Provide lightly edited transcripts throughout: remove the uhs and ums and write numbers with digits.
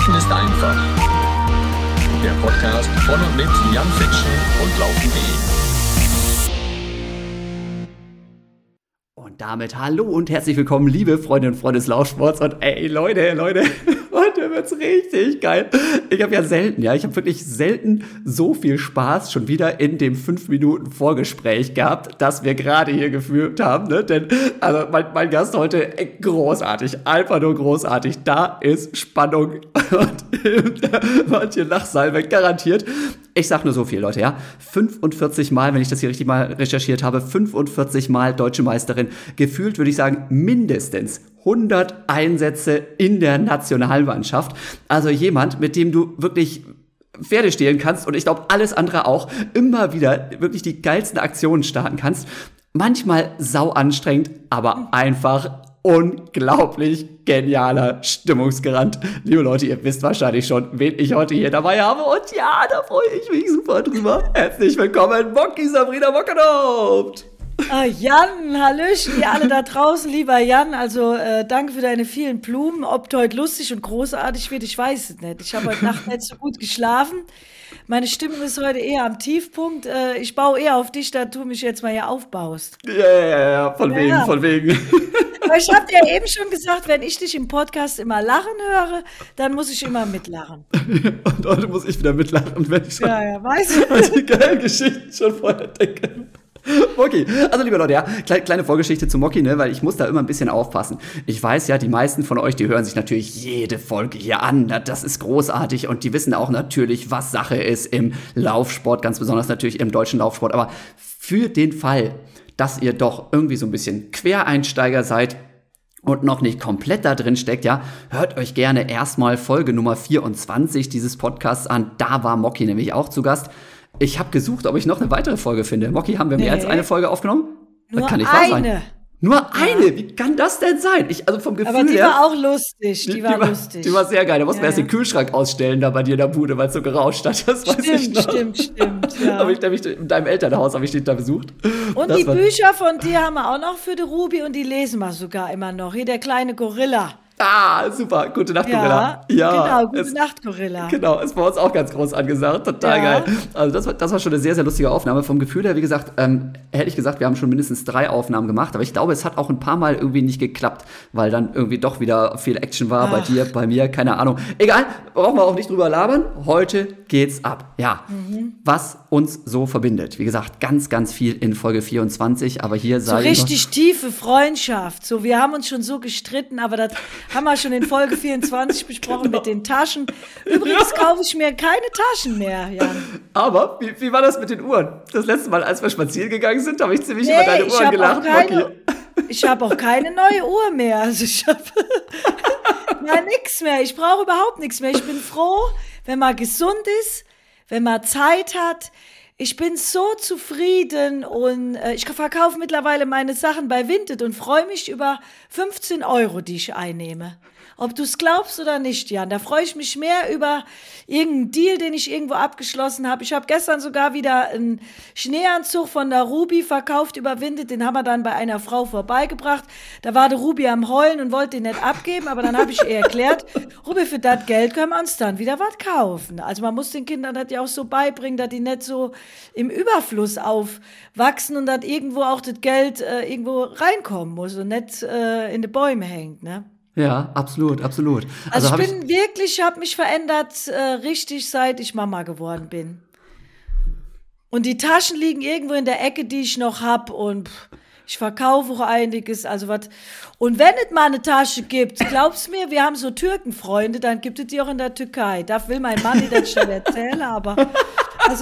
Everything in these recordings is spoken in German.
Laufen ist einfach. Der Podcast von und mit Jan Fitschen und Laufen.de. Und damit hallo und herzlich willkommen, liebe Freundinnen und Freunde des Laufsports. Und ey, Leute, heute wird's richtig geil. Ich habe wirklich selten so viel Spaß schon wieder in dem 5 Minuten Vorgespräch gehabt, das wir gerade hier geführt haben. Ne? Denn also mein Gast heute, großartig, einfach nur großartig. Da ist Spannung und manche Lachsalve garantiert. Ich sag nur so viel, Leute, ja. 45 Mal, wenn ich das hier richtig mal recherchiert habe, 45 Mal Deutsche Meisterin. Gefühlt würde ich sagen, mindestens 100 Einsätze in der Nationalmannschaft. Also jemand, mit dem du wirklich Pferde stehlen kannst und ich glaube alles andere auch, immer wieder wirklich die geilsten Aktionen starten kannst. Manchmal sau anstrengend, aber einfach unglaublich genialer Stimmungsgarant. Liebe Leute, ihr wisst wahrscheinlich schon, wen ich heute hier dabei habe. Und ja, da freue ich mich super drüber. Herzlich willkommen, Mocky Sabrina Mockenhaupt. Jan, hallöchen, ihr alle da draußen, lieber Jan. Also danke für deine vielen Blumen. Ob du heute lustig und großartig wird, ich weiß es nicht. Ich habe heute Nacht nicht so gut geschlafen. Meine Stimmung ist heute eher am Tiefpunkt. Ich baue eher auf dich, da du mich jetzt mal hier aufbaust. Ja, von wegen. Aber ich habe dir ja eben schon gesagt, wenn ich dich im Podcast immer lachen höre, dann muss ich immer mitlachen. Und heute muss ich wieder mitlachen, wenn ich schon weißt du. an die geilen Geschichten schon vorher denke. Mocky, also liebe Leute, ja, kleine Vorgeschichte zu Mocky, ne, weil ich muss da immer ein bisschen aufpassen. Ich weiß ja, die meisten von euch, die hören sich natürlich jede Folge hier an, das ist großartig und die wissen auch natürlich, was Sache ist im Laufsport, ganz besonders natürlich im deutschen Laufsport, aber für den Fall, dass ihr doch irgendwie so ein bisschen Quereinsteiger seid und noch nicht komplett da drin steckt, ja, hört euch gerne erstmal Folge Nummer 24 dieses Podcasts an, da war Mocky nämlich auch zu Gast. Ich habe gesucht, ob ich noch eine weitere Folge finde. Mocky, haben wir mehr als eine Folge aufgenommen? Nur das kann nicht wahr sein. Eine. Nur eine? Wie kann das denn sein? Also vom Gefühl aber die her, war auch lustig. Die war lustig. Die war sehr geil. Da mussten wir erst den Kühlschrank ausstellen da bei dir in der Bude, weil es so gerauscht hat. Das weiß ich noch. Stimmt. Ja. Aber in deinem Elternhaus habe ich dich da besucht. Und die Bücher von dir haben wir auch noch für die Ruby und die lesen wir sogar immer noch. Hier der kleine Gorilla. Ah, super. Gute Nacht, Gorilla. Ja, genau. Gute Nacht, Gorilla. Genau, ist bei uns auch ganz groß angesagt. Total geil. Also das war schon eine sehr, sehr lustige Aufnahme. Vom Gefühl her, wie gesagt, hätte ich gesagt, wir haben schon mindestens 3 Aufnahmen gemacht. Aber ich glaube, es hat auch ein paar Mal irgendwie nicht geklappt, weil dann irgendwie doch wieder viel Action war bei dir, bei mir, keine Ahnung. Egal, brauchen wir auch nicht drüber labern. Heute geht's ab. Ja, was uns so verbindet. Wie gesagt, ganz, ganz viel in Folge 24. Aber hier so richtig tiefe Freundschaft. So, wir haben uns schon so gestritten, aber das haben wir schon in Folge 24 besprochen mit den Taschen. Übrigens kaufe ich mir keine Taschen mehr, Jan. Aber, wie war das mit den Uhren? Das letzte Mal, als wir spazieren gegangen sind, habe ich ziemlich über deine Uhren gelacht. Ich habe auch keine neue Uhr mehr. Also ich habe nichts mehr. Ich brauche überhaupt nichts mehr. Ich bin froh, wenn man gesund ist, wenn man Zeit hat. Ich bin so zufrieden und ich verkaufe mittlerweile meine Sachen bei Vinted und freue mich über 15 €, die ich einnehme. Ob du es glaubst oder nicht, Jan, da freue ich mich mehr über irgendeinen Deal, den ich irgendwo abgeschlossen habe. Ich habe gestern sogar wieder einen Schneeanzug von der Ruby verkauft über Vinted, den haben wir dann bei einer Frau vorbeigebracht. Da war der Ruby am Heulen und wollte den nicht abgeben, aber dann habe ich ihr erklärt, Ruby, für das Geld können wir uns dann wieder was kaufen. Also man muss den Kindern das ja auch so beibringen, dass die nicht so im Überfluss aufwachsen und dass irgendwo auch das Geld irgendwo reinkommen muss und nicht in die Bäume hängt, ne? Ja, absolut. Also ich habe mich verändert, richtig, seit ich Mama geworden bin. Und die Taschen liegen irgendwo in der Ecke, die ich noch hab und ich verkaufe auch einiges, also was. Und wenn es mal eine Tasche gibt, glaubst mir, wir haben so Türkenfreunde, dann gibt es die auch in der Türkei. Da will mein Mann nicht, dass ich das erzähle, aber also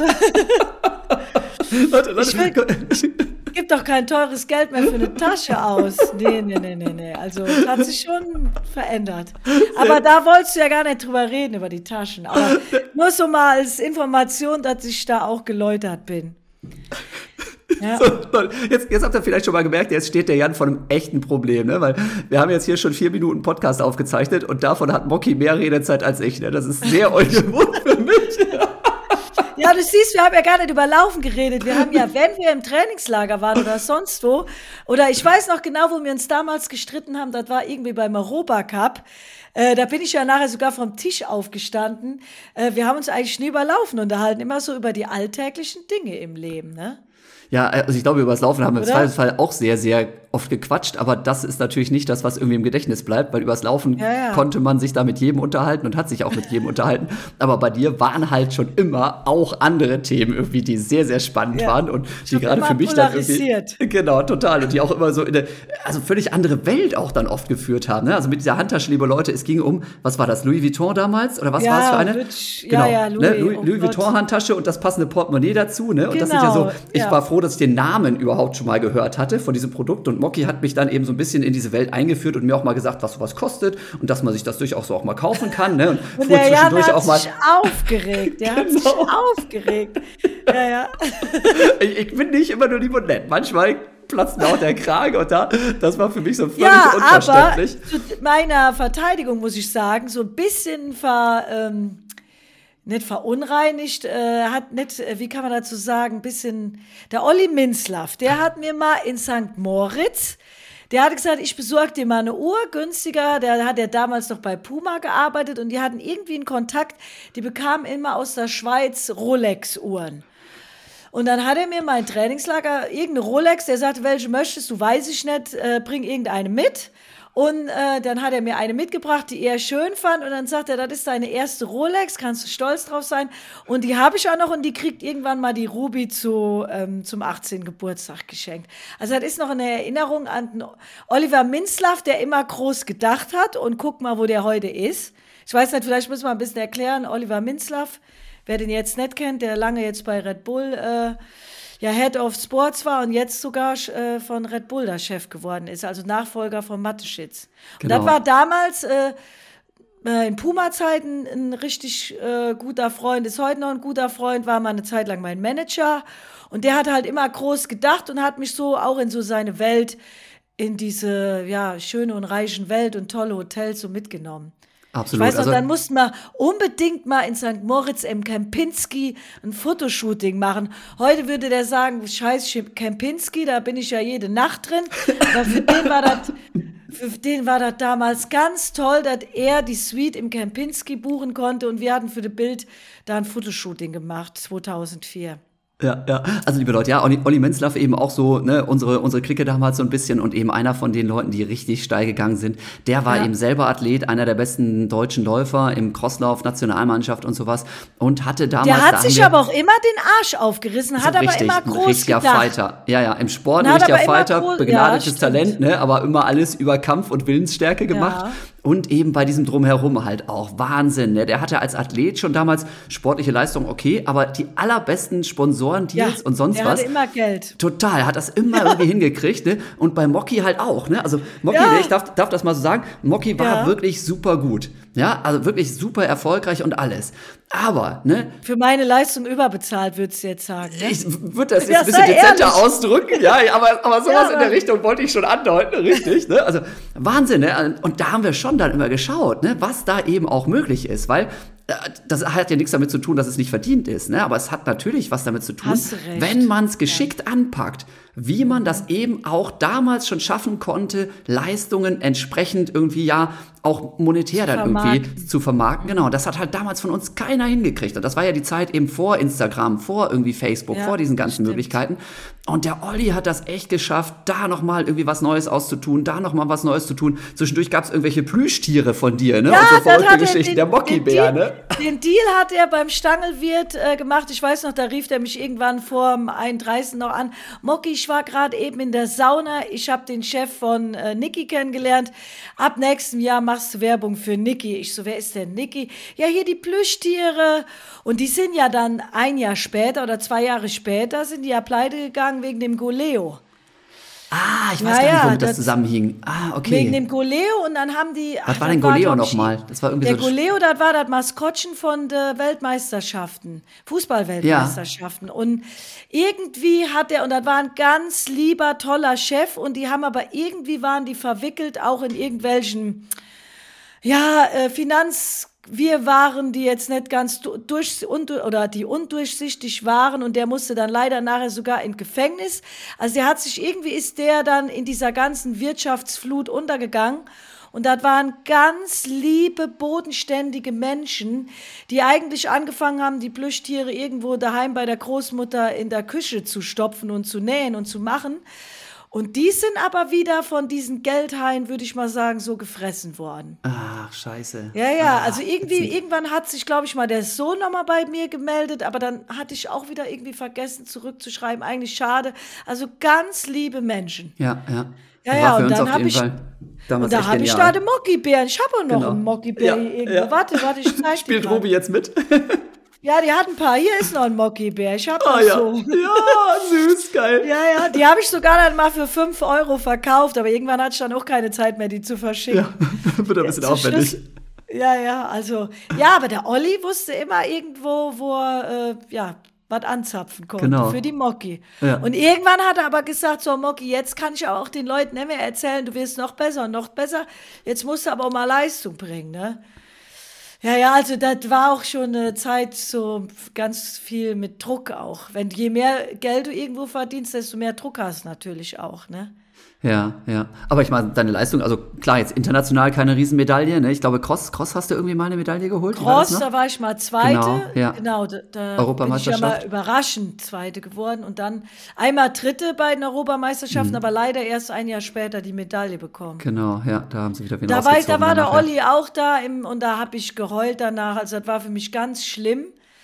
Leute. Gib doch kein teures Geld mehr für eine Tasche aus. Nee. Also, das hat sich schon verändert. Aber da wolltest du ja gar nicht drüber reden, über die Taschen. Aber nur so mal als Information, dass ich da auch geläutert bin. Ja. So, jetzt habt ihr vielleicht schon mal gemerkt, jetzt steht der Jan vor einem echten Problem, ne? Weil wir haben jetzt hier schon 4 Minuten Podcast aufgezeichnet und davon hat Mocky mehr Redezeit als ich. Ne? Das ist sehr ungewohnt für mich. Ja, du siehst, wir haben ja gar nicht über Laufen geredet. Wir haben ja, wenn wir im Trainingslager waren oder sonst wo, oder ich weiß noch genau, wo wir uns damals gestritten haben, das war irgendwie beim Europacup, Da bin ich ja nachher sogar vom Tisch aufgestanden. Wir haben uns eigentlich nie über Laufen unterhalten, immer so über die alltäglichen Dinge im Leben, ne? Ja, also ich glaube, über das Laufen haben wir im Oder? Zweifelsfall auch sehr, sehr oft gequatscht, aber das ist natürlich nicht das, was irgendwie im Gedächtnis bleibt, weil übers Laufen konnte man sich da mit jedem unterhalten und hat sich auch mit jedem unterhalten. Aber bei dir waren halt schon immer auch andere Themen irgendwie, die sehr, sehr spannend waren und die gerade für mich dann irgendwie, genau, total, und die auch immer so in eine, also völlig andere Welt auch dann oft geführt haben, ne? Also mit dieser Handtasche, liebe Leute, es ging um, was war das, Louis Vuitton damals? Oder was war es für eine? Louis Vuitton Handtasche und das passende Portemonnaie dazu, ne? Und das sind ja so, ich war froh, dass ich den Namen überhaupt schon mal gehört hatte von diesem Produkt, und Moki hat mich dann eben so ein bisschen in diese Welt eingeführt und mir auch mal gesagt, was sowas kostet und dass man sich das durchaus auch mal kaufen kann, ne? Und der Jan hat sich aufgeregt, der hat sich aufgeregt. Ja. Ich bin nicht immer nur lieb und nett, manchmal platzt mir auch der Kragen und das war für mich so völlig unverständlich. Aber zu meiner Verteidigung muss ich sagen, so ein bisschen nicht verunreinigt, wie kann man dazu sagen, ein bisschen, der Olli Minzlaff, der hat mir mal in St. Moritz, der hat gesagt, ich besorge dir mal eine Uhr günstiger, der hat ja damals noch bei Puma gearbeitet und die hatten irgendwie einen Kontakt, die bekamen immer aus der Schweiz Rolex-Uhren. Und dann hat er mir mein Trainingslager, irgendeine Rolex, der sagte, welche möchtest du, weiß ich nicht, bring irgendeine mit. Und dann hat er mir eine mitgebracht, die er schön fand. Und dann sagt er, das ist deine erste Rolex, kannst du stolz drauf sein. Und die habe ich auch noch und die kriegt irgendwann mal die Ruby zum 18. Geburtstag geschenkt. Also das ist noch eine Erinnerung an den Oliver Minzlaff, der immer groß gedacht hat. Und guck mal, wo der heute ist. Ich weiß nicht, vielleicht müssen wir ein bisschen erklären. Oliver Minzlaff, wer den jetzt nicht kennt, der lange jetzt bei Red Bull Head of Sports war und jetzt sogar von Red Bull der Chef geworden ist, also Nachfolger von Mateschitz. Genau. Und das war damals in Puma-Zeiten ein richtig guter Freund, ist heute noch ein guter Freund, war mal eine Zeit lang mein Manager und der hat halt immer groß gedacht und hat mich so auch in so seine Welt, in diese schöne und reichen Welt und tolle Hotels so mitgenommen. Absolut. Ich weiß noch, dann mussten wir unbedingt mal in St. Moritz im Kempinski ein Fotoshooting machen. Heute würde der sagen, scheiß Kempinski, da bin ich ja jede Nacht drin. Aber für den war das damals ganz toll, dass er die Suite im Kempinski buchen konnte und wir hatten für das Bild da ein Fotoshooting gemacht, 2004. Ja. Also liebe Leute, Olli Minzlaff eben auch so, ne, unsere Clique damals so ein bisschen und eben einer von den Leuten, die richtig steil gegangen sind. Der war eben selber Athlet, einer der besten deutschen Läufer im Crosslauf, Nationalmannschaft und sowas und hatte damals... Der hat sich aber auch immer den Arsch aufgerissen, hat aber immer groß gedacht. Fighter. Ja, im Sport ein richtiger Fighter, begnadetes Talent, ne, aber immer alles über Kampf und Willensstärke gemacht. Ja. Und eben bei diesem Drumherum halt auch Wahnsinn. Ne? Der hatte als Athlet schon damals sportliche Leistung, okay, aber die allerbesten Sponsorendeals und sonst was. Der hatte immer Geld. Total, hat das immer irgendwie hingekriegt. Ne? Und bei Moki halt auch. Ne? Also Moki, ich darf das mal so sagen, Moki war wirklich super gut. Ja, also wirklich super erfolgreich und alles. Aber, ne? Für meine Leistung überbezahlt, würdest du jetzt sagen. Ne? Ich würde das jetzt ein bisschen dezenter ausdrücken, aber sowas in der Richtung wollte ich schon andeuten, richtig, ne? Also Wahnsinn, ne? Und da haben wir schon dann immer geschaut, ne? Was da eben auch möglich ist, weil das hat ja nichts damit zu tun, dass es nicht verdient ist, ne? Aber es hat natürlich was damit zu tun, wenn man es geschickt anpackt, wie man das eben auch damals schon schaffen konnte, Leistungen entsprechend irgendwie auch monetär dann irgendwie zu vermarkten. Genau, das hat halt damals von uns keiner hingekriegt. Und das war ja die Zeit eben vor Instagram, vor irgendwie Facebook, vor diesen ganzen Möglichkeiten. Und der Olli hat das echt geschafft, da nochmal irgendwie was Neues auszutun, da nochmal was Neues zu tun. Zwischendurch gab es irgendwelche Plüschtiere von dir, ne? Ja, und so verrückte Geschichten, der Mockibär, ne? Den Deal hat er beim Stangelwirt gemacht. Ich weiß noch, da rief er mich irgendwann vor dem 31. noch an. Mocki, ich war gerade eben in der Sauna. Ich habe den Chef von Niki kennengelernt. Ab nächstem Jahr machst du Werbung für Niki. Ich so, wer ist denn Niki? Ja, hier die Plüschtiere. Und die sind ja dann ein Jahr später oder 2 Jahre später sind die ja pleite gegangen wegen dem Goleo. Ah, ich weiß gar nicht, womit das zusammenhing. Ah, okay. Wegen dem Goleo und dann haben die... Was war denn Goleo nochmal? Das war irgendwie der Goleo, das war das Maskottchen von der Weltmeisterschaften, Fußballweltmeisterschaften. Ja. Und irgendwie hat er, und das war ein ganz lieber, toller Chef, und die haben aber irgendwie waren die verwickelt auch in irgendwelchen, wir waren, die jetzt nicht ganz die undurchsichtig waren, und der musste dann leider nachher sogar in Gefängnis. Also ist der dann in dieser ganzen Wirtschaftsflut untergegangen, Und das waren ganz liebe, bodenständige Menschen, die eigentlich angefangen haben, die Plüschtiere irgendwo daheim bei der Großmutter in der Küche zu stopfen und zu nähen und zu machen. Und die sind aber wieder von diesen Geldhaien, würde ich mal sagen, so gefressen worden. Ach, scheiße. Ja, also irgendwann hat sich, glaube ich, mal der Sohn nochmal bei mir gemeldet, aber dann hatte ich auch wieder irgendwie vergessen zurückzuschreiben. Eigentlich schade. Also ganz liebe Menschen. Ja. Ja, für und uns dann auf habe jeden ich, Fall damals und da echt habe ich genial. da den Mockibär. Ich habe auch noch Genau. einen Mockibär hier irgendwo. Ja. Warte, ich zeig Spielt dir mal. Robi jetzt mit? Ja, die hat ein paar. Hier ist noch ein Mockibär. Ich habe Ah noch ja. so. Ja, süß, geil. Ja, die habe ich sogar dann mal für 5 € verkauft, aber irgendwann hatte ich dann auch keine Zeit mehr, die zu verschicken. Ja, wird ein bisschen Zum aufwendig. Schluss- Ja, also, ja, aber der Olli wusste immer irgendwo, wo er, was anzapfen konnte Genau. für die Mocki. Ja. Und irgendwann hat er aber gesagt, so Mocki, jetzt kann ich auch den Leuten nicht mehr erzählen, du wirst noch besser, jetzt musst du aber auch mal Leistung bringen, ne? Ja, also das war auch schon eine Zeit so ganz viel mit Druck auch. Wenn je mehr Geld du irgendwo verdienst, desto mehr Druck hast du natürlich auch, ne? Ja. Aber ich meine, deine Leistung, also klar, jetzt international keine Riesenmedaille, ne? Ich glaube, Cross hast du irgendwie mal eine Medaille geholt? Wie war das Cross, noch? da war ich mal Zweite. Genau, ja. Genau, da bin ich ja Europameisterschaft. mal überraschend Zweite geworden und dann einmal Dritte bei den Europameisterschaften, aber leider erst ein Jahr später die Medaille bekommen. Genau, ja, da haben sie wieder wen Da rausgezogen war der danach, ja. Olli auch da und da habe ich geheult danach. Also das war für mich ganz schlimm.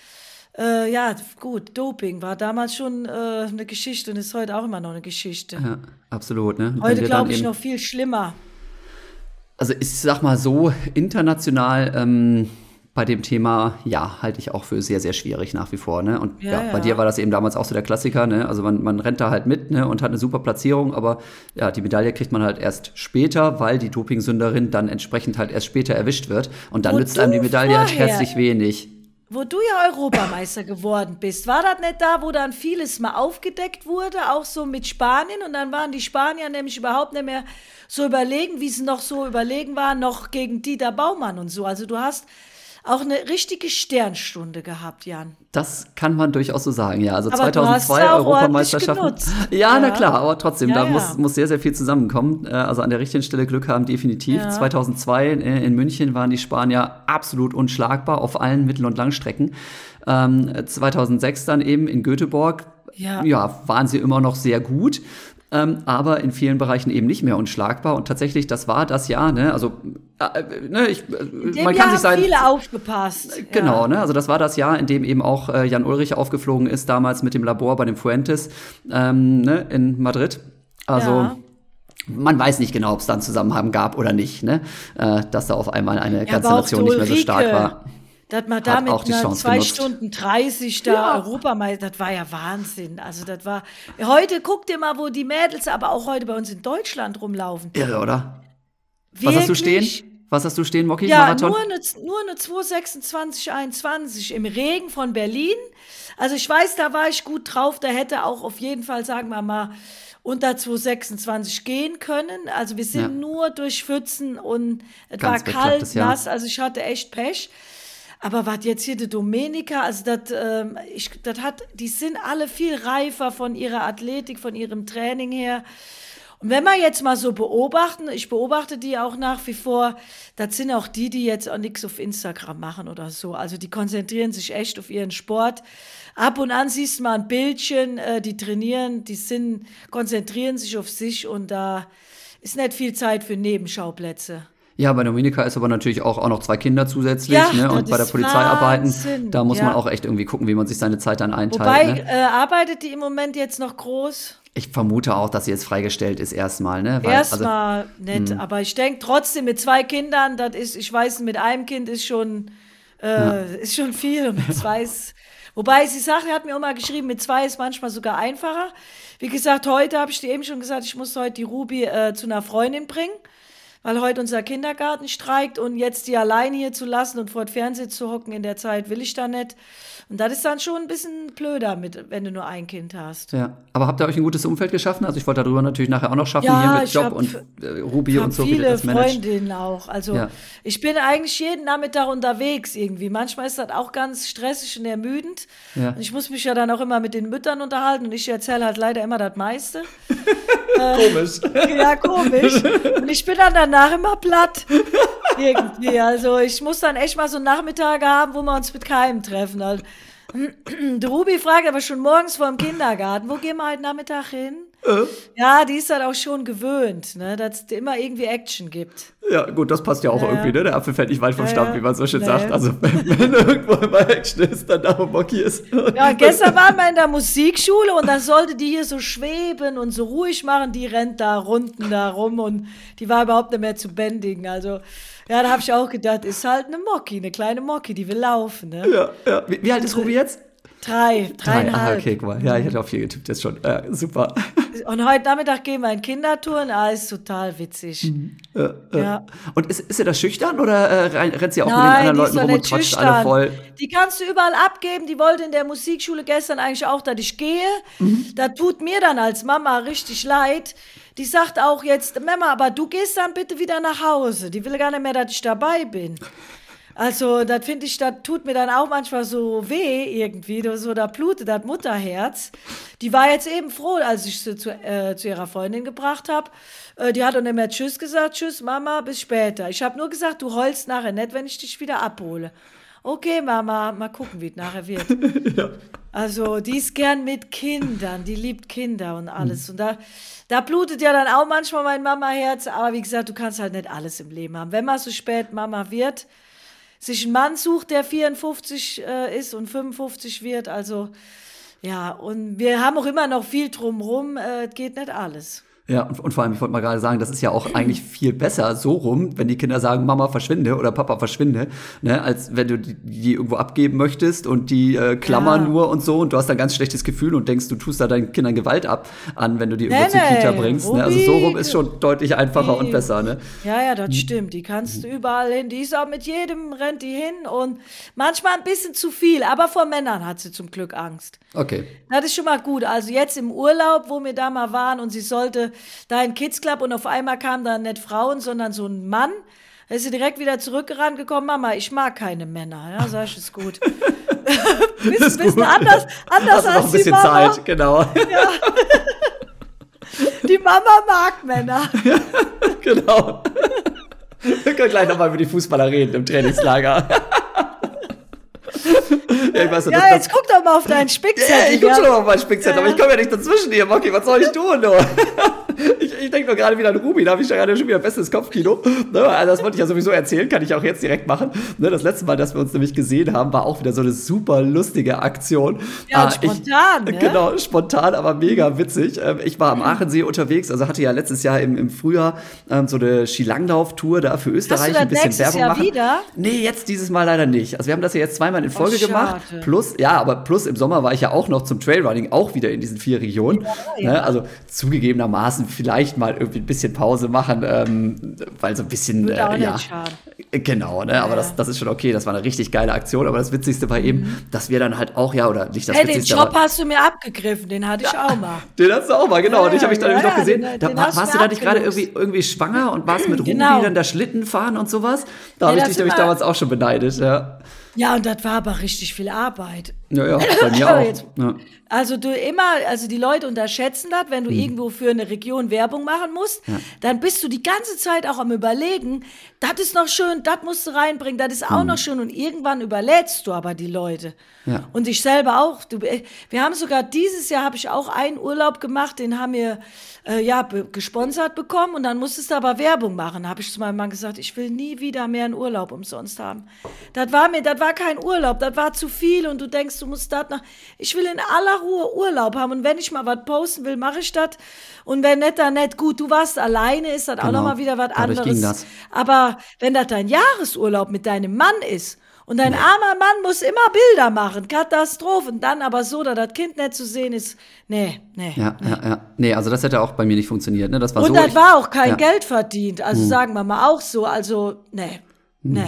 Ja, gut, Doping war damals schon eine Geschichte und ist heute auch immer noch eine Geschichte. Ja, absolut, ne? Wenn Heute wir glaube dann ich eben- noch viel schlimmer. Also ich sag mal so, international bei dem Thema, ja, halte ich auch für sehr, sehr schwierig nach wie vor, ne? Und Ja, bei ja. dir war das eben damals auch so der Klassiker, ne? Also man rennt da halt mit, ne? Und hat eine super Platzierung, aber ja, die Medaille kriegt man halt erst später, weil die Dopingsünderin dann entsprechend halt erst später erwischt wird. Und dann Wo nützt einem die du Medaille halt vorher- herzlich wenig. Wo du ja Europameister geworden bist, war das nicht da, wo dann vieles mal aufgedeckt wurde, auch so mit Spanien? Und dann waren die Spanier nämlich überhaupt nicht mehr so überlegen, wie sie noch so überlegen waren, noch gegen Dieter Baumann und so. Also du hast auch eine richtige Sternstunde gehabt, Jan. Das kann man durchaus so sagen, ja. Also Aber du hast 2002 ja auch Europameisterschaften. ordentlich genutzt. Ja, na Ja. klar, aber trotzdem, Ja, da ja. muss sehr, sehr viel zusammenkommen. Also an der richtigen Stelle Glück haben, definitiv. Ja. 2002 in München waren die Spanier absolut unschlagbar auf allen Mittel- und Langstrecken. 2006 dann eben in Göteborg, Ja. waren sie immer noch sehr gut. Aber in vielen Bereichen eben nicht mehr unschlagbar. Und tatsächlich, das war das Jahr, ne? Also, Dem man Jahr kann sich haben sein. viele aufgepasst. Genau, Ja. ne? Also das war das Jahr, in dem eben auch Jan Ulrich aufgeflogen ist, damals mit dem Labor bei dem Fuentes ne? In Madrid. Also Ja. man weiß nicht genau, ob es da einen Zusammenhang gab oder nicht, ne? Dass da auf einmal eine ganze aber auch Nation nicht mehr so stark Ulrike, war. dass man da Hat mit auch die einer Chance 2 genutzt. Stunden 30 da Europameister, das war ja Wahnsinn. Also das war, heute guck dir mal, wo die Mädels aber auch heute bei uns in Deutschland rumlaufen. Irre, oder? Was hast du stehen? Was hast du stehen, Moki? Ja, Marathon? nur eine 2:26:21 im Regen von Berlin. Also ich weiß, da war ich gut drauf. Da hätte auch auf jeden Fall, sagen wir mal, unter 2:26 gehen können. Also wir sind Ja. nur durch Pfützen und es Ganz war beklopptes kalt, Jahr. nass. Also ich hatte echt Pech. Aber was jetzt hier die Domenica, also die sind alle viel reifer von ihrer Athletik, von ihrem Training her. Und wenn wir jetzt mal so beobachten, ich beobachte die auch nach wie vor, das sind auch die jetzt auch nichts auf Instagram machen oder so. Also die konzentrieren sich echt auf ihren Sport. Ab und an siehst du mal ein Bildchen, die trainieren, konzentrieren sich auf sich und da ist nicht viel Zeit für Nebenschauplätze. Ja, bei Dominika ist aber natürlich auch noch 2 Kinder zusätzlich, Ja, ne? das Und bei der ist Polizei arbeiten, Wahnsinn, da muss man ja. auch echt irgendwie gucken, wie man sich seine Zeit dann einteilt. Wobei, Ne? arbeitet die im Moment jetzt noch groß? Ich vermute auch, dass sie jetzt freigestellt ist erstmal, ne? Erstmal nett, aber ich denke trotzdem mit 2 Kindern, ich weiß, mit einem Kind ist schon viel und mit 2 ist, wobei sie sagt, er hat mir auch mal geschrieben, mit 2 ist manchmal sogar einfacher. Wie gesagt, heute habe ich dir eben schon gesagt, ich muss heute die Ruby zu einer Freundin bringen, weil heute unser Kindergarten streikt und jetzt die allein hier zu lassen und vor dem Fernseher zu hocken in der Zeit will ich da nicht. Und das ist dann schon ein bisschen blöder, wenn du nur ein Kind hast. Ja, aber habt ihr euch ein gutes Umfeld geschaffen? Also ich wollte darüber natürlich nachher auch noch schaffen, Ja, hier mit ich Job hab- und Ruby Ich und habe so, wie ihr viele das managt. Freundinnen auch. Also Ja. ich bin eigentlich jeden Nachmittag unterwegs irgendwie. Manchmal ist das auch ganz stressig und ermüdend. Ja. Und ich muss mich ja dann auch immer mit den Müttern unterhalten und ich erzähle halt leider immer das meiste. Komisch. Ja, komisch. Und ich bin dann danach immer platt. Irgendwie. Also ich muss dann echt mal so Nachmittage haben, wo wir uns mit keinem treffen. Also, der Ruby fragt aber schon morgens vor dem Kindergarten, wo gehen wir heute Nachmittag hin? Ja, die ist halt auch schon gewöhnt, ne, dass es immer irgendwie Action gibt. Ja, gut, das passt ja auch irgendwie, ne? Der Apfel fällt nicht weit vom Stamm, wie man so schön Nee. sagt. Also, wenn irgendwo immer Action ist, dann da, wo Mocky ist. Ja, gestern waren wir in der Musikschule und da sollte die hier so schweben und so ruhig machen. Die rennt da Runden da rum und die war überhaupt nicht mehr zu bändigen. Also, ja, da habe ich auch gedacht, ist halt eine Mocky, eine kleine Mocky, die will laufen, ne? Ja, ja. Wie alt ist Ruby jetzt? Dreieinhalb. Ah, okay, guck mal. Ja, ich hätte auf 4 getippt jetzt schon. Ja, super. Und heute Nachmittag gehen wir in Kindertouren. Ist total witzig. Ja. Und ist sie da schüchtern oder rennt sie auch mit den Nein, anderen die Leuten ist doch rum und nicht quatscht schüchtern. alle voll? Die kannst du überall abgeben. Die wollte in der Musikschule gestern eigentlich auch, dass ich gehe. Da tut mir dann als Mama richtig leid. Die sagt auch jetzt, Mama, aber du gehst dann bitte wieder nach Hause. Die will gar nicht mehr, dass ich dabei bin. Also, das finde ich, das tut mir dann auch manchmal so weh irgendwie, so da blutet das Mutterherz. Die war jetzt eben froh, als ich sie zu ihrer Freundin gebracht habe. Die hat auch nicht mehr Tschüss gesagt, Tschüss Mama, bis später. Ich habe nur gesagt, du heulst nachher nicht, wenn ich dich wieder abhole. Okay, Mama, mal gucken, wie es nachher wird. Ja. Also, die ist gern mit Kindern, die liebt Kinder und alles. Und da blutet ja dann auch manchmal mein Mama-Herz, aber wie gesagt, du kannst halt nicht alles im Leben haben. Wenn man so spät Mama wird, sich einen Mann sucht, der 54 ist und 55 wird, also ja, und wir haben auch immer noch viel drumrum, geht nicht alles. Ja, und vor allem, ich wollte mal gerade sagen, das ist ja auch eigentlich viel besser so rum, wenn die Kinder sagen, Mama verschwinde oder Papa verschwinde, ne, als wenn du die irgendwo abgeben möchtest und die klammern nur und so und du hast dann ein ganz schlechtes Gefühl und denkst, du tust da deinen Kindern Gewalt an, wenn du die irgendwo zur Kita bringst. Ne? Also so rum ist schon deutlich einfacher und besser. Ne? Ja, das stimmt. Die kannst du überall hin. Die ist auch mit jedem, rennt die hin und manchmal ein bisschen zu viel, aber vor Männern hat sie zum Glück Angst. Okay. Das ist schon mal gut. Also jetzt im Urlaub, wo wir da mal waren und sie sollte da in Kids Club und auf einmal kamen da nicht Frauen, sondern so ein Mann, da ist sie direkt wieder zurückgerannt gekommen, Mama, ich mag keine Männer. Ja, sag ich, ist gut. Bisschen anders Hast du noch als ein die bisschen Mama. Zeit, genau. Ja. Die Mama mag Männer. Genau. Wir können gleich nochmal über die Fußballer reden im Trainingslager. Ja, ich weiß nicht, Ja, jetzt guck doch mal auf deinen Spickzettel. Ja, ich guck schon mal auf meinen Spickzettel, aber ich komme ja nicht dazwischen hier, Mocky, was soll ich tun, du? Ich denke nur gerade wieder an Ruby, da habe ich ja gerade schon wieder bestes Kopfkino. Ne, also das wollte ich ja sowieso erzählen, kann ich auch jetzt direkt machen. Ne, das letzte Mal, dass wir uns nämlich gesehen haben, war auch wieder so eine super lustige Aktion. Ja, spontan, ne? Genau, spontan, aber mega witzig. Ich war am Aachensee unterwegs, also hatte ja letztes Jahr im Frühjahr so eine Skilanglauf-Tour da für Österreich, ein bisschen Werbung Jahr machen. Wieder? Nee, jetzt dieses Mal leider nicht. Also wir haben das ja jetzt zweimal in Folge gemacht. schade. Plus im Sommer war ich ja auch noch zum Trailrunning, auch wieder in diesen 4 Regionen. Ja. Ne, also zugegebenermaßen vielleicht mal irgendwie ein bisschen Pause machen, weil so ein bisschen, Würde auch ja, nicht schaden. genau, ne, aber das ist schon okay, das war eine richtig geile Aktion, aber das Witzigste war eben, dass wir dann halt auch, ja, oder nicht das Hey, den Witzigste, Job aber hast du mir abgegriffen, den hatte ich auch mal. den hast du auch mal, genau, und ich habe mich dann Ja, nämlich noch gesehen, den da hast du warst du mir da nicht gerade abgelost. irgendwie schwanger und warst mit Ruby Genau. dann da Schlitten fahren und sowas? Da habe Ja, ich das dich nämlich immer- damals auch schon beneidet, ja. Ja, und das war aber richtig viel Arbeit. Ja, bei mir Aber auch. jetzt- Ja. Also die Leute unterschätzen das, wenn du irgendwo für eine Region Werbung machen musst, dann bist du die ganze Zeit auch am Überlegen, das ist noch schön, das musst du reinbringen, das ist auch noch schön und irgendwann überlädst du aber die Leute. Ja. Und dich selber auch. Wir haben sogar dieses Jahr, habe ich auch einen Urlaub gemacht, den haben wir gesponsert bekommen und dann musstest du aber Werbung machen. Da habe ich zu meinem Mann gesagt, ich will nie wieder mehr einen Urlaub umsonst haben. Das war kein Urlaub, das war zu viel und du denkst, du musst das noch. Ich will in aller Ruhe Urlaub haben und wenn ich mal was posten will, mache ich das. Und wenn nicht, dann nicht. Gut, du warst alleine, ist das auch Genau. nochmal wieder was Dadurch anderes. ging das. Aber wenn das dein Jahresurlaub mit deinem Mann ist und dein armer Mann muss immer Bilder machen, Katastrophen, dann aber so, dass das Kind nicht zu sehen ist, nee. Ja. Nee, also das hätte auch bei mir nicht funktioniert, ne? Das war Und so. das war auch kein ja. Geld verdient, also sagen wir mal auch so, also nee.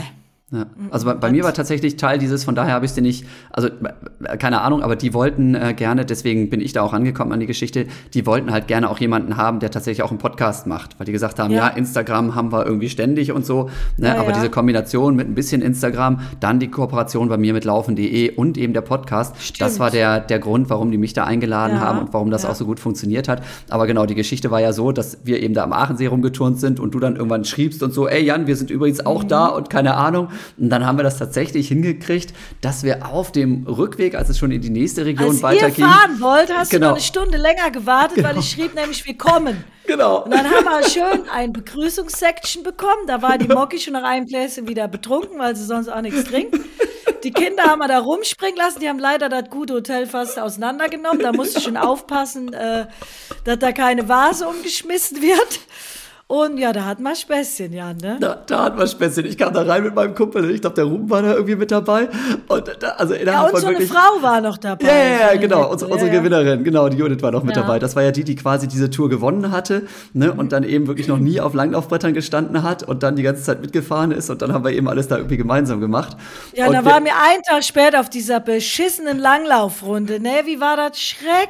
Ja. Also bei mir war tatsächlich Teil dieses, von daher habe ich es dir nicht, also keine Ahnung, aber die wollten gerne, deswegen bin ich da auch rangekommen an die Geschichte, die wollten halt gerne auch jemanden haben, der tatsächlich auch einen Podcast macht, weil die gesagt haben, ja Instagram haben wir irgendwie ständig und so, ne? Aber diese Kombination mit ein bisschen Instagram, dann die Kooperation bei mir mit laufen.de und eben der Podcast, das war der Grund, warum die mich da eingeladen haben und warum das auch so gut funktioniert hat. Aber genau, die Geschichte war ja so, dass wir eben da am Aachensee rumgeturnt sind und du dann irgendwann schriebst und so, ey Jan, wir sind übrigens auch da und keine Ahnung. Und dann haben wir das tatsächlich hingekriegt, dass wir auf dem Rückweg, als es schon in die nächste Region weiterging. Als ihr fahren wollt, hast du noch eine Stunde länger gewartet, weil ich schrieb nämlich, wir kommen. Genau. Und dann haben wir schön ein Begrüßungssection bekommen. Da war die Mocki schon nach einem Gläschen wieder betrunken, weil sie sonst auch nichts trinkt. Die Kinder haben wir da rumspringen lassen. Die haben leider das gute Hotel fast auseinandergenommen. Da musste ich schon aufpassen, dass da keine Vase umgeschmissen wird. Und ja, da hatten wir Späßchen, Jan, ne? Da hatten wir Späßchen. Ich kam da rein mit meinem Kumpel, ich glaube, der Ruben war da irgendwie mit dabei. Und also innerhalb und so eine Frau war noch dabei. Ja, genau, unsere Gewinnerin, genau, die Judith war noch mit dabei. Das war ja die quasi diese Tour gewonnen hatte, ne? Und dann eben wirklich noch nie auf Langlaufbrettern gestanden hat und dann die ganze Zeit mitgefahren ist. Und dann haben wir eben alles da irgendwie gemeinsam gemacht. Ja, und da waren wir einen Tag später auf dieser beschissenen Langlaufrunde, ne? Wie war das schrecklich?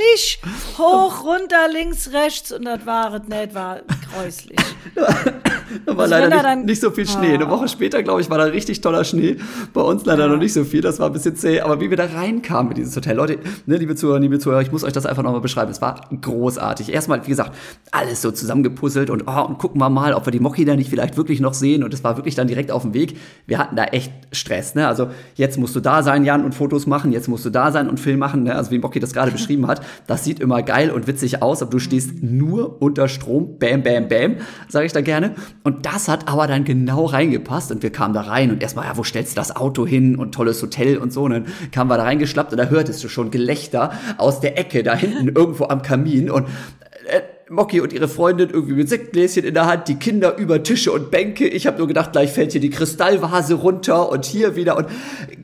Hoch, runter, links, rechts und das war es nicht, war gräuslich. Da war leider nicht so viel Schnee. Eine Woche später, glaube ich, war da richtig toller Schnee. Bei uns leider noch nicht so viel, das war ein bisschen zäh. Aber wie wir da reinkamen mit dieses Hotel, Leute, ne, liebe Zuhörer, ich muss euch das einfach nochmal beschreiben. Es war großartig. Erstmal, wie gesagt, alles so zusammengepuzzelt und gucken wir mal, ob wir die Mocki da nicht vielleicht wirklich noch sehen. Und es war wirklich dann direkt auf dem Weg. Wir hatten da echt Stress, ne? Also jetzt musst du da sein, Jan, und Fotos machen. Jetzt musst du da sein und Film machen, ne? Also wie Mocki das gerade beschrieben hat. Das sieht immer geil und witzig aus, aber du stehst nur unter Strom. Bam, bam, bam, sage ich da gerne. Und das hat aber dann genau reingepasst und wir kamen da rein und erstmal, ja, wo stellst du das Auto hin und tolles Hotel und so. Und dann kamen wir da reingeschlappt und da hörtest du schon Gelächter aus der Ecke da hinten irgendwo am Kamin und Mocki und ihre Freundin irgendwie mit Sektgläschen in der Hand, die Kinder über Tische und Bänke. Ich habe nur gedacht, gleich fällt hier die Kristallvase runter und hier wieder und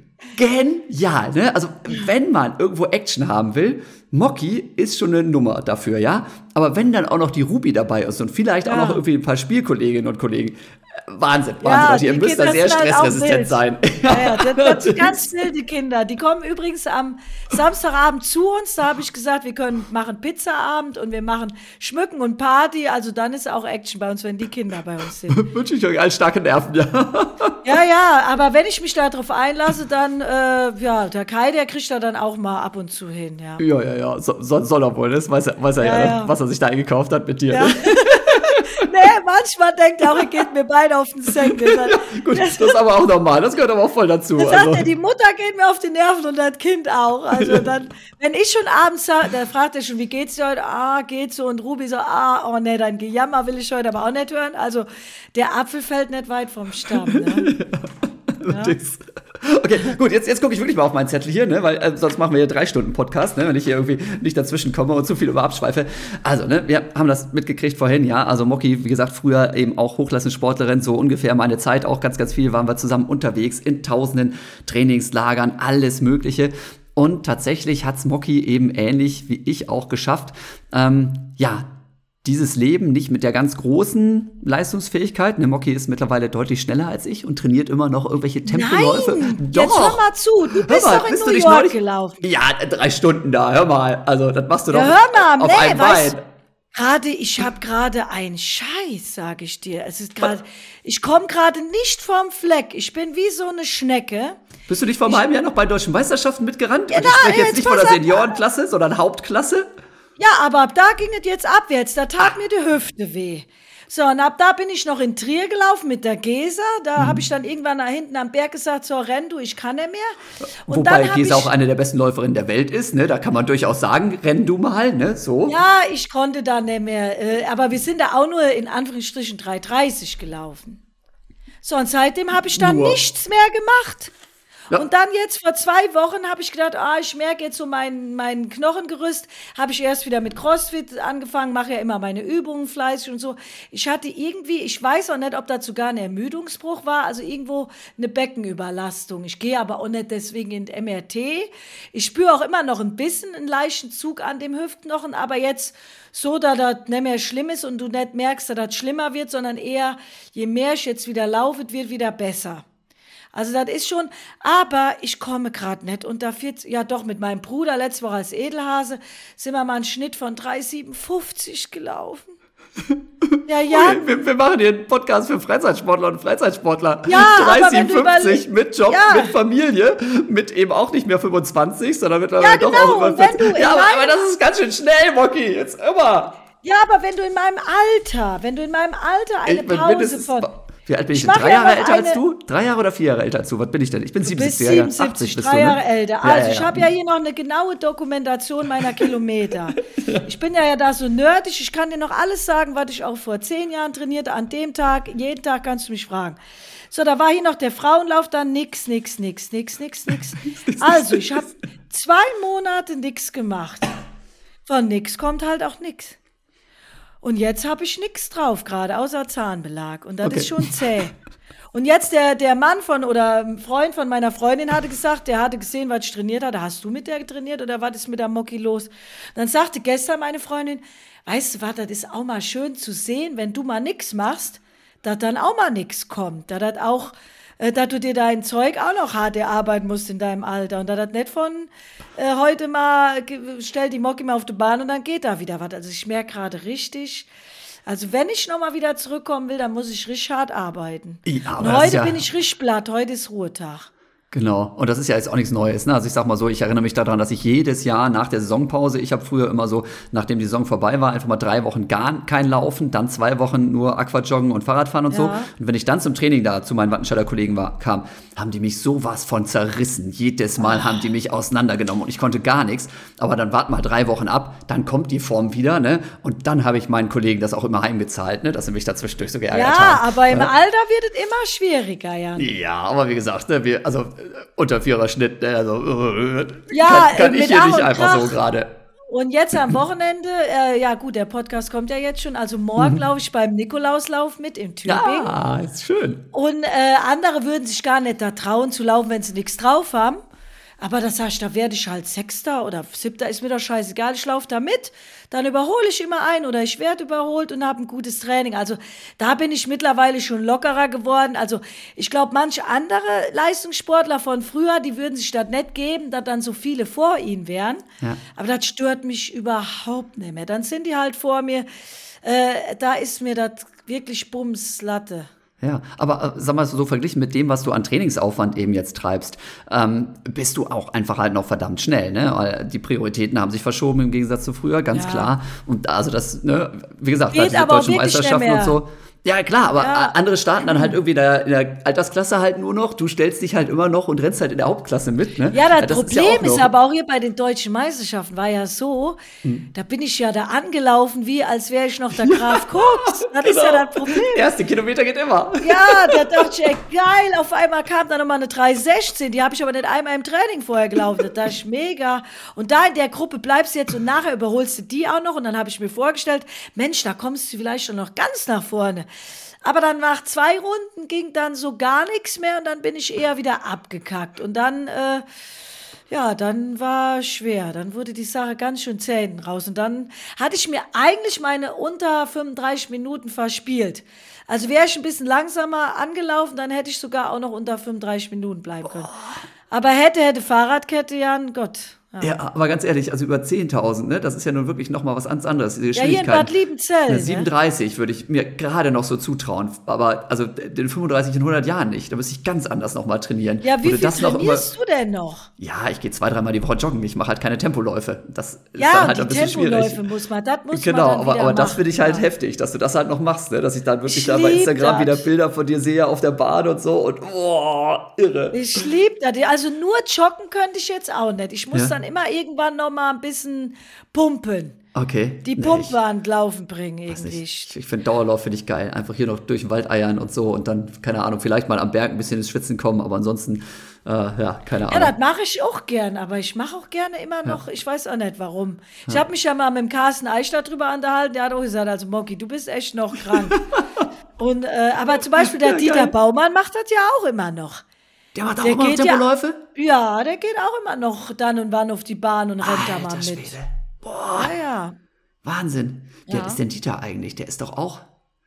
genial, ne? Also, wenn man irgendwo Action haben will, Mocki ist schon eine Nummer dafür, ja? Aber wenn dann auch noch die Ruby dabei ist und vielleicht auch noch irgendwie ein paar Spielkolleginnen und Kollegen, Wahnsinn, Leute, ihr müsst da sehr stressresistent sein. Ja, das sind ganz wilde Kinder. Die kommen übrigens am Samstagabend zu uns, da habe ich gesagt, wir machen Pizzaabend und wir machen Schmücken und Party, also dann ist auch Action bei uns, wenn die Kinder bei uns sind. Wünsche ich euch allen starke Nerven, ja. Ja, aber wenn ich mich darauf einlasse, dann, der Kai, der kriegt da dann auch mal ab und zu hin, ja. Ja, soll er wohl, das weiß er ja, was er sich da eingekauft hat mit dir. Ja. Ne? Nee, manchmal denkt er auch, er geht mir beide auf den Senkel. Gut, das ist aber auch normal, das gehört aber auch voll dazu. Dann sagt er, die Mutter geht mir auf die Nerven und das Kind auch. Also dann, wenn ich schon abends sage, dann fragt er schon, wie geht's dir heute? Geht so. Und Ruby so, oh nee, dein Gejammer will ich heute aber auch nicht hören. Also der Apfel fällt nicht weit vom Stamm. Ne? Ja. Okay, gut, jetzt gucke ich wirklich mal auf meinen Zettel hier, ne, weil sonst machen wir hier 3 Stunden Podcast, ne, wenn ich hier irgendwie nicht dazwischen komme und zu viel über abschweife. Also, ne, wir haben das mitgekriegt vorhin, ja, also Mocki, wie gesagt, früher eben auch Hochklassensportlerin, so ungefähr meine Zeit, auch ganz, ganz viel waren wir zusammen unterwegs in tausenden Trainingslagern, alles Mögliche. Und tatsächlich hat's Mocki eben ähnlich wie ich auch geschafft, dieses Leben nicht mit der ganz großen Leistungsfähigkeit. Ne, Mocki ist mittlerweile deutlich schneller als ich und trainiert immer noch irgendwelche Tempoläufe. Doch. Jetzt hör mal zu, du bist doch in New York gelaufen. Ja, 3 Stunden da, hör mal. Also, das machst du doch auf einem Bein. Ich habe gerade einen Scheiß, sage ich dir. Ich komme gerade nicht vom Fleck. Ich bin wie so eine Schnecke. Bist du nicht vor einem halben Jahr noch bei deutschen Meisterschaften mitgerannt? Und ich spreche jetzt nicht von der Seniorenklasse, sondern Hauptklasse. Ja, aber ab da ging es jetzt abwärts. Da tat mir die Hüfte weh. So, und ab da bin ich noch in Trier gelaufen mit der Gesa. Da habe ich dann irgendwann da hinten am Berg gesagt, so, renn du, ich kann nicht mehr. Und wobei Gesa auch eine der besten Läuferinnen der Welt ist, ne? Da kann man durchaus sagen, renn du mal, ne? So. Ja, ich konnte da nicht mehr. Aber wir sind da auch nur in Anführungsstrichen 3,30 gelaufen. So, und seitdem habe ich dann nichts mehr gemacht. Ja. Und dann jetzt vor 2 Wochen habe ich gedacht, ich merke jetzt so mein Knochengerüst, habe ich erst wieder mit CrossFit angefangen, mache ja immer meine Übungen fleißig und so. Ich hatte irgendwie, ich weiß auch nicht, ob dazu gar ein Ermüdungsbruch war, also irgendwo eine Beckenüberlastung. Ich gehe aber auch nicht deswegen in den MRT. Ich spüre auch immer noch ein bisschen einen leichten Zug an dem Hüftknochen, aber jetzt so, dass das nicht mehr schlimm ist und du nicht merkst, dass das schlimmer wird, sondern eher, je mehr ich jetzt wieder laufe, wird wieder besser. Also das ist schon, aber ich komme gerade nicht unter 40, ja doch, mit meinem Bruder letzte Woche als Edelhase sind wir mal einen Schnitt von 3,57 gelaufen. Ja, ja. Okay, wir machen hier einen Podcast für Freizeitsportler und Freizeitsportler. Ja, 3,57 mit Job, mit Familie, mit eben auch nicht mehr 25, sondern mittlerweile doch auch über 40. Ja, aber das ist ganz schön schnell, Mocky, jetzt immer. Ja, aber wenn du in meinem Alter eine Pause von... Wie alt bin ich denn? 3 Jahre älter als du? 3 Jahre oder 4 Jahre älter als du? Was bin ich denn? Ich bin 77. Du bist 77, 3 Jahre älter. Ja, also ich habe ja hier noch eine genaue Dokumentation meiner Kilometer. Ich bin ja da so nerdig. Ich kann dir noch alles sagen, was ich auch vor 10 Jahren trainierte. An dem Tag, jeden Tag kannst du mich fragen. So, da war hier noch der Frauenlauf, dann nix. Also, ich habe 2 Monate nix gemacht. Von nix kommt halt auch nix. Und jetzt habe ich nichts drauf, gerade außer Zahnbelag. Und das ist schon zäh. Und jetzt der Mann oder ein Freund von meiner Freundin hatte gesagt, der hatte gesehen, was ich trainiert hatte. Hast du mit der trainiert oder was ist mit der Mocky los? Dann sagte gestern meine Freundin, weißt du was, das ist auch mal schön zu sehen, wenn du mal nichts machst, dass dann auch mal nichts kommt. Dass du dir dein Zeug auch noch hart erarbeiten musst in deinem Alter. Und da das nicht von heute mal, stell die Mocky mal auf die Bahn und dann geht da wieder was. Also ich merke gerade richtig, also wenn ich nochmal wieder zurückkommen will, dann muss ich richtig hart arbeiten. Ja, und heute bin ich richtig platt, heute ist Ruhetag. Genau, und das ist ja jetzt auch nichts Neues, ne? Also ich sag mal so, ich erinnere mich daran, dass ich jedes Jahr nach der Saisonpause, ich habe früher immer so, nachdem die Saison vorbei war, einfach mal 3 Wochen gar kein Laufen, dann 2 Wochen nur Aquajoggen und Fahrradfahren und so. Und wenn ich dann zum Training da zu meinen Wattenscheider Kollegen kam, haben die mich sowas von zerrissen. Jedes Mal haben die mich auseinandergenommen und ich konnte gar nichts. Aber dann wart mal 3 Wochen ab, dann kommt die Form wieder, ne? Und dann habe ich meinen Kollegen das auch immer heimgezahlt, ne? Dass sie mich da zwischendurch so geärgert haben. Ja, aber im Alter wird es immer schwieriger, Jan. Ja, aber wie gesagt, ne, unter 4er Schnitt, also ja, kann ich hier nicht einfach so gerade. Und jetzt am Wochenende, ja gut, der Podcast kommt ja jetzt schon, also morgen laufe ich beim Nikolauslauf mit in Tübingen. Ja, ist schön. Und andere würden sich gar nicht da trauen zu laufen, wenn sie nichts drauf haben. Aber das heißt, da werde ich halt 6. oder 7. ist mir doch scheißegal, ich laufe da mit, dann überhole ich immer einen oder ich werde überholt und habe ein gutes Training. Also da bin ich mittlerweile schon lockerer geworden. Also ich glaube, manche andere Leistungssportler von früher, die würden sich das nicht geben, dass dann so viele vor ihnen wären. Ja. Aber das stört mich überhaupt nicht mehr. Dann sind die halt vor mir, da ist mir das wirklich Bumslatte. Ja, aber sag mal so verglichen mit dem, was du an Trainingsaufwand eben jetzt treibst, bist du auch einfach halt noch verdammt schnell, ne? Weil die Prioritäten haben sich verschoben im Gegensatz zu früher, ganz klar. Und also das, ne, wie gesagt, geht diese deutschen Meisterschaften und so. Ja, klar, aber andere starten dann halt irgendwie in der Altersklasse halt nur noch. Du stellst dich halt immer noch und rennst halt in der Hauptklasse mit, ne? Ja, das Problem ist aber auch hier bei den deutschen Meisterschaften war ja so, da bin ich ja da angelaufen, wie als wäre ich noch der Graf Koks. Das ist ja das Problem. Der erste Kilometer geht immer. Ja, da dachte ich, ey, geil, auf einmal kam da nochmal eine 3,16, die habe ich aber nicht einmal im Training vorher gelaufen. Das dachte ich, mega. Und da in der Gruppe bleibst du jetzt und nachher überholst du die auch noch. Und dann habe ich mir vorgestellt, Mensch, da kommst du vielleicht schon noch ganz nach vorne. Aber dann nach 2 Runden ging dann so gar nichts mehr und dann bin ich eher wieder abgekackt. Und dann, dann war schwer. Dann wurde die Sache ganz schön zäh hinten raus. Und dann hatte ich mir eigentlich meine unter 35 Minuten verspielt. Also wäre ich ein bisschen langsamer angelaufen, dann hätte ich sogar auch noch unter 35 Minuten bleiben können. Aber hätte Fahrradkette, Jan, Gott. Ja, aber ganz ehrlich, also über 10.000, ne, das ist ja nun wirklich noch mal was ganz anderes. Ja, hier in Bad Liebenzell. 37 würde ich mir gerade noch so zutrauen, aber also den 35 in 100 Jahren nicht. Da müsste ich ganz anders noch mal trainieren. Ja, wie viel trainierst du denn noch? Ja, ich gehe 2-3 Mal die Woche joggen. Ich mache halt keine Tempoläufe. Das ist ja, dann halt ein bisschen schwierig. Ja, Tempoläufe muss man, das muss genau, man dann wieder aber das machen, finde ich halt heftig, dass du das halt noch machst, ne? Dass ich dann wirklich da bei Instagram wieder Bilder von dir sehe auf der Bahn und so und irre. Ich liebe das. Also nur joggen könnte ich jetzt auch nicht. Ich muss dann immer irgendwann noch mal ein bisschen pumpen. Okay. Die Pumpe an Laufen bringen irgendwie. Ich finde Dauerlauf finde ich geil. Einfach hier noch durch den Wald eiern und so und dann, keine Ahnung, vielleicht mal am Berg ein bisschen ins Schwitzen kommen, aber ansonsten, keine Ahnung. Ja, das mache ich auch gern, aber ich mache auch gerne immer noch, ich weiß auch nicht warum. Ich habe mich ja mal mit dem Carsten Eichler drüber unterhalten, der hat auch gesagt, also Mocky, du bist echt noch krank. Und, aber zum Beispiel der Dieter Baumann macht das ja auch immer noch. Der macht auch immer noch Tempoläufe? Ja, der geht auch immer noch dann und wann auf die Bahn und rennt da mal mit. Schwede. Boah, ja. Wahnsinn. Wie alt ist denn Dieter eigentlich? Der ist doch auch...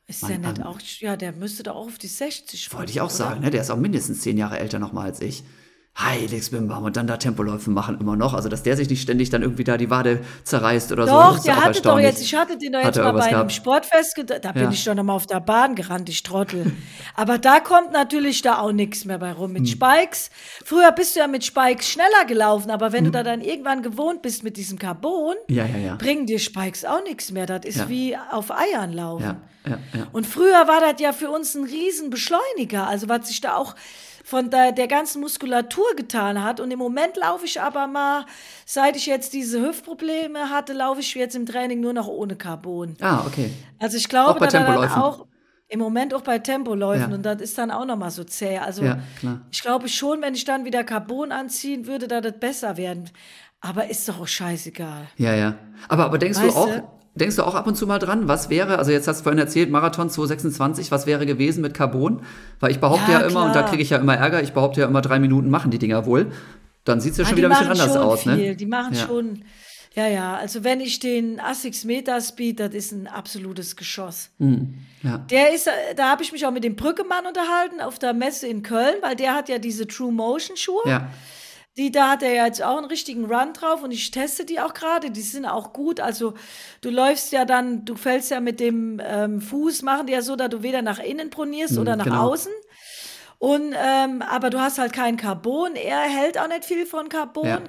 Ist der nicht auch, ja, der müsste doch auch auf die 60 Wollte ich auch oder? sagen, ne? Der ist auch mindestens 10 Jahre älter nochmal als ich. Heiliges Bimbam und dann da Tempoläufe machen immer noch. Also, dass der sich nicht ständig dann irgendwie da die Wade zerreißt oder so. Doch, ist der auch hatte doch erstaunlich. jetzt, ich hatte den doch Hat jetzt er mal irgendwas bei einem gehabt? Sportfest, da bin ich doch nochmal auf der Bahn gerannt, ich Trottel. Aber da kommt natürlich da auch nichts mehr bei rum. Mit Spikes, früher bist du ja mit Spikes schneller gelaufen, aber wenn du da dann irgendwann gewohnt bist mit diesem Carbon, Ja. bringen dir Spikes auch nichts mehr. Das ist Ja. wie auf Eiern laufen. Ja. Und früher war das ja für uns ein Riesenbeschleuniger, also was sich da auch von der ganzen Muskulatur getan hat. Und im Moment laufe ich aber mal, seit ich jetzt diese Hüftprobleme hatte, laufe ich jetzt im Training nur noch ohne Carbon. Ah, okay. Also ich glaube, Auch bei dass er dann Tempoläufen? auch im Moment auch bei Tempoläufen Ja. und das ist dann auch nochmal so zäh. Also Ja, klar. ich glaube schon, wenn ich dann wieder Carbon anziehen würde, dass das besser werden. Aber ist doch auch scheißegal. Ja. Aber denkst Weißt du auch, du? denkst du auch ab und zu mal dran, was wäre, also jetzt hast du vorhin erzählt, Marathon 226, was wäre gewesen mit Carbon? Weil ich behaupte Ja, ja immer, und da klar. kriege ich ja immer Ärger, ich behaupte ja immer 3 Minuten machen die Dinger wohl. Dann sieht es ja schon Ah, wieder ein die bisschen machen anders schon aus, viel. ne? Die machen Ja. schon, ja. Also wenn ich den Asics Metaspeed, das ist ein absolutes Geschoss. Ja. Der ist, da habe ich mich auch mit dem Brückemann unterhalten auf der Messe in Köln, weil der hat ja diese True Motion Schuhe. Ja. Da hat er ja jetzt auch einen richtigen Run drauf und ich teste die auch gerade. Die sind auch gut. Also du läufst ja dann, du fällst ja mit dem Fuß, machen die ja so, dass du weder nach innen pronierst oder nach genau. außen. Und aber du hast halt kein Carbon. Er hält auch nicht viel von Carbon, Ja.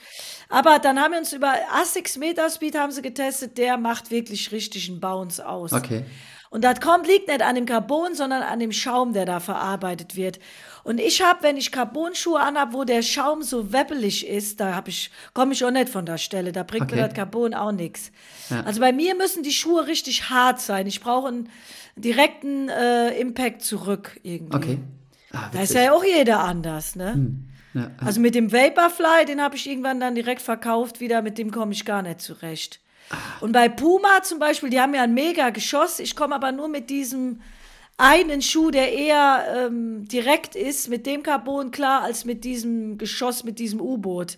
Aber dann haben wir uns über Asics Metaspeed haben sie getestet. Der macht wirklich richtig einen Bounce aus. Okay. Und das liegt nicht an dem Carbon, sondern an dem Schaum, der da verarbeitet wird. Und ich habe, wenn ich Carbon-Schuhe anhab, wo der Schaum so weppelig ist, komme ich auch nicht von der Stelle. Da bringt mir Okay. das Carbon auch nichts. Ja. Also bei mir müssen die Schuhe richtig hart sein. Ich brauche einen direkten Impact zurück irgendwie. Okay. Ah, Da ist witzig. ja auch jeder anders, ne? Ja. Also mit dem Vaporfly, den habe ich irgendwann dann direkt verkauft wieder, mit dem komme ich gar nicht zurecht. Und bei Puma zum Beispiel, die haben ja ein mega Geschoss. Ich komme aber nur mit diesem einen Schuh, der eher direkt ist, mit dem Carbon klar, als mit diesem Geschoss, mit diesem U-Boot.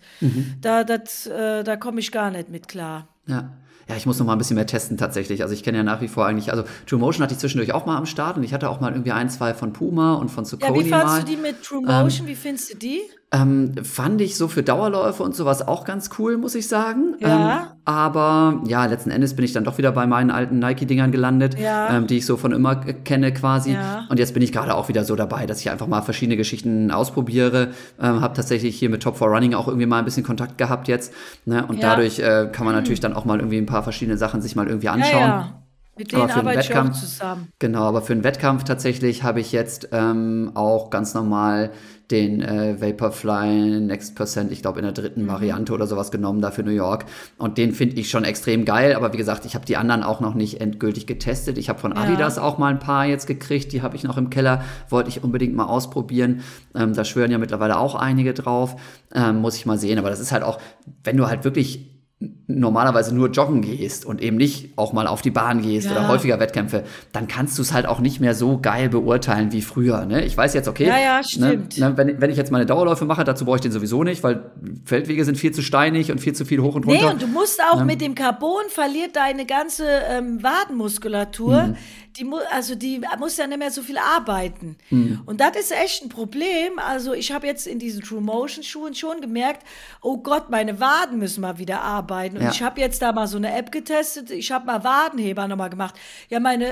Da komme ich gar nicht mit klar. Ja, ich muss noch mal ein bisschen mehr testen tatsächlich. Also ich kenne ja nach wie vor eigentlich, also True Motion hatte ich zwischendurch auch mal am Start und ich hatte auch mal irgendwie 1, 2 von Puma und von Ja, Saucony wie mal. fandst du die mit True Motion? Wie findest du die? Fand ich so für Dauerläufe und sowas auch ganz cool, muss ich sagen. Ja. Aber ja, letzten Endes bin ich dann doch wieder bei meinen alten Nike-Dingern gelandet, Ja. die ich so von immer kenne quasi. Ja. Und jetzt bin ich gerade auch wieder so dabei, dass ich einfach mal verschiedene Geschichten ausprobiere. Habe tatsächlich hier mit Top 4 Running auch irgendwie mal ein bisschen Kontakt gehabt jetzt. Ne? Und Ja. dadurch kann man natürlich dann auch mal irgendwie ein paar verschiedene Sachen sich mal irgendwie anschauen. Ja. Mit denen Aber für einen arbeite ich auch Wettkampf- zusammen. Genau, aber für einen Wettkampf tatsächlich habe ich jetzt auch ganz normal den Vaporfly Next Percent, ich glaube in der 3. Variante oder sowas genommen, da für New York. Und den finde ich schon extrem geil. Aber wie gesagt, ich habe die anderen auch noch nicht endgültig getestet. Ich habe von Adidas auch mal ein paar jetzt gekriegt. Die habe ich noch im Keller. Wollte ich unbedingt mal ausprobieren. Da schwören ja mittlerweile auch einige drauf. Muss ich mal sehen. Aber das ist halt auch, wenn du halt wirklich normalerweise nur joggen gehst und eben nicht auch mal auf die Bahn gehst oder häufiger Wettkämpfe, dann kannst du es halt auch nicht mehr so geil beurteilen wie früher. Ne? Ich weiß jetzt, okay, Ja, stimmt. wenn ich jetzt meine Dauerläufe mache, dazu brauche ich den sowieso nicht, weil Feldwege sind viel zu steinig und viel zu viel hoch und runter. Nee, und du musst auch mit dem Carbon verliert deine ganze Wadenmuskulatur. Die muss ja nicht mehr so viel arbeiten. Und das ist echt ein Problem. Also ich habe jetzt in diesen True Motion Schuhen schon gemerkt, oh Gott, meine Waden müssen mal wieder arbeiten. Und Ja. ich habe jetzt da mal so eine App getestet. Ich habe mal Wadenheber nochmal gemacht. Ja, meine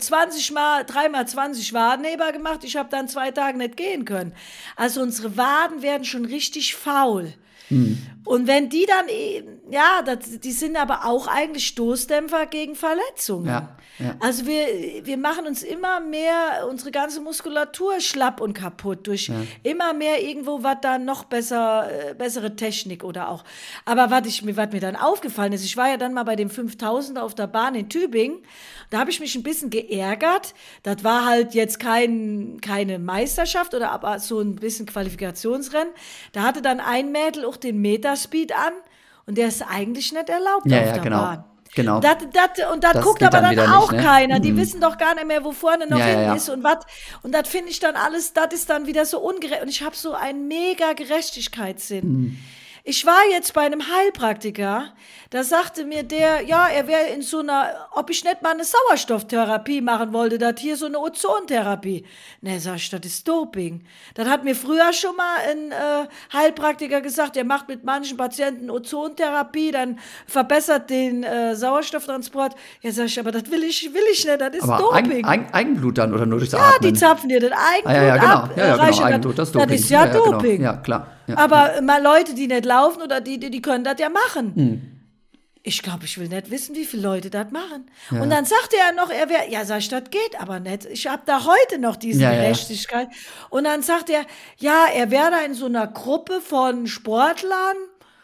3x20 Wadenheber gemacht. Ich habe dann 2 Tage nicht gehen können. Also unsere Waden werden schon richtig faul. Und wenn die dann, die sind aber auch eigentlich Stoßdämpfer gegen Verletzungen. Ja. Also wir machen uns immer mehr, unsere ganze Muskulatur schlapp und kaputt durch immer mehr irgendwo, was dann noch bessere Technik oder auch. Aber was mir dann aufgefallen ist, ich war ja dann mal bei dem 5000er auf der Bahn in Tübingen, da habe ich mich ein bisschen geärgert. Das war halt jetzt keine Meisterschaft oder aber so ein bisschen Qualifikationsrennen. Da hatte dann ein Mädel auch den Metaspeed an und der ist eigentlich nicht erlaubt auf der genau. Bahn. Genau. Und das Das guckt geht aber dann dann wieder auch nicht, ne? keiner. Die wissen doch gar nicht mehr, wo vorne noch Ja, hinten ja. ist und was. Und das finde ich dann alles, das ist dann wieder so ungerecht. Und ich habe so einen mega Gerechtigkeitssinn. Ich war jetzt bei einem Heilpraktiker, da sagte mir der, ja, er wäre in so einer, ob ich nicht mal eine Sauerstofftherapie machen wollte, das hier so eine Ozontherapie. Ne, sag ich, das ist Doping. Das hat mir früher schon mal ein Heilpraktiker gesagt, der macht mit manchen Patienten Ozontherapie, dann verbessert den Sauerstofftransport. Ja, sag ich, aber das will ich nicht, das ist Aber Doping. Eigenblut dann oder nur durchs Ja, Atmen? die zapfen dir das Eigenblut ja, genau. ab. Ja, reichen genau. Eigenblut, das ist Doping. Das ist ja Genau. Doping. Ja, klar. Ja. Aber mal Leute, die nicht laufen oder die können das ja machen. Ich glaube, ich will nicht wissen, wie viele Leute das machen. Ja. Und dann sagte er noch, er wäre, ja, sag ich, das geht aber nicht. Ich habe da heute noch diese Gerechtigkeit. Und dann sagt er, ja, er wäre da in so einer Gruppe von Sportlern.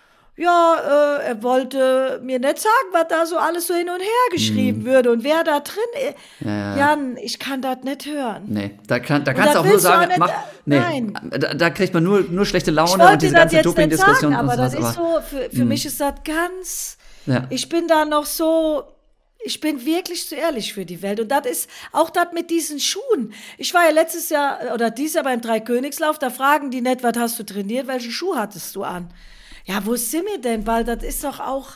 Ja, er wollte mir nicht sagen, was da so alles so hin und her geschrieben würde und wer da drin. Jan, ich kann das nicht hören. Nee, da kannst du auch nur sagen, nein. Da kriegt man nur schlechte Laune Ich wollte und diese das ganze jetzt nicht Doping-Diskussion. sagen, aber das sowas, ist so, für mich ist das ganz, Ja. ich bin da noch so, ich bin wirklich zu ehrlich für die Welt. Und das ist auch das mit diesen Schuhen. Ich war ja letztes Jahr oder dieses Jahr beim Dreikönigslauf, da fragen die nicht, was hast du trainiert, welche Schuhe hattest du an? Ja, wo sind wir denn? Weil das ist doch auch,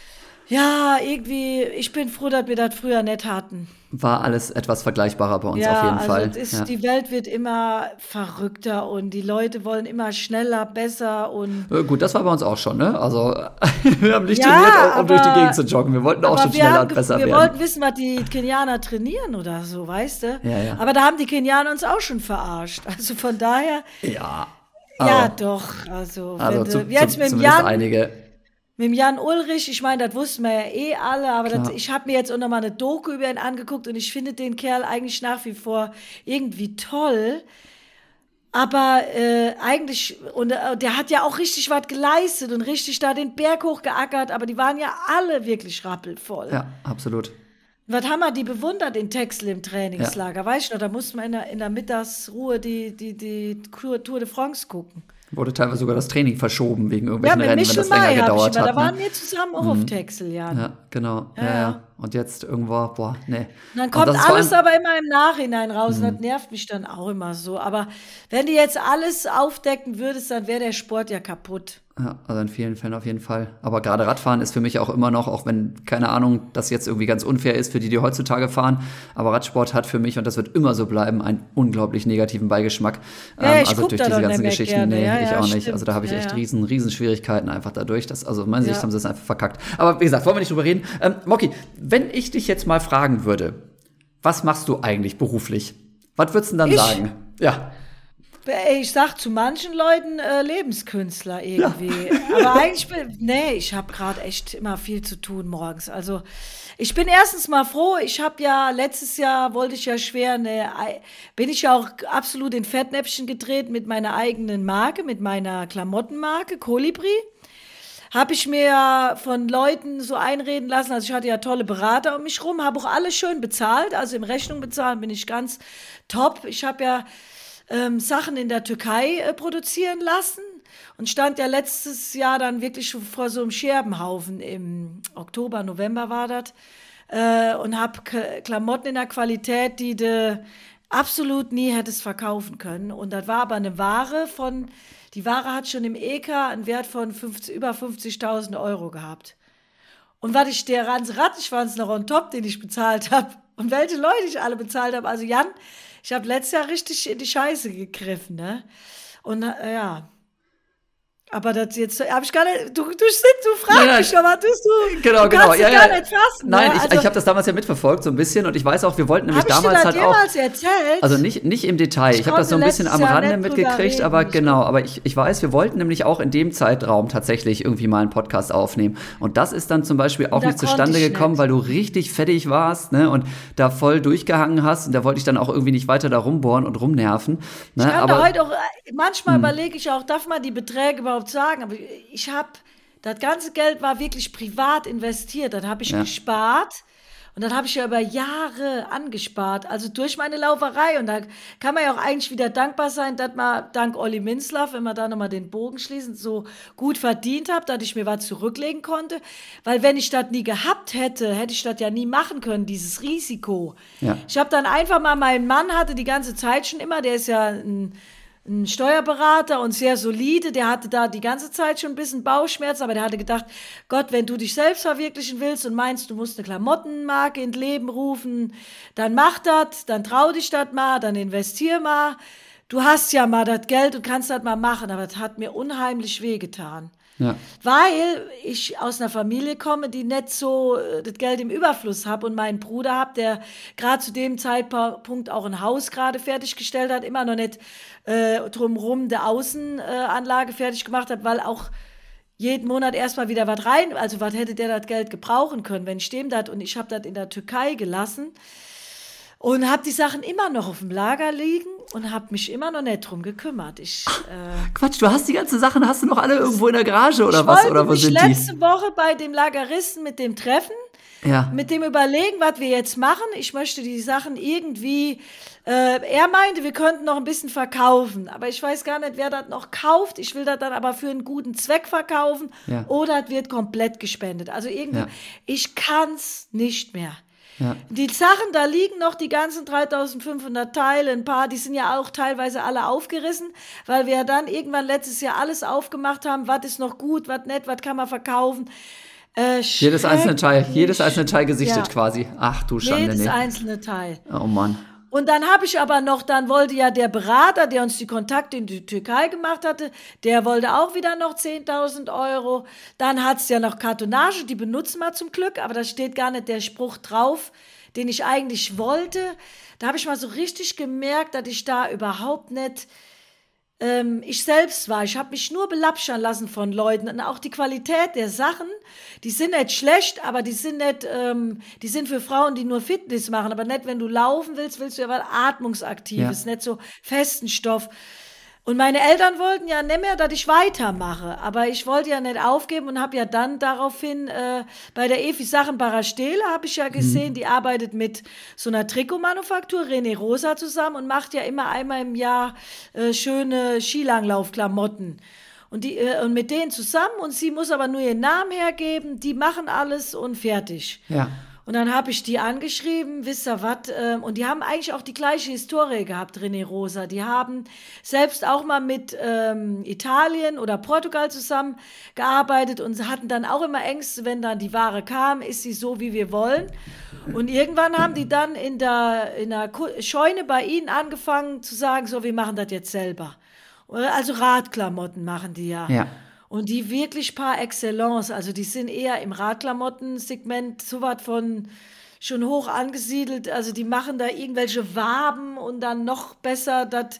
ja, irgendwie, ich bin froh, dass wir das früher nicht hatten. War alles etwas vergleichbarer bei uns auf jeden Fall. Die Welt wird immer verrückter und die Leute wollen immer schneller, besser und. Gut, das war bei uns auch schon, ne? Also, wir haben nicht trainiert, um durch die Gegend zu joggen. Wir wollten auch schon schneller und besser werden. Wir wollten wissen, was die Kenianer trainieren oder so, weißt du? Ja. Aber da haben die Kenianer uns auch schon verarscht. Also von daher. Ja. Ja, doch. Also jetzt mit dem Jan. Einige. Mit dem Jan Ulrich, ich meine, das wussten wir ja eh alle, aber ich habe mir jetzt auch noch mal eine Doku über ihn angeguckt und ich finde den Kerl eigentlich nach wie vor irgendwie toll. Aber eigentlich, und der hat ja auch richtig was geleistet und richtig da den Berg hochgeackert, aber die waren ja alle wirklich rappelvoll. Ja, absolut. Was haben wir die bewundert in Texel im Trainingslager? Weißt du noch, da mussten wir in der Mittagsruhe die Tour de France gucken. Wurde teilweise sogar das Training verschoben wegen irgendwelchen mit Rennen, wenn das länger gedauert hat. Da waren wir zusammen auch auf Texel, Ja, genau. Ja. Und jetzt irgendwo, nee. Und dann kommt alles aber immer im Nachhinein raus. Und das nervt mich dann auch immer so. Aber wenn du jetzt alles aufdecken würdest, dann wäre der Sport ja kaputt. Ja, also in vielen Fällen auf jeden Fall. Aber gerade Radfahren ist für mich auch immer noch, auch wenn, keine Ahnung, das jetzt irgendwie ganz unfair ist für die heutzutage fahren, aber Radsport hat für mich, und das wird immer so bleiben, einen unglaublich negativen Beigeschmack. Also durch diese ganzen Geschichten, ich auch nicht. Stimmt. Also da habe ich echt riesen Schwierigkeiten einfach dadurch. Also aus meiner Sicht haben sie es einfach verkackt. Aber wie gesagt, wollen wir nicht drüber reden. Moki, wenn ich dich jetzt mal fragen würde, was machst du eigentlich beruflich? Was würdest du denn dann sagen? Ja. Ich sag zu manchen Leuten Lebenskünstler irgendwie. Ja. Aber eigentlich ich habe gerade echt immer viel zu tun morgens. Also ich bin erstens mal froh, ich habe ja letztes Jahr, bin ich ja auch absolut in Fettnäpfchen getreten mit meiner eigenen Marke, mit meiner Klamottenmarke Kolibri. Habe ich mir von Leuten so einreden lassen, also ich hatte ja tolle Berater um mich rum, habe auch alles schön bezahlt, also im Rechnung bezahlen bin ich ganz top. Ich habe ja Sachen in der Türkei produzieren lassen und stand ja letztes Jahr dann wirklich vor so einem Scherbenhaufen, im Oktober, November war das, und habe Klamotten in der Qualität, die du absolut nie hättest verkaufen können. Und das war aber eine Ware die Ware hat schon im EK einen Wert von über 50.000 Euro gehabt. Und was ich der ganze Rattenschwanz noch on top, den ich bezahlt habe, und welche Leute ich alle bezahlt habe, also Jan, ich habe letztes Jahr richtig in die Scheiße gegriffen, ne? Und aber das jetzt habe ich gar nicht. Du fragst mich schon, was tust du? Genau. Kannst du gar nicht fassen. Nein, ne? ich habe das damals ja mitverfolgt, so ein bisschen, und ich weiß auch, wir wollten nämlich damals halt auch. Erzählt? Also nicht im Detail. Ich habe das so ein bisschen am Rande mitgekriegt, aber genau. Aber ich weiß, wir wollten nämlich auch in dem Zeitraum tatsächlich irgendwie mal einen Podcast aufnehmen. Und das ist dann zum Beispiel auch nicht zustande gekommen, weil du richtig fettig warst, ne, und da voll durchgehangen hast. Und da wollte ich dann auch irgendwie nicht weiter da rumbohren und rumnerven. Ne? Ich kann da heute auch, manchmal überlege ich auch, darf man die Beträge überhaupt sagen, aber das ganze Geld war wirklich privat investiert, das habe ich gespart und das habe ich ja über Jahre angespart, also durch meine Lauferei, und da kann man ja auch eigentlich wieder dankbar sein, dass man dank Olli Minzlaff, wenn wir da nochmal den Bogen schließen, so gut verdient habe, dass ich mir was zurücklegen konnte, weil wenn ich das nie gehabt hätte, hätte ich das ja nie machen können, dieses Risiko. Ja. Ich habe dann einfach mal, mein Mann hatte die ganze Zeit schon immer, der ist ja ein ein Steuerberater und sehr solide, der hatte da die ganze Zeit schon ein bisschen Bauchschmerzen, aber der hatte gedacht, Gott, wenn du dich selbst verwirklichen willst und meinst, du musst eine Klamottenmarke ins Leben rufen, dann mach das, dann trau dich das mal, dann investier mal. Du hast ja mal das Geld und kannst das mal machen, aber das hat mir unheimlich wehgetan. Ja. Weil ich aus einer Familie komme, die nicht so das Geld im Überfluss habe und meinen Bruder habe, der gerade zu dem Zeitpunkt auch ein Haus gerade fertiggestellt hat, immer noch nicht drumherum der Außenanlage fertig gemacht hat, weil auch jeden Monat erstmal wieder was rein, also was hätte der das Geld gebrauchen können, wenn ich dem das, und ich habe das in der Türkei gelassen und habe die Sachen immer noch auf dem Lager liegen und habe mich immer noch nicht drum gekümmert. Quatsch, du hast die ganzen Sachen, hast du noch alle irgendwo in der Garage oder was? Oder wo sind die? Ich wollte mich letzte Woche bei dem Lageristen mit dem treffen, mit dem überlegen, was wir jetzt machen. Ich möchte die Sachen irgendwie, er meinte, wir könnten noch ein bisschen verkaufen, aber ich weiß gar nicht, wer das noch kauft. Ich will das dann aber für einen guten Zweck verkaufen oder es wird komplett gespendet. Also irgendwie, ich kann's nicht mehr. Ja. Die Sachen, da liegen noch die ganzen 3500 Teile, ein paar, die sind ja auch teilweise alle aufgerissen, weil wir ja dann irgendwann letztes Jahr alles aufgemacht haben, was ist noch gut, was nicht, was kann man verkaufen. Jedes einzelne Teil gesichtet quasi. Ach du Schande. Jedes einzelne Teil. Oh Mann. Und dann habe ich aber noch, dann wollte ja der Berater, der uns die Kontakte in die Türkei gemacht hatte, der wollte auch wieder noch 10.000 Euro. Dann hat es ja noch Kartonage, die benutzen wir zum Glück, aber da steht gar nicht der Spruch drauf, den ich eigentlich wollte. Da habe ich mal so richtig gemerkt, dass ich da überhaupt nicht ich selbst war. Ich habe mich nur belapschern lassen von Leuten. Und auch die Qualität der Sachen, die sind nicht schlecht, aber die sind nicht, die sind für Frauen, die nur Fitness machen. Aber nicht, wenn du laufen willst, willst du ja was Atmungsaktives, nicht so festen Stoff. Und meine Eltern wollten ja nicht mehr, dass ich weitermache. Aber ich wollte ja nicht aufgeben und habe ja dann daraufhin bei der Evi Sachenbacher Stele habe ich ja gesehen, die arbeitet mit so einer Trikotmanufaktur, René Rosa, zusammen und macht ja immer einmal im Jahr schöne Skilanglaufklamotten. Und mit denen zusammen, und sie muss aber nur ihren Namen hergeben, die machen alles und fertig. Ja. Und dann habe ich die angeschrieben, wisst ihr was, und die haben eigentlich auch die gleiche Historie gehabt, René Rosa. Die haben selbst auch mal mit Italien oder Portugal zusammengearbeitet und hatten dann auch immer Ängste, wenn dann die Ware kam, ist sie so, wie wir wollen. Und irgendwann haben die dann in der Scheune bei ihnen angefangen zu sagen, so, wir machen das jetzt selber. Also Radklamotten machen die ja. Ja. Und die wirklich par excellence, also die sind eher im Radklamotten-Segment so was von schon hoch angesiedelt, also die machen da irgendwelche Waben und dann noch besser, dass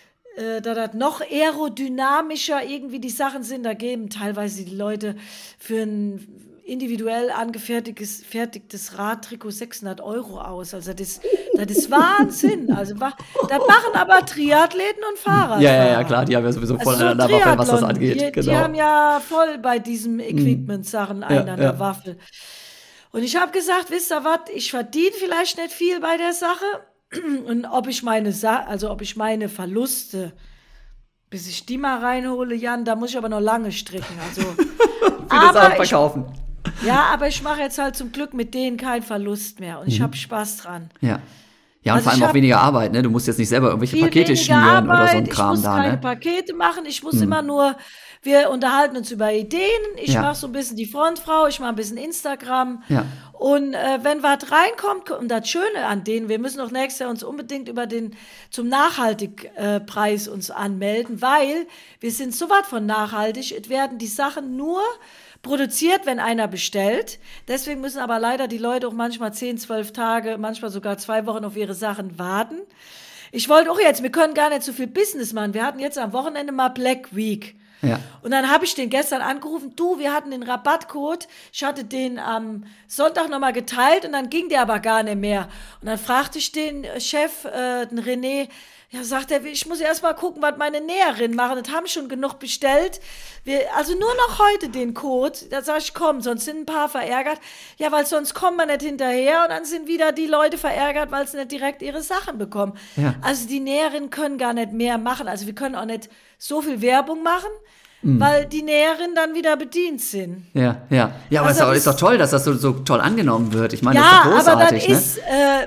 noch aerodynamischer irgendwie die Sachen sind, da geben teilweise die Leute für ein individuell angefertigtes Radtrikot 600 Euro aus. Also das ist Wahnsinn. Also das machen aber Triathleten und Fahrradfahrer. Ja, klar, die haben ja sowieso voll an der Waffel, was das angeht. Die haben ja voll bei diesem Equipment-Sachen einen an der Waffel. Und ich habe gesagt, wisst ihr was, ich verdiene vielleicht nicht viel bei der Sache. Und ob ich meine Verluste, bis ich die mal reinhole, Jan, da muss ich aber noch lange stricken. Also viele Sachen verkaufen. Ja, aber ich mache jetzt halt zum Glück mit denen keinen Verlust mehr und ich habe Spaß dran. Ja. Ja, und also vor allem auch weniger Arbeit, ne? Du musst jetzt nicht selber irgendwelche Pakete schnüren oder so ein Kram da, ne? Ich muss keine Pakete machen, ich muss immer nur, wir unterhalten uns über Ideen, ich mache so ein bisschen die Frontfrau, ich mache ein bisschen Instagram und wenn was reinkommt, und das Schöne an denen, wir müssen auch nächstes Jahr uns unbedingt zum Nachhaltigpreis uns anmelden, weil wir sind so was von nachhaltig, es werden die Sachen nur produziert, wenn einer bestellt. Deswegen müssen aber leider die Leute auch manchmal 10, 12 Tage, manchmal sogar 2 Wochen auf ihre Sachen warten. Ich wollte auch jetzt, wir können gar nicht so viel Business machen. Wir hatten jetzt am Wochenende mal Black Week. Ja. Und dann habe ich den gestern angerufen, wir hatten den Rabattcode, ich hatte den am Sonntag nochmal geteilt und dann ging der aber gar nicht mehr. Und dann fragte ich den Chef, den René, ja, sagt er, ich muss erst mal gucken, was meine Näherinnen machen. Das haben schon genug bestellt. Also nur noch heute den Code. Da sage ich, komm, sonst sind ein paar verärgert. Ja, weil sonst kommen wir nicht hinterher und dann sind wieder die Leute verärgert, weil sie nicht direkt ihre Sachen bekommen. Ja. Also die Näherinnen können gar nicht mehr machen. Also wir können auch nicht so viel Werbung machen, weil die Näherinnen dann wieder bedient sind. Ja, aber also ist doch toll, dass das so toll angenommen wird. Ich meine, das ist doch großartig, aber das ist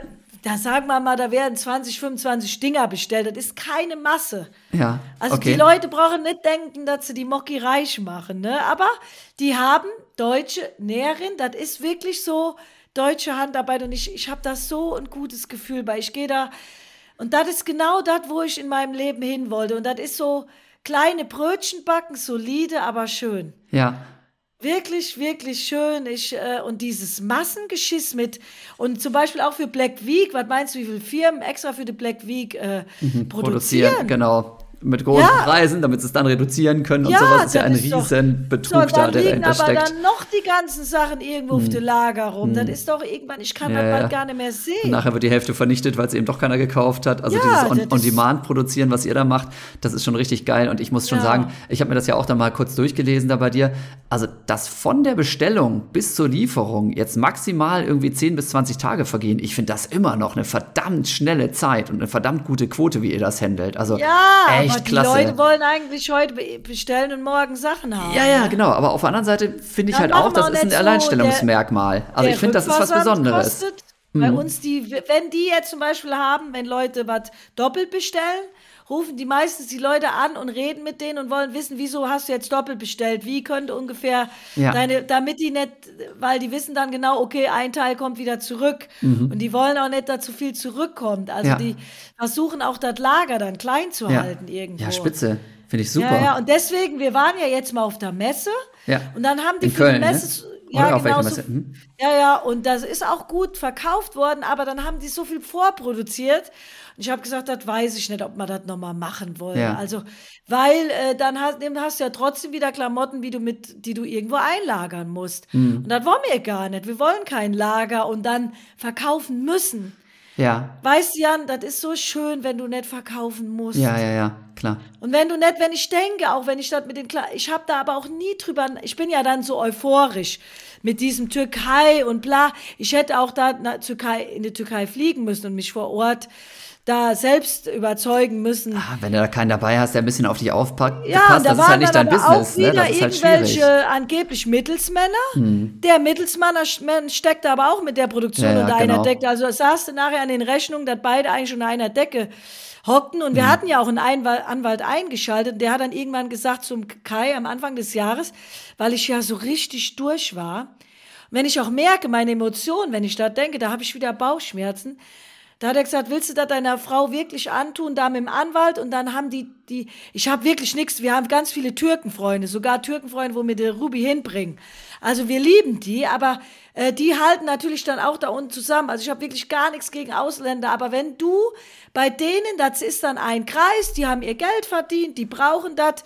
da sagen wir mal, da werden 20, 25 Dinger bestellt. Das ist keine Masse. Ja, Also okay. die Leute brauchen nicht denken, dass sie die Mocki reich machen, ne? Aber die haben deutsche Näherin, das ist wirklich so deutsche Handarbeit und ich habe da so ein gutes Gefühl bei. Ich gehe da und das ist genau das, wo ich in meinem Leben hin wollte. Und das ist so kleine Brötchen backen, solide, aber schön. Ja. Wirklich, wirklich schön. Und dieses Massengeschiss mit, und zum Beispiel auch für Black Week, was meinst du, wie viele Firmen extra für die Black Week produzieren? Genau. Mit großen Preisen, damit sie es dann reduzieren können und sowas. Das ist ja ein riesen Betrug da, der dahinter steckt. Aber dann noch die ganzen Sachen irgendwo auf dem Lager rum. Das ist doch irgendwann, ich kann das bald gar nicht mehr sehen. Und nachher wird die Hälfte vernichtet, weil es eben doch keiner gekauft hat. Also dieses On-Demand produzieren, was ihr da macht, das ist schon richtig geil. Und ich muss schon sagen, ich habe mir das ja auch dann mal kurz durchgelesen da bei dir. Also, dass von der Bestellung bis zur Lieferung jetzt maximal irgendwie 10 bis 20 Tage vergehen, ich finde das immer noch eine verdammt schnelle Zeit und eine verdammt gute Quote, wie ihr das handelt. Also, echt aber die klasse. Leute wollen eigentlich heute bestellen und morgen Sachen haben. Ja, genau. Aber auf der anderen Seite finde ich Dann halt auch, machen das wir ist ein nicht so, Alleinstellungsmerkmal. Also ich finde, das ist was Besonderes. Kostet bei uns wenn die jetzt zum Beispiel haben, wenn Leute was doppelt bestellen, rufen die meistens die Leute an und reden mit denen und wollen wissen, wieso hast du jetzt doppelt bestellt? Wie könnte ungefähr damit die nicht, weil die wissen dann genau, okay, ein Teil kommt wieder zurück. Und die wollen auch nicht, dass zu viel zurückkommt. Also die versuchen auch das Lager dann klein zu halten irgendwo. Ja, spitze. Finde ich super. Ja, und deswegen, wir waren ja jetzt mal auf der Messe. Ja. Und dann haben die in für Köln, die Messe. Ne? Ja, oder auf genau. welcher Messe? Ja, und das ist auch gut verkauft worden, aber dann haben die so viel vorproduziert. Und ich habe gesagt, das weiß ich nicht, ob wir das nochmal machen wollen. Ja. Also, weil dann hast du ja trotzdem wieder Klamotten, die du irgendwo einlagern musst. Und das wollen wir gar nicht. Wir wollen kein Lager und dann verkaufen müssen. Ja. Weißt du, Jan, das ist so schön, wenn du nicht verkaufen musst. Ja, klar. Und wenn ich denke, auch wenn ich das ich habe da aber auch nie drüber, ich bin ja dann so euphorisch mit diesem Türkei und bla. Ich hätte auch da in die Türkei fliegen müssen und mich vor Ort da selbst überzeugen müssen. Wenn du da keinen dabei hast, der ein bisschen auf dich aufpasst, Ja, und da das ist waren halt nicht dann dein aber Business. auch wieder Ne? Das ist halt schwierig. irgendwelche angeblich Mittelsmänner. Der Mittelsmann steckt aber auch mit der Produktion unter einer Decke. Also saß du nachher an den Rechnungen, dass beide eigentlich unter einer Decke hockten. Und wir hatten ja auch einen Anwalt eingeschaltet. Der hat dann irgendwann gesagt zum Kai am Anfang des Jahres, weil ich ja so richtig durch war. Und wenn ich auch merke, meine Emotionen, wenn ich da denke, da habe ich wieder Bauchschmerzen. Da hat er gesagt, willst du das deiner Frau wirklich antun, da mit dem Anwalt? Und dann haben ich habe wirklich nichts, wir haben ganz viele Türkenfreunde, sogar Türkenfreunde, wo wir den Ruby hinbringen. Also wir lieben die, aber die halten natürlich dann auch da unten zusammen. Also ich habe wirklich gar nichts gegen Ausländer, aber wenn du bei denen, das ist dann ein Kreis, die haben ihr Geld verdient, die brauchen das,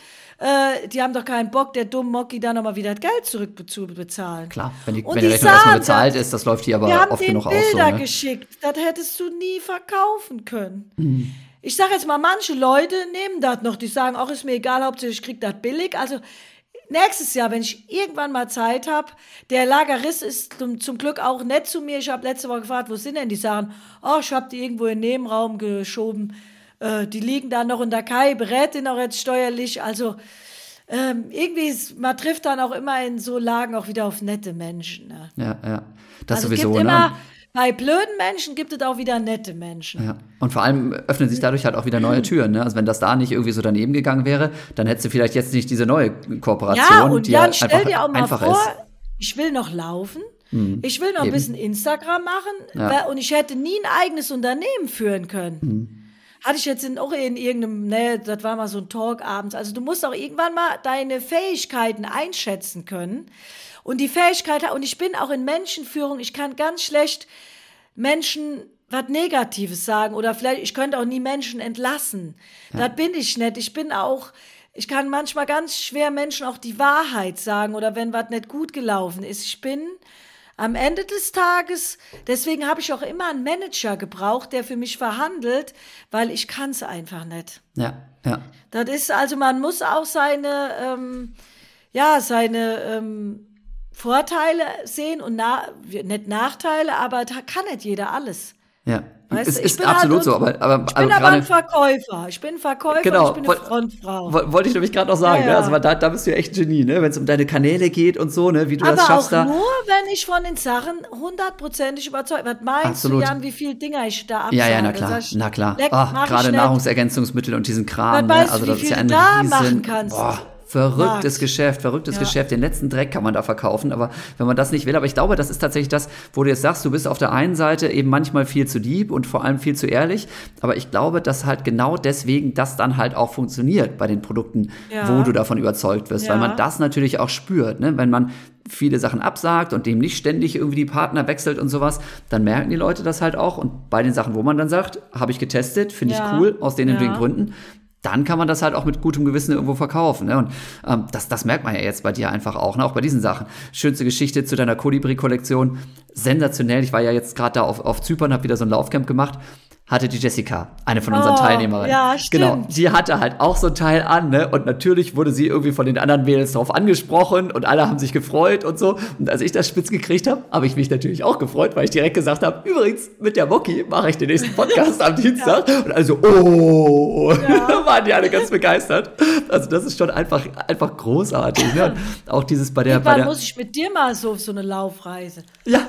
die haben doch keinen Bock, der dumme Mocki da nochmal wieder das Geld zurückzubezahlen. Klar, wenn die Rechnung erstmal bezahlt ist, das läuft hier aber oft genug aus. Wir haben Bilder geschickt, das hättest du nie verkaufen können. Ich sage jetzt mal, manche Leute nehmen das noch, die sagen, ach, ist mir egal, Hauptsache ich krieg das billig. Also nächstes Jahr, wenn ich irgendwann mal Zeit habe, der Lagerist ist zum Glück auch nett zu mir. Ich habe letzte Woche gefragt, wo sind denn die Sachen? Oh, ich habe die irgendwo in den Nebenraum geschoben. Die liegen da noch in der Kai, berät den auch jetzt steuerlich. Also irgendwie, man trifft dann auch immer in so Lagen auch wieder auf nette Menschen. Ne? Ja, das also sowieso. Es gibt immer, bei blöden Menschen gibt es auch wieder nette Menschen. Ja. Und vor allem öffnen sich dadurch halt auch wieder neue Türen. Ne? Also wenn das da nicht irgendwie so daneben gegangen wäre, dann hättest du vielleicht jetzt nicht diese neue Kooperation, ja, und die Jan, ja stell dir auch mal einfach vor, ist. ich will noch laufen, ich will noch ein bisschen Instagram machen und ich hätte nie ein eigenes Unternehmen führen können. Hatte ich jetzt auch in irgendeinem, das war mal so ein Talk abends. Also du musst auch irgendwann mal deine Fähigkeiten einschätzen können. Und die Fähigkeit, und ich bin auch in Menschenführung, ich kann ganz schlecht Menschen was Negatives sagen oder vielleicht, ich könnte auch nie Menschen entlassen. Das bin ich nicht. Ich kann manchmal ganz schwer Menschen auch die Wahrheit sagen oder wenn was nicht gut gelaufen ist. Ich bin am Ende des Tages, deswegen habe ich auch immer einen Manager gebraucht, der für mich verhandelt, weil ich kann es einfach nicht. Ja. Das ist, also man muss auch seine Vorteile sehen und nicht Nachteile, aber da kann nicht jeder alles. Ja. Weißt Es du, ist absolut so, aber ich bin aber gerade, ein Verkäufer. Ich bin ein Verkäufer genau, und ich bin eine Frontfrau. wollte ich nämlich gerade noch sagen, Ja, ne? ja. Also da bist du ja echt ein Genie, ne? Wenn es um deine Kanäle geht und so, ne? Wie du das Aber schaffst auch da. nur, wenn ich von den Sachen 100%ig überzeugt. Was meinst Absolut. du, Jan, wie viele Dinger ich da absage? Ja, na klar, Sag ich, na klar. leck, Ah, mach ich gerade nicht. Nahrungsergänzungsmittel und diesen Kram, Was ne? weißt du, Also wie das ist viel ja ein du da riesen, machen kannst? verrücktes Markt. Verrücktes Ja. Geschäft. Den letzten Dreck kann man da verkaufen, aber wenn man das nicht will, aber ich glaube, das ist tatsächlich das, wo du jetzt sagst, du bist auf der einen Seite eben manchmal viel zu lieb und vor allem viel zu ehrlich, aber ich glaube, dass halt genau deswegen das dann halt auch funktioniert bei den Produkten, Ja. wo du davon überzeugt wirst, Ja. weil man das natürlich auch spürt, ne? Wenn man viele Sachen absagt und dem nicht ständig irgendwie die Partner wechselt und sowas, dann merken die Leute das halt auch und bei den Sachen, wo man dann sagt, habe ich getestet, finde ich Ja. cool, aus den und den Ja. Gründen, dann kann man das halt auch mit gutem Gewissen irgendwo verkaufen. Ne? Und das merkt man ja jetzt bei dir einfach auch, ne? Auch bei diesen Sachen. Schönste Geschichte zu deiner Kolibri-Kollektion. Sensationell. Ich war ja jetzt gerade da auf Zypern, habe wieder so ein Laufcamp gemacht. Hatte die Jessica, eine von unseren Oh, Teilnehmerinnen. ja, stimmt. Genau, die hatte halt auch so ein Teil an, ne? Und natürlich wurde sie irgendwie von den anderen Mädels drauf angesprochen und alle haben sich gefreut und so. Und als ich das spitz gekriegt habe ich mich natürlich auch gefreut, weil ich direkt gesagt habe, übrigens, mit der Moki mache ich den nächsten Podcast am Dienstag. Und also, waren die alle ganz begeistert. Also das ist schon einfach großartig. Ne? Und auch dieses bei der... Irgendwann muss ich mit dir mal so auf so eine Laufreise. Ja.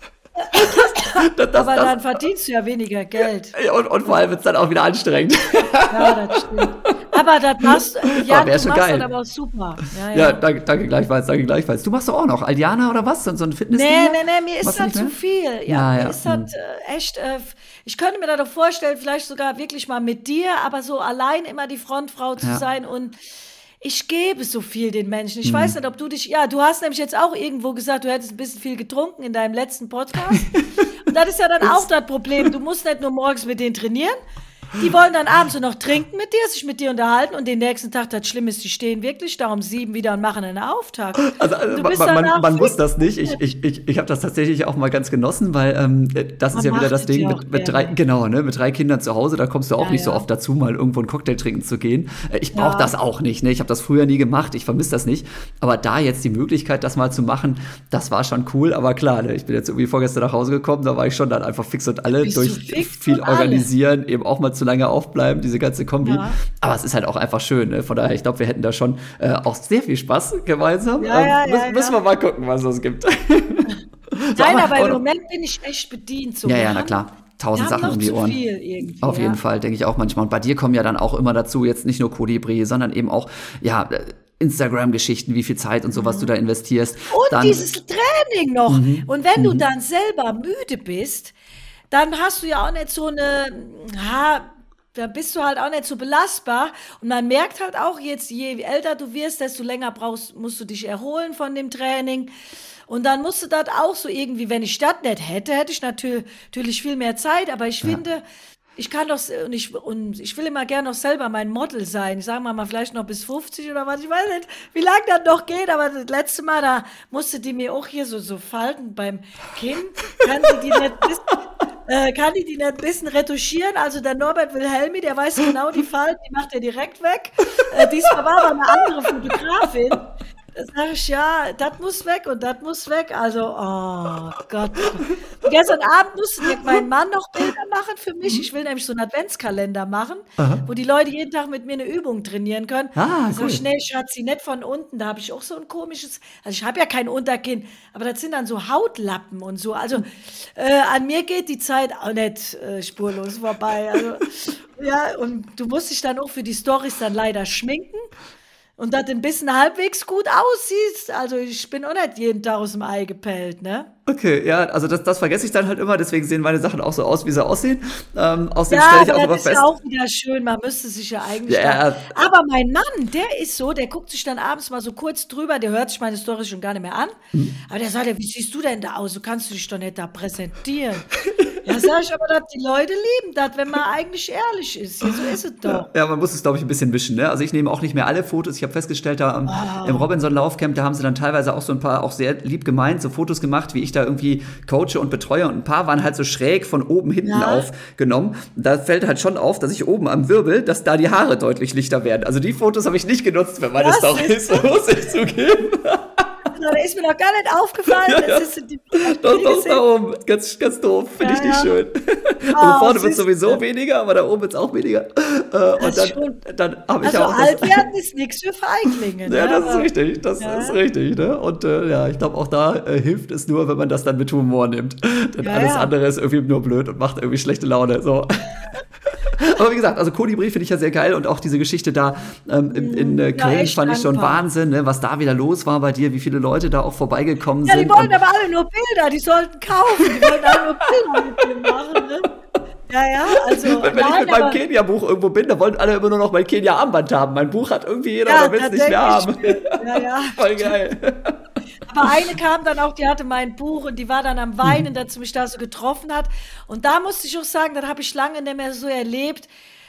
Aber dann verdienst du ja weniger Geld. Und vor allem wird es dann auch wieder anstrengend. Ja, das stimmt. Aber das machst ja, Aber wär du schon machst geil. das aber super. Ja, danke gleichfalls. Du machst doch auch noch Aldiana oder was? So ein Fitnessding? Nee, mir ist Machst du das nicht zu mehr? viel. Ja, Mir ja. ist das echt, ich könnte mir das doch vorstellen, vielleicht sogar wirklich mal mit dir, aber so allein immer die Frontfrau zu Ja. sein und ich gebe so viel den Menschen. Ich weiß nicht, ob du dich, du hast nämlich jetzt auch irgendwo gesagt, du hättest ein bisschen viel getrunken in deinem letzten Podcast. Und das ist ja dann auch das Problem. Du musst nicht nur morgens mit denen trainieren. Die wollen dann abends nur noch trinken mit dir, sich mit dir unterhalten und den nächsten Tag, das Schlimme ist, die stehen wirklich da um 7 wieder und machen einen Auftakt. Also Du bist danach man muss fit. das nicht. Ich habe das tatsächlich auch mal ganz genossen, weil das ist Man ja wieder macht das es Ding ja auch mit drei, gerne. genau, ne, mit 3 Kindern zu Hause, da kommst du auch Ja, nicht so ja. oft dazu, mal irgendwo einen Cocktail trinken zu gehen. Ich brauche Ja. das auch nicht, ne? Ich habe das früher nie gemacht, ich vermisse das nicht. Aber da jetzt die Möglichkeit, das mal zu machen, das war schon cool. Aber klar, ne, ich bin jetzt irgendwie vorgestern nach Hause gekommen, da war ich schon dann einfach fix und alle Bist du durch fix viel und alle? organisieren, eben auch mal zu lange aufbleiben, diese ganze Kombi. Ja. Aber es ist halt auch einfach schön. Ne? Von daher, ich glaube, wir hätten da schon auch sehr viel Spaß gemeinsam. Ja, müssen wir mal gucken, was es gibt. Nein, aber im noch- Moment bin ich echt bedient. So, Ja, wir ja, na haben- klar. wir 1000 haben Sachen noch um die zu Ohren. viel irgendwie, Auf jeden ja. Fall, denke ich auch manchmal. Und bei dir kommen ja dann auch immer dazu, jetzt nicht nur Kolibri, sondern eben auch, ja, Instagram-Geschichten, wie viel Zeit und so, was du da investierst. Und Dann, dieses Training noch. Und wenn du dann selber müde bist, dann hast du ja auch nicht so eine, da bist du halt auch nicht so belastbar. Und man merkt halt auch jetzt, je älter du wirst, desto länger musst du dich erholen von dem Training. Und dann musst du das auch so irgendwie, wenn ich das nicht hätte, hätte ich natürlich viel mehr Zeit. Aber ich finde, ich kann doch, und ich will immer gerne noch selber mein Model sein. Ich sage mal vielleicht noch bis 50 oder was. Ich weiß nicht, wie lange das noch geht, aber das letzte Mal, da musste die mir auch hier so Falten beim Kinn. Kann die nicht ein bisschen retuschieren? Also der Norbert Wilhelmi, der weiß genau die Falten, die macht er direkt weg. Diesmal war aber eine andere Fotografin. Da sage ich, ja, das muss weg und das muss weg. Also, oh Gott. Und gestern Abend musste mein Mann noch Bilder machen für mich. Ich will nämlich so einen Adventskalender machen, wo die Leute jeden Tag mit mir eine Übung trainieren können. Ah, Da sag cool. ich, nee, Schatzi, nicht von unten. Da habe ich auch so ein komisches, also ich habe ja kein Unterkinn, aber das sind dann so Hautlappen und so. Also an mir geht die Zeit auch nicht spurlos vorbei. Also, ja, und du musst dich dann auch für die Storys dann leider schminken. Und das ein bisschen halbwegs gut aussieht. Also ich bin auch nicht jeden Tag aus dem Ei gepellt, ne? Okay, ja, also das vergesse ich dann halt immer, deswegen sehen meine Sachen auch so aus, wie sie aussehen. Außerdem Ja, stelle ich auch aber immer das ist fest. ja auch wieder schön. Man müsste sich ja eigentlich. Ja. Aber mein Mann, der ist so, der guckt sich dann abends mal so kurz drüber, der hört sich meine Story schon gar nicht mehr an. Aber der sagt ja, wie siehst du denn da aus? Du kannst dich doch nicht da präsentieren. Ja, sag ich, aber dass die Leute lieben das, wenn man eigentlich ehrlich ist. Ja, so ist es doch. Ja, man muss es, glaube ich, ein bisschen wischen. Ne? Also ich nehme auch nicht mehr alle Fotos. Ich habe festgestellt, da im Robinson-Laufcamp, da haben sie dann teilweise auch so ein paar, auch sehr lieb gemeint, so Fotos gemacht, wie ich da irgendwie coache und betreue. Und ein paar waren halt so schräg von oben hinten aufgenommen. Da fällt halt schon auf, dass ich oben am Wirbel, dass da die Haare deutlich lichter werden. Also die Fotos habe ich nicht genutzt für meine Das Storys, ist- muss ich zugeben. da ist mir noch gar nicht aufgefallen. Ja. Das ist die Doch, da oben. Ganz, ganz doof. Finde ich nicht schön. Also vorne wird es sowieso weniger, aber da oben wird es auch weniger. Und dann habe ich also auch. alt werden ist nichts für Feiglinge. Ja, Ne? das ist richtig. Das ist richtig. Ne? Und ich glaube, auch da hilft es nur, wenn man das dann mit Humor nimmt. Denn alles andere ist irgendwie nur blöd und macht irgendwie schlechte Laune. So. Aber wie gesagt, also Kolibri finde ich ja sehr geil und auch diese Geschichte da in Köln fand ich schon Wahnsinn, ne? Was da wieder los war bei dir, wie viele Leute da auch vorbeigekommen sind. Ja, die wollten aber alle nur Bilder, die sollten kaufen, die wollten alle nur Bilder mit dir machen. Ne? Ja, also. Wenn ich mit meinem Kenia-Buch irgendwo bin, da wollen alle immer nur noch mein Kenia-Armband haben. Mein Buch hat irgendwie jeder, aber will es nicht mehr haben. Ja. Voll geil. Aber eine kam dann auch, die hatte mein Buch und die war dann am Weinen, dass sie mich da so getroffen hat. Und da musste ich auch sagen, das habe ich lange nicht mehr so erlebt.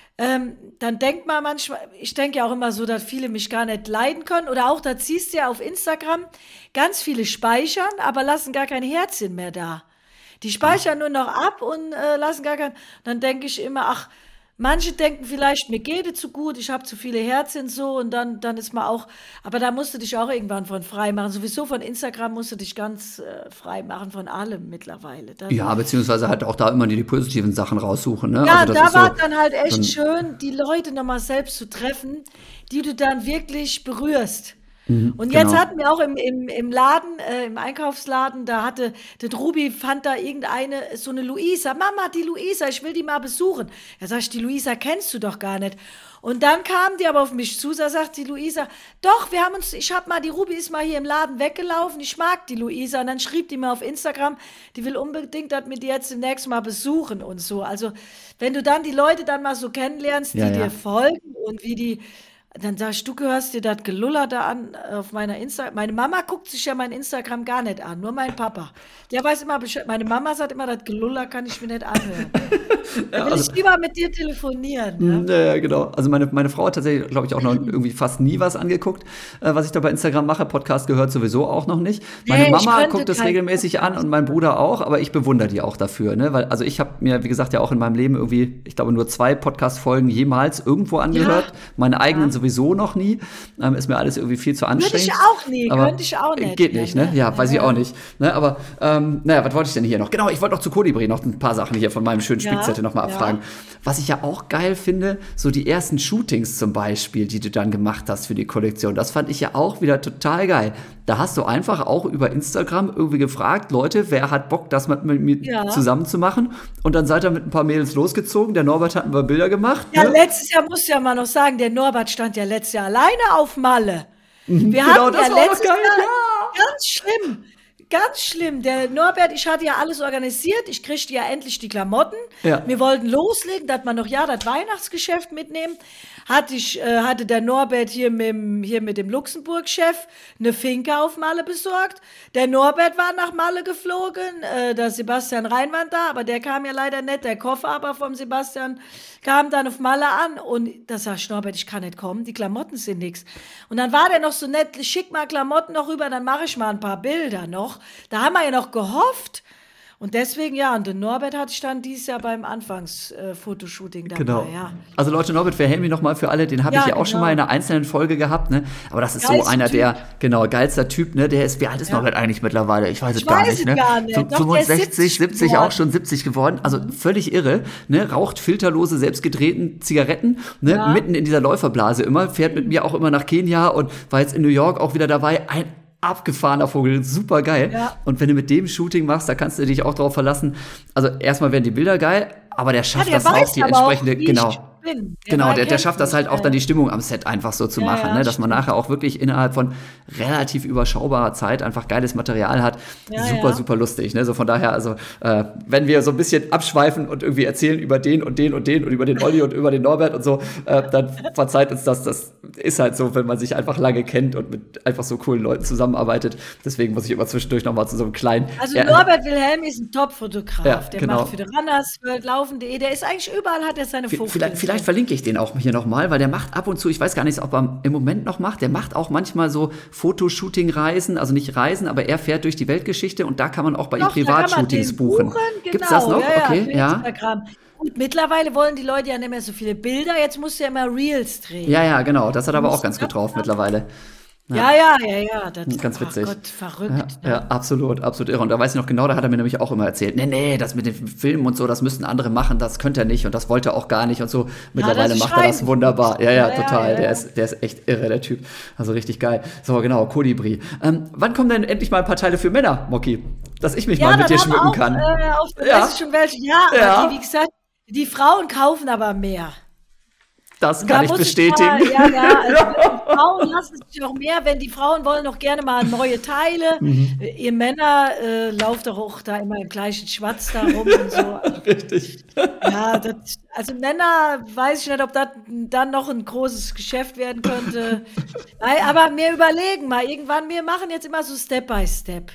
Dann denkt man manchmal, ich denke ja auch immer so, dass viele mich gar nicht leiden können. Oder auch, das siehst du ja auf Instagram, ganz viele speichern, aber lassen gar kein Herzchen mehr da. Die speichern nur noch ab und lassen gar kein. Dann denke ich immer, ach, manche denken vielleicht, mir geht es zu gut, ich habe zu viele Herzchen so und dann ist man auch, aber da musst du dich auch irgendwann von frei machen. Sowieso von Instagram musst du dich ganz frei machen von allem mittlerweile. Ja, beziehungsweise halt auch da immer die positiven Sachen raussuchen. Ne? Ja, also da war so, dann halt echt schön, die Leute nochmal selbst zu treffen, die du dann wirklich berührst. Und jetzt hatten wir auch im Laden, im Einkaufsladen, da hatte, der Ruby fand da irgendeine, so eine Luisa. Mama, die Luisa, ich will die mal besuchen. Da sag ich, die Luisa kennst du doch gar nicht. Und dann kam die aber auf mich zu, da sagt die Luisa, doch, die Ruby ist mal hier im Laden weggelaufen, ich mag die Luisa. Und dann schrieb die mir auf Instagram, die will unbedingt, dass wir die jetzt demnächst mal besuchen und so. Also, wenn du dann die Leute dann mal so kennenlernst, die dir folgen und wie die. Dann sagst du, gehörst dir das Geluller da an auf meiner Instagram. Meine Mama guckt sich ja mein Instagram gar nicht an, nur mein Papa. Der weiß immer Bescheid. Meine Mama sagt immer, das Geluller kann ich mir nicht anhören. Da will ich lieber mit dir telefonieren. Ne? Ja, genau. Also meine Frau hat tatsächlich, glaube ich, auch noch irgendwie fast nie was angeguckt, was ich da bei Instagram mache. Podcast gehört sowieso auch noch nicht. Meine Mama guckt das regelmäßig an und mein Bruder auch, aber ich bewundere die auch dafür. Ne? Weil, also ich habe mir, wie gesagt, ja auch in meinem Leben irgendwie, ich glaube, nur 2 Podcast-Folgen jemals irgendwo angehört. Meine eigenen sowieso noch nie. Ist mir alles irgendwie viel zu anstrengend. Könnte ich auch nicht. Geht nicht, ne? Ja, weiß ich auch nicht. Ne? Aber, was wollte ich denn hier noch? Genau, ich wollte noch zu Kolibri noch ein paar Sachen hier von meinem schönen Spickzettel nochmal abfragen. Was ich ja auch geil finde, so die ersten Shootings zum Beispiel, die du dann gemacht hast für die Kollektion, das fand ich ja auch wieder total geil. Da hast du einfach auch über Instagram irgendwie gefragt, Leute, wer hat Bock, das mit mir zusammen zu machen? Und dann seid ihr mit ein paar Mädels losgezogen. Der Norbert hat ein paar Bilder gemacht. Ja, letztes Jahr musst du ja mal noch sagen, der Norbert stand ja letztes Jahr alleine auf Malle. Wir hatten das ja war letztes geil, Jahr ganz schlimm. Der Norbert, ich hatte ja alles organisiert. Ich kriegte ja endlich die Klamotten. Ja. Wir wollten loslegen, dass man noch das Weihnachtsgeschäft mitnehmen. Hatte der Norbert hier mit dem Luxemburg-Chef eine Finke auf Malle besorgt. Der Norbert war nach Malle geflogen, der Sebastian Rhein war da, aber der kam ja leider nicht. Der Koffer aber vom Sebastian kam dann auf Malle an und da sag ich, Norbert, ich kann nicht kommen, die Klamotten sind nix. Und dann war der noch so nett, schick mal Klamotten noch rüber, dann mache ich mal ein paar Bilder noch. Da haben wir ja noch gehofft. Und deswegen, und den Norbert hatte ich dann dieses Jahr beim Anfangsfotoshooting dabei. Genau. Ja. Also Leute, Norbert Verhelmi nochmal für alle, den habe ich ja auch schon mal in einer einzelnen Folge gehabt, ne? Aber das ist so einer, der, geilster Typ, ne? Der ist, wie alt ist Norbert eigentlich mittlerweile? Ich weiß es gar nicht, ne? Gar nicht. 65, 70 geworden. Auch schon 70 geworden. Also völlig irre, ne? Raucht filterlose, selbstgedrehten Zigaretten, ne? Mitten in dieser Läuferblase immer, fährt mit mir auch immer nach Kenia und war jetzt in New York auch wieder dabei. Ein abgefahrener Vogel, super geil. Ja. Und wenn du mit dem Shooting machst, da kannst du dich auch drauf verlassen. Also erstmal werden die Bilder geil, aber der schafft das auch, die entsprechende, der schafft das halt auch dann die Stimmung am Set einfach so zu machen, ne? Dass man nachher auch wirklich innerhalb von relativ überschaubarer Zeit einfach geiles Material hat. Super lustig, ne? So von daher, also wenn wir so ein bisschen abschweifen und irgendwie erzählen über den und den und den und über den Olli und über den Norbert und so, dann verzeiht uns das. Das ist halt so, wenn man sich einfach lange kennt und mit einfach so coolen Leuten zusammenarbeitet. Deswegen muss ich immer zwischendurch nochmal zu so einem kleinen... Also Norbert Wilhelmi ist ein Top-Fotograf. Der macht für die Runners, Laufen.de, der ist eigentlich überall, hat er seine Fotos. Vielleicht verlinke ich den auch hier nochmal, weil der macht ab und zu, ich weiß gar nicht, ob er im Moment noch macht, der macht auch manchmal so Fotoshooting-Reisen, also nicht Reisen, aber er fährt durch die Weltgeschichte und da kann man auch bei ihm Privatshootings buchen. Gibt's das noch? Instagram. Und mittlerweile wollen die Leute ja nicht mehr so viele Bilder, jetzt musst du ja immer Reels drehen. Ja, genau, das hat aber auch ganz gut drauf mittlerweile. Ja. Ganz witzig. Gott, verrückt. Ja, absolut, absolut irre. Und da weiß ich noch genau, da hat er mir nämlich auch immer erzählt, nee, das mit den Filmen und so, das müssten andere machen, das könnte er nicht und das wollte er auch gar nicht und so. Mittlerweile macht er das wunderbar. Ja, total. Der ist echt irre, der Typ. Also richtig geil. So, genau, Kolibri. Wann kommen denn endlich mal ein paar Teile für Männer, Moki? Dass ich mich mal mit dir schmücken kann. Weiß ich schon welche. Aber wie gesagt, die Frauen kaufen aber mehr. Das kann ich bestätigen. Also die Frauen lassen sich auch mehr, wenn die Frauen wollen noch gerne mal neue Teile. Ihr Männer lauft doch auch da immer im gleichen Schwarz da rum und so. Richtig. Ja, also Männer, weiß ich nicht, ob das dann noch ein großes Geschäft werden könnte. Aber wir überlegen mal, irgendwann, wir machen jetzt immer so Step by Step.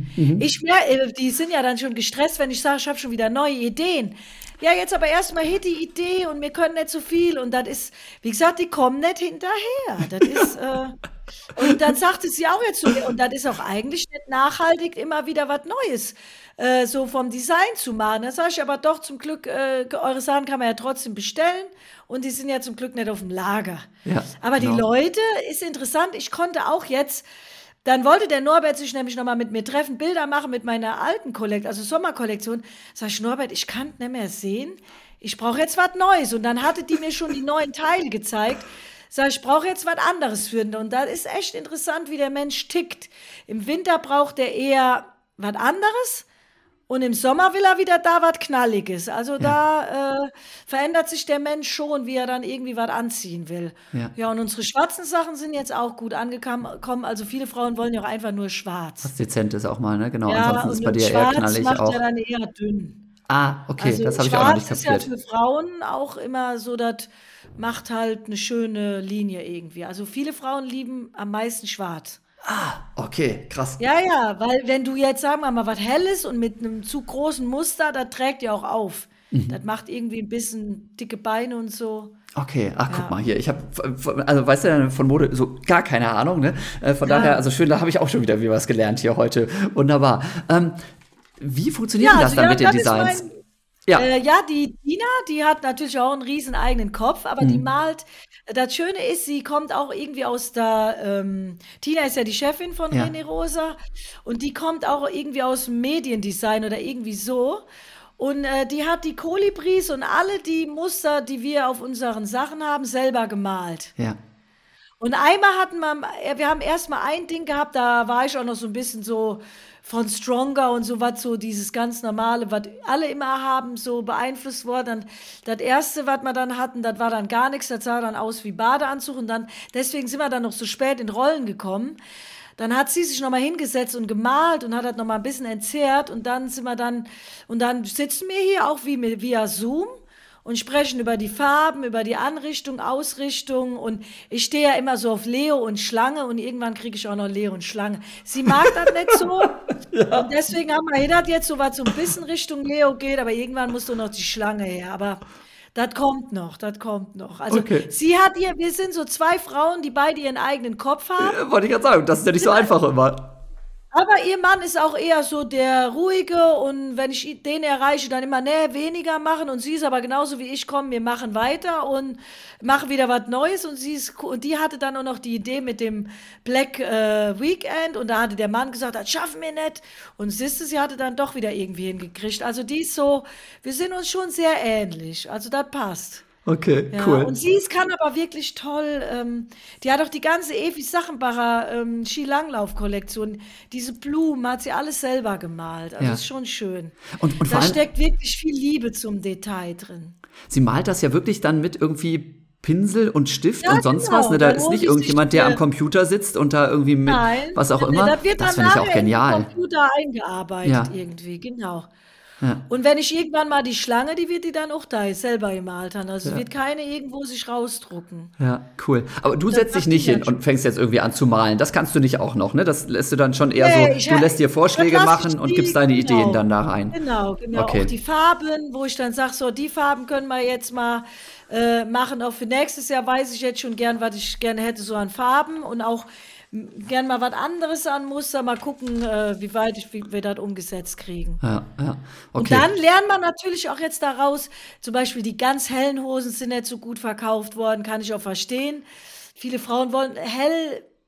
Die sind ja dann schon gestresst, wenn ich sage, ich habe schon wieder neue Ideen. Ja, jetzt aber erstmal hier die Idee und wir können nicht so viel und das ist, wie gesagt, die kommen nicht hinterher. Das ist, und dann sagte sie auch jetzt zu mir, und das ist auch eigentlich nicht nachhaltig, immer wieder was Neues so vom Design zu machen. Da sage ich aber doch zum Glück, eure Sachen kann man ja trotzdem bestellen und die sind ja zum Glück nicht auf dem Lager. Ja, aber genau. Die Leute, ist interessant, ich konnte auch jetzt, dann wollte der Norbert sich nämlich nochmal mit mir treffen, Bilder machen mit meiner alten Kollektion, also Sommerkollektion. Sag ich, Norbert, ich kann nicht mehr sehen. Ich brauche jetzt was Neues. Und dann hatte die mir schon die neuen Teile gezeigt. Sag ich, brauche jetzt was anderes für den. Und da ist echt interessant, wie der Mensch tickt. Im Winter braucht er eher was anderes. Und im Sommer will er wieder da was Knalliges. Also da verändert sich der Mensch schon, wie er dann irgendwie was anziehen will. Ja, und unsere schwarzen Sachen sind jetzt auch gut angekommen. Also viele Frauen wollen ja auch einfach nur schwarz. Was Dezentes auch mal, ne? Genau, ja, ansonsten ist bei dir eher knallig macht auch. Ja dann eher dünn. Okay, also das habe ich auch noch nicht kapiert. Schwarz ist ja für Frauen auch immer so, das macht halt eine schöne Linie irgendwie. Also viele Frauen lieben am meisten schwarz. Okay, krass. Ja, weil wenn du jetzt, sagen wir mal, was Helles und mit einem zu großen Muster, das trägt ja auch auf. Das macht irgendwie ein bisschen dicke Beine und so. Okay, guck mal hier, ich habe, also weißt du, von Mode so gar keine Ahnung, ne? Von daher, also schön, da habe ich auch schon wieder was gelernt hier heute. Wunderbar. Wie funktioniert das dann mit den Designs? Die Tina, die hat natürlich auch einen riesen eigenen Kopf, aber die malt. Das Schöne ist, sie kommt auch irgendwie aus der, Tina ist ja die Chefin von René Rosa und die kommt auch irgendwie aus dem Mediendesign oder irgendwie so. Und die hat die Kolibris und alle die Muster, die wir auf unseren Sachen haben, selber gemalt. Ja. Und einmal wir haben erstmal ein Ding gehabt, da war ich auch noch so ein bisschen so von Stronger und so was, so dieses ganz normale, was alle immer haben, so beeinflusst worden. Das erste, was wir dann hatten, das war dann gar nichts, das sah dann aus wie Badeanzug und dann, deswegen sind wir dann noch so spät in Rollen gekommen. Dann hat sie sich nochmal hingesetzt und gemalt und hat das nochmal ein bisschen entzerrt und dann sitzen wir hier auch via Zoom und sprechen über die Farben, über die Anrichtung, Ausrichtung und ich stehe ja immer so auf Leo und Schlange und irgendwann kriege ich auch noch Leo und Schlange. Sie mag das nicht so und deswegen haben wir gedacht, jetzt so was so ein bisschen Richtung Leo geht, aber irgendwann muss doch noch die Schlange her, aber das kommt noch. Also wir sind so zwei Frauen, die beide ihren eigenen Kopf haben. Wollte ich gerade sagen, das ist ja nicht so einfach immer. Aber ihr Mann ist auch eher so der Ruhige und wenn ich den erreiche, dann immer weniger machen und sie ist aber genauso wie ich, komm, wir machen weiter und machen wieder was Neues und die hatte dann auch noch die Idee mit dem Black Weekend und da hatte der Mann gesagt, das schaffen wir nicht und sie hatte dann doch wieder irgendwie hingekriegt. Also die ist so, wir sind uns schon sehr ähnlich, also das passt. Okay, cool. Und sie kann aber wirklich toll, die hat auch die ganze Evi Sachenbacher Skilanglauf-Kollektion, diese Blumen hat sie alles selber gemalt, also ist schon schön. Und da steckt wirklich viel Liebe zum Detail drin. Sie malt das ja wirklich dann mit irgendwie Pinsel und Stift und sonst was, ne? Da ist nicht irgendjemand, der am Computer sitzt und da irgendwie mit was auch immer. Das finde ich auch genial. In den Computer eingearbeitet irgendwie, genau. Ja. Und wenn ich irgendwann mal die Schlange, die wird die dann auch da selber gemalt haben. Also wird keine irgendwo sich rausdrucken. Ja, cool. Aber du setzt dich nicht hin und fängst jetzt irgendwie an zu malen. Das kannst du nicht auch noch, ne? Das lässt du dann schon eher du lässt dir Vorschläge machen und gibst deine Ideen dann da rein. Genau. Okay. Auch die Farben, wo ich dann sage, so die Farben können wir jetzt mal machen. Auch für nächstes Jahr weiß ich jetzt schon gern, was ich gerne hätte so an Farben und auch gern mal was anderes an Muster, mal gucken, wie wir das umgesetzt kriegen. Ja, okay. Und dann lernt man natürlich auch jetzt daraus, zum Beispiel die ganz hellen Hosen sind nicht so gut verkauft worden, kann ich auch verstehen. Viele Frauen wollen hell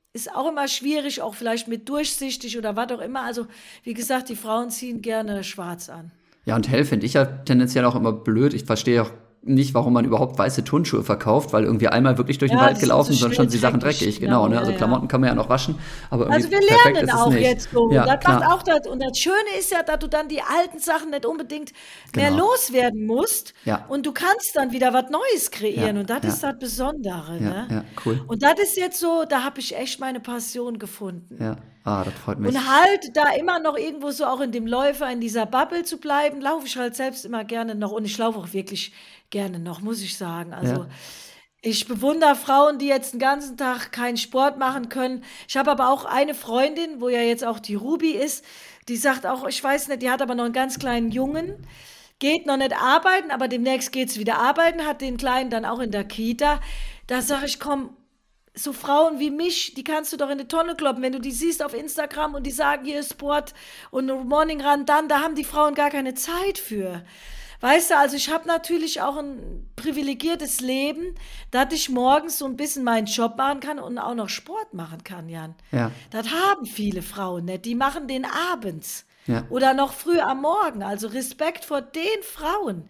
ist auch immer schwierig, auch vielleicht mit durchsichtig oder was auch immer. Also, wie gesagt, die Frauen ziehen gerne schwarz an. Ja, und hell finde ich ja tendenziell auch immer blöd. Ich verstehe auch nicht, warum man überhaupt weiße Turnschuhe verkauft, weil irgendwie einmal wirklich durch den Ja, Wald die sind gelaufen, so sind schon die schnell Sachen dreckig, dreckig, genau, genau, ne? Also ja. Klamotten kann man ja noch waschen, aber irgendwie Also wir perfekt lernen ist es auch nicht. jetzt so. Ja, Das macht klar. auch das. Und das Schöne ist ja, dass du dann die alten Sachen nicht unbedingt mehr Genau. loswerden musst. Ja. Und du kannst dann wieder was Neues kreieren. Ja, Und das ja. ist das Besondere. Ja, Ne? ja, cool. Und das ist jetzt so, da habe ich echt meine Passion gefunden. Ja, das freut mich. Und halt da immer noch irgendwo so auch in dem Läufer, in dieser Bubble zu bleiben, laufe ich halt selbst immer gerne noch. Und ich laufe auch wirklich gerne noch, muss ich sagen. Also Ja. ich bewundere Frauen, die jetzt den ganzen Tag keinen Sport machen können. Ich habe aber auch eine Freundin, wo ja jetzt auch die Ruby ist, die sagt auch, ich weiß nicht, die hat aber noch einen ganz kleinen Jungen, geht noch nicht arbeiten, aber demnächst geht es wieder arbeiten, hat den Kleinen dann auch in der Kita. Da sage ich, komm, so Frauen wie mich, die kannst du doch in die Tonne kloppen, wenn du die siehst auf Instagram und die sagen, hier ist Sport und Morning Run, dann, da haben die Frauen gar keine Zeit für. Weißt du, also ich habe natürlich auch ein privilegiertes Leben, dass ich morgens so ein bisschen meinen Job machen kann und auch noch Sport machen kann, Jan. Ja. Das haben viele Frauen nicht. Die machen den abends Ja. oder noch früh am Morgen. Also Respekt vor den Frauen.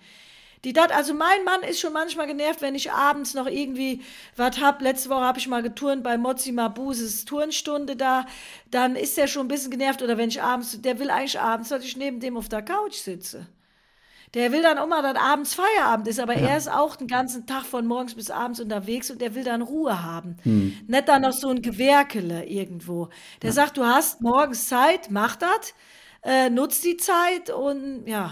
Also mein Mann ist schon manchmal genervt, wenn ich abends noch irgendwie was hab. Letzte Woche habe ich mal geturnt bei Mozi Mabuses Turnstunde da. Dann ist er schon ein bisschen genervt. Oder wenn ich abends, der will eigentlich abends, dass ich neben dem auf der Couch sitze. Der will dann auch mal, dass abends Feierabend ist, aber er ist auch den ganzen Tag von morgens bis abends unterwegs und der will dann Ruhe haben. Nicht dann noch so ein Gewerkele irgendwo. Der sagt, du hast morgens Zeit, mach das, nutz die Zeit und ja.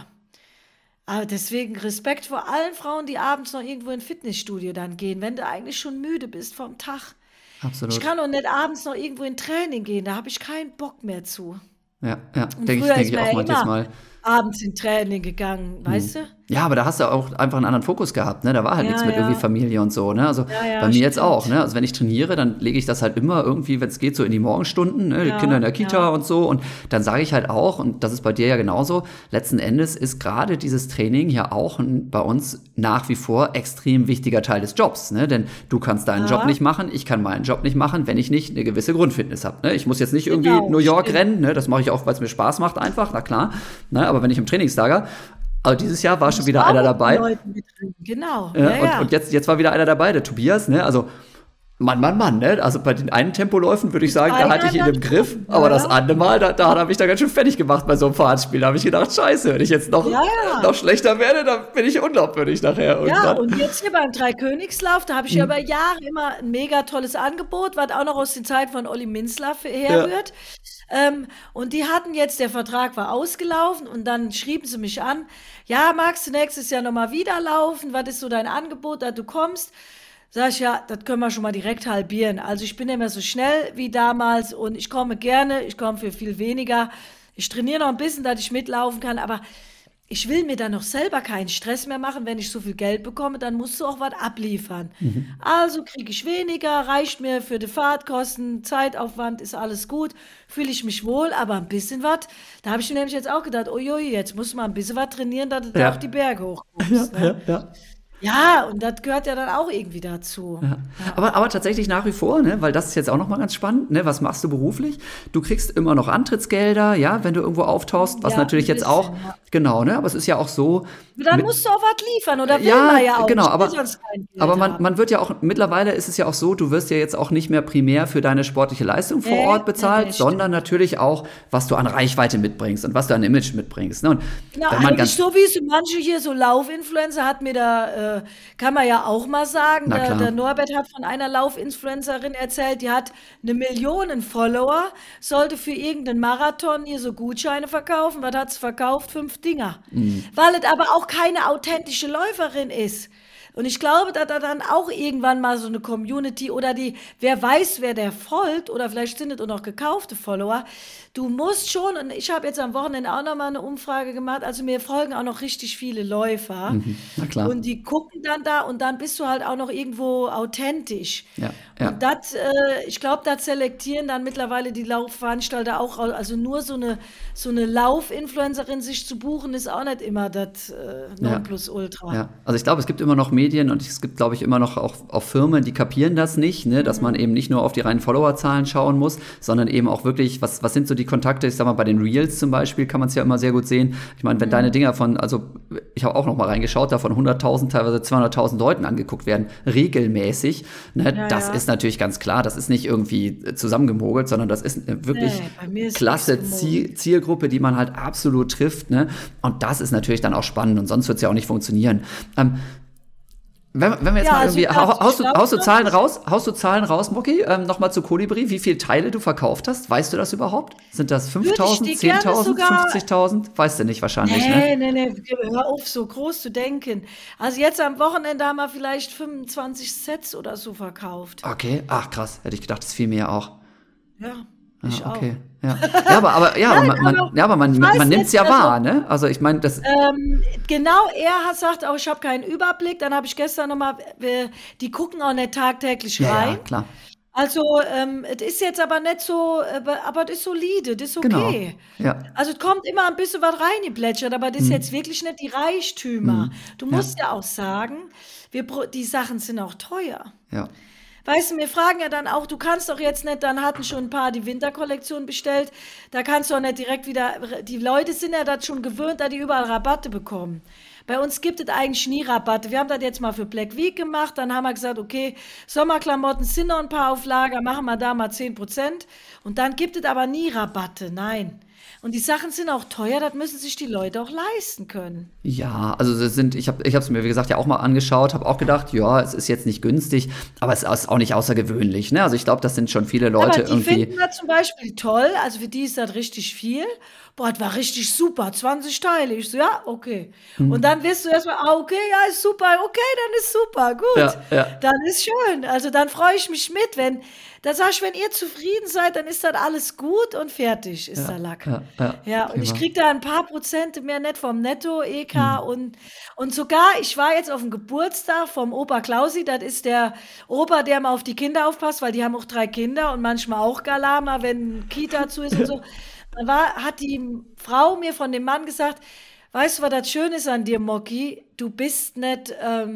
Aber deswegen Respekt vor allen Frauen, die abends noch irgendwo in ein Fitnessstudio dann gehen, wenn du eigentlich schon müde bist vom Tag. Absolut. Ich kann doch nicht abends noch irgendwo in Training gehen, da habe ich keinen Bock mehr zu. Ja, Und denke früher ich ist man auch ja manches immer Mal. abends in Training gegangen, weißt du? Ja, aber da hast du auch einfach einen anderen Fokus gehabt, ne? Da war halt Ja, nichts mit ja. irgendwie Familie und so, ne? Also Ja, bei mir jetzt stimmt. auch, ne? Also wenn ich trainiere, dann lege ich das halt immer irgendwie, wenn es geht, so in die Morgenstunden, ne? Die Ja, Kinder in der Kita ja. und so. Und dann sage ich halt auch, und das ist bei dir ja genauso, letzten Endes ist gerade dieses Training ja auch bei uns nach wie vor extrem wichtiger Teil des Jobs, ne? Denn du kannst deinen Ja. Job nicht machen, ich kann meinen Job nicht machen, wenn ich nicht eine gewisse Grundfitness habe, ne? Ich muss jetzt nicht irgendwie Genau, New York stimmt. rennen, ne? Das mache ich auch, weil es mir Spaß macht einfach, na klar. Ne? Aber wenn ich im Trainingslager, also dieses Jahr war schon wieder Auch einer mit dabei. Leuten mit drin. Genau. Und jetzt war wieder einer dabei, der Tobias, ne? Also Mann, ne? Also bei den einen Tempoläufen würde ich sagen, da einer hatte ich ihn dann im Griff, schon, aber ja. das andere Mal, da habe ich da ganz schön fertig gemacht bei so einem Fahrradspiel. Da habe ich gedacht, scheiße, wenn ich jetzt noch, Ja, ja. noch schlechter werde, dann bin ich unglaubwürdig nachher Ja, irgendwann. und jetzt hier beim Dreikönigslauf, da habe ich ja über Jahre immer ein mega tolles Angebot, was auch noch aus den Zeiten von Olli Minzler herrührt. Und die hatten jetzt, der Vertrag war ausgelaufen und dann schrieben sie mich an, ja, magst du nächstes Jahr nochmal wieder laufen? Was ist so dein Angebot, da du kommst? Sag ich, ja, das können wir schon mal direkt halbieren. Also ich bin nicht mehr so schnell wie damals und ich komme gerne, ich komme für viel weniger. Ich trainiere noch ein bisschen, dass ich mitlaufen kann, aber ich will mir dann noch selber keinen Stress mehr machen, wenn ich so viel Geld bekomme, dann musst du auch was abliefern. Also kriege ich weniger, reicht mir für die Fahrtkosten, Zeitaufwand, ist alles gut, fühle ich mich wohl, aber ein bisschen was, da habe ich mir nämlich jetzt auch gedacht, uiui, jetzt musst du mal ein bisschen was trainieren, dass du da Ja. auf die Berge hochkommst. Ne? Ja. Ja, und das gehört ja dann auch irgendwie dazu. Ja. Aber tatsächlich nach wie vor, ne, weil das ist jetzt auch noch mal ganz spannend, ne, was machst du beruflich? Du kriegst immer noch Antrittsgelder, ja, wenn du irgendwo auftauchst, was Ja, natürlich ein jetzt auch, bisschen, ja. genau, ne, aber es ist ja auch so, Dann musst du auch was liefern, oder will ja, man ja auch. genau, Ich will aber, sonst kein Geld aber haben. man wird ja auch, mittlerweile ist es ja auch so, du wirst ja jetzt auch nicht mehr primär für deine sportliche Leistung vor Nee, Ort bezahlt, nee, sondern natürlich auch, was du an Reichweite mitbringst und was du an Image mitbringst. Ne? Und Genau, wenn man eigentlich ganz, so wie es manche hier so Laufinfluencer hat mir da, kann man ja auch mal sagen, Na klar. der Norbert hat von einer Laufinfluencerin erzählt, die hat 1 Million Follower, sollte für irgendeinen Marathon hier so Gutscheine verkaufen. Was hat sie verkauft? 5 Dinger. Weil es aber auch keine authentische Läuferin ist. Und ich glaube, dass da dann auch irgendwann mal so eine Community oder wer weiß, wer der folgt, oder vielleicht sind es auch noch gekaufte Follower. Du musst schon, und ich habe jetzt am Wochenende auch noch mal eine Umfrage gemacht, also mir folgen auch noch richtig viele Läufer. na klar. Und die gucken dann da und dann bist du halt auch noch irgendwo authentisch. Ja, ja. Und das, ich glaube, da selektieren dann mittlerweile die Laufveranstalter auch, also nur so eine Laufinfluencerin sich zu buchen, ist auch nicht immer das Nonplusultra. Ja, also ich glaube, es gibt immer noch Medien, Medien und es gibt, glaube ich, immer noch auch Firmen, die kapieren das nicht, ne? Dass man eben nicht nur auf die reinen Followerzahlen schauen muss, sondern eben auch wirklich, was sind so die Kontakte, ich sag mal, bei den Reels zum Beispiel kann man es ja immer sehr gut sehen. Ich meine, wenn deine Dinger ich habe auch noch mal reingeschaut, da von 100.000, teilweise 200.000 Leuten angeguckt werden, regelmäßig, ne? Das ist natürlich ganz klar, das ist nicht irgendwie zusammengemogelt, sondern das ist eine wirklich klasse Zielgruppe, die man halt absolut trifft, ne? Und das ist natürlich dann auch spannend und sonst wird es ja auch nicht funktionieren. Wenn wir jetzt mal irgendwie, haust du Zahlen raus, Moki, nochmal zu Kolibri, wie viele Teile du verkauft hast? Weißt du das überhaupt? Sind das 5.000, 10.000, 50.000? Weißt du nicht wahrscheinlich, ne? Nee, hör auf, so groß zu denken. Also jetzt am Wochenende haben wir vielleicht 25 Sets oder so verkauft. Okay, ach krass, hätte ich gedacht, das ist viel mehr auch. Ja, ich okay. auch. Aber man nimmt es ja wahr, ne? Also ich meine, das. Genau, er sagt auch, ich habe keinen Überblick. Dann habe ich gestern nochmal, die gucken auch nicht tagtäglich rein. Ja, klar. Also, es ist jetzt aber nicht so, aber das ist solide, das ist okay. Genau. Ja. Also, es kommt immer ein bisschen was reingeplätschert, aber das ist jetzt wirklich nicht die Reichtümer. Du musst ja auch sagen, die Sachen sind auch teuer. Ja. Weißt du, wir fragen ja dann auch, du kannst doch jetzt nicht, dann hatten schon ein paar die Winterkollektion bestellt, da kannst du auch nicht direkt wieder, die Leute sind ja das schon gewöhnt, da die überall Rabatte bekommen. Bei uns gibt es eigentlich nie Rabatte. Wir haben das jetzt mal für Black Week gemacht, dann haben wir gesagt, okay, Sommerklamotten sind noch ein paar auf Lager, machen wir da mal 10%. Und dann gibt es aber nie Rabatte, nein. Und die Sachen sind auch teuer, das müssen sich die Leute auch leisten können. Ja, also ich habe es mir, wie gesagt, ja auch mal angeschaut, habe auch gedacht, ja, es ist jetzt nicht günstig, aber es ist auch nicht außergewöhnlich, ne? Also ich glaube, das sind schon viele Leute aber die finden das zum Beispiel toll, also für die ist das richtig viel. Boah, das war richtig super, 20 Teile. Ich so, ja, okay. Und dann wirst du erstmal, okay, ja, ist super, okay, dann ist super, gut. Ja. Dann ist schön. Also dann freue ich mich mit, wenn ihr zufrieden seid, dann ist das alles gut und fertig ist der Lack. Ja, und ich kriege da ein paar Prozente mehr net vom Netto, EK und sogar, ich war jetzt auf dem Geburtstag vom Opa Klausi, das ist der Opa, der mal auf die Kinder aufpasst, weil die haben auch 3 Kinder und manchmal auch Galama, wenn Kita zu ist und so. Dann hat die Frau mir von dem Mann gesagt, weißt du, was das Schöne ist an dir, Moki? Du bist nicht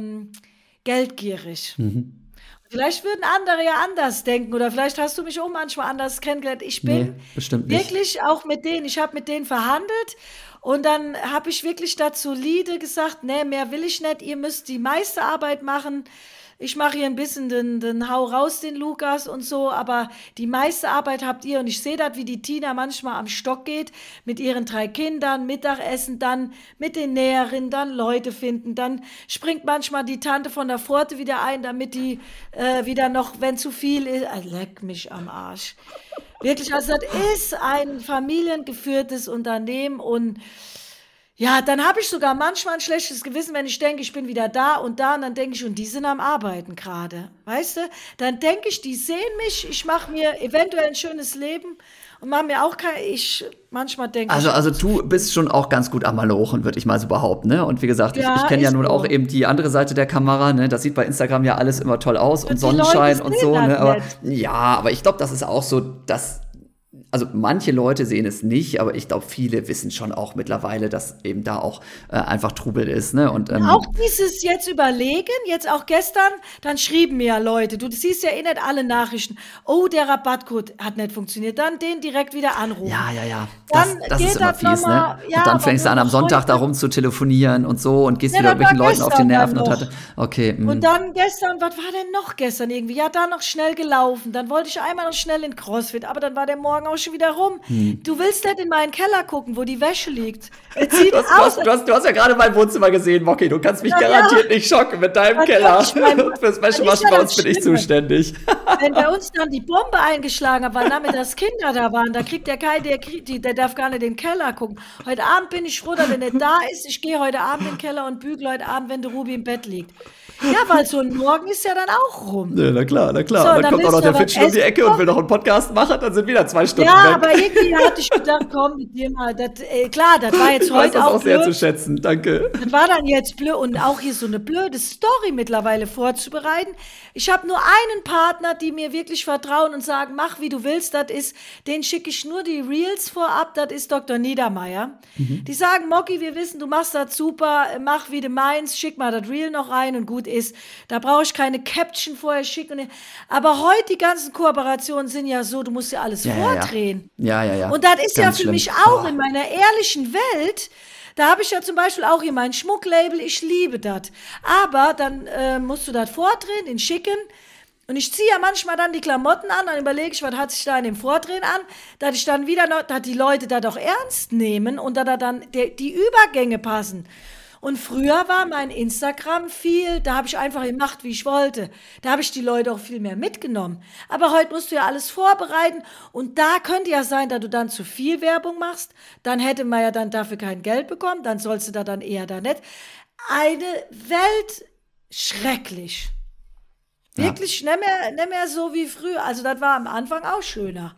geldgierig. Vielleicht würden andere ja anders denken oder vielleicht hast du mich auch manchmal anders kennengelernt. Ich bin wirklich auch mit denen, ich habe mit denen verhandelt und dann habe ich wirklich dazu solide gesagt, nee, mehr will ich nicht, ihr müsst die meiste Arbeit machen. Ich mache hier ein bisschen den Hau raus, den Lukas und so, aber die meiste Arbeit habt ihr und ich sehe das, wie die Tina manchmal am Stock geht mit ihren 3 Kindern, Mittagessen, dann mit den Näherinnen, dann Leute finden, dann springt manchmal die Tante von der Pforte wieder ein, damit die wieder noch, wenn zu viel ist, leck mich am Arsch. Wirklich, also das ist ein familiengeführtes Unternehmen und ja, dann habe ich sogar manchmal ein schlechtes Gewissen, wenn ich denke, ich bin wieder da und dann denke ich, und die sind am Arbeiten gerade, weißt du? Dann denke ich, die sehen mich, ich mache mir eventuell ein schönes Leben und mache mir auch manchmal denke ich. Also du bist schon auch ganz gut am Malochen, würde ich mal so behaupten, ne? Und wie gesagt, ich kenne ja nun auch eben die andere Seite der Kamera, ne? Das sieht bei Instagram ja alles immer toll aus und Sonnenschein und so, ne? Aber ich glaube, das ist auch so, dass also manche Leute sehen es nicht, aber ich glaube, viele wissen schon auch mittlerweile, dass eben da auch einfach Trubel ist. Ne? Und, auch dieses jetzt überlegen, jetzt auch gestern, dann schrieben mir ja Leute, du siehst ja eh nicht alle Nachrichten, oh, der Rabattcode hat nicht funktioniert, dann den direkt wieder anrufen. Ja. Das ist immer fies, ne? Und dann fängst du an, am Sonntag da rum zu telefonieren und so und gehst wieder irgendwelchen Leuten auf die Nerven. Und dann gestern, was war denn noch gestern irgendwie? Ja, da noch schnell gelaufen, dann wollte ich einmal noch schnell in CrossFit, aber dann war der Morgen auch schon wieder rum. Du willst nicht in meinen Keller gucken, wo die Wäsche liegt. Du hast ja gerade mein Wohnzimmer gesehen, Moki. Du kannst mich garantiert nicht schocken mit deinem Keller. Und fürs Wäschewaschen bei uns bin ich zuständig. Wenn bei uns dann die Bombe eingeschlagen hat, weil damit das Kinder da waren, da kriegt der Kai, der darf gar nicht in den Keller gucken. Heute Abend bin ich froh, dass er nicht da ist. Ich gehe heute Abend in den Keller und bügele heute Abend, wenn der Ruby im Bett liegt. Ja, weil so ein Morgen ist ja dann auch rum. Ja, na klar. So, dann kommt auch noch der Fitch um die Ecke und will noch einen Podcast machen, dann sind wieder 2 Stunden weg. Ja, aber irgendwie hatte ich gedacht, komm, mit dir mal. Klar, das war jetzt heute auch blöd. Sehr zu schätzen, danke. Das war dann jetzt blöd und auch hier so eine blöde Story mittlerweile vorzubereiten. Ich habe nur einen Partner, die mir wirklich vertrauen und sagen, mach wie du willst, den schicke ich nur die Reels vorab, das ist Dr. Niedermeyer. Die sagen, Moki, wir wissen, du machst das super, mach wie du meinst, schick mal das Reel noch rein und gut ist. Da brauche ich keine Caption vorher schicken. Aber heute die ganzen Kooperationen sind ja so, du musst ja alles vordrehen. Ja. Und das ist Ganz ja für schlimm. mich auch in meiner ehrlichen Welt. Da habe ich ja zum Beispiel auch hier mein Schmucklabel, ich liebe das. Aber dann musst du das vordrehen, den schicken. Und ich ziehe ja manchmal dann die Klamotten an, dann überlege ich, was hat sich da in dem Vordrehen an, dass ich dann wieder noch, dass die Leute das auch ernst nehmen und dass da dann die Übergänge passen. Und früher war mein Instagram da habe ich einfach gemacht, wie ich wollte. Da habe ich die Leute auch viel mehr mitgenommen. Aber heute musst du ja alles vorbereiten und da könnte ja sein, dass du dann zu viel Werbung machst. Dann hätte man ja dann dafür kein Geld bekommen, dann sollst du da dann eher da nicht. Eine Welt schrecklich. Wirklich nicht mehr so wie früher. Also das war am Anfang auch schöner.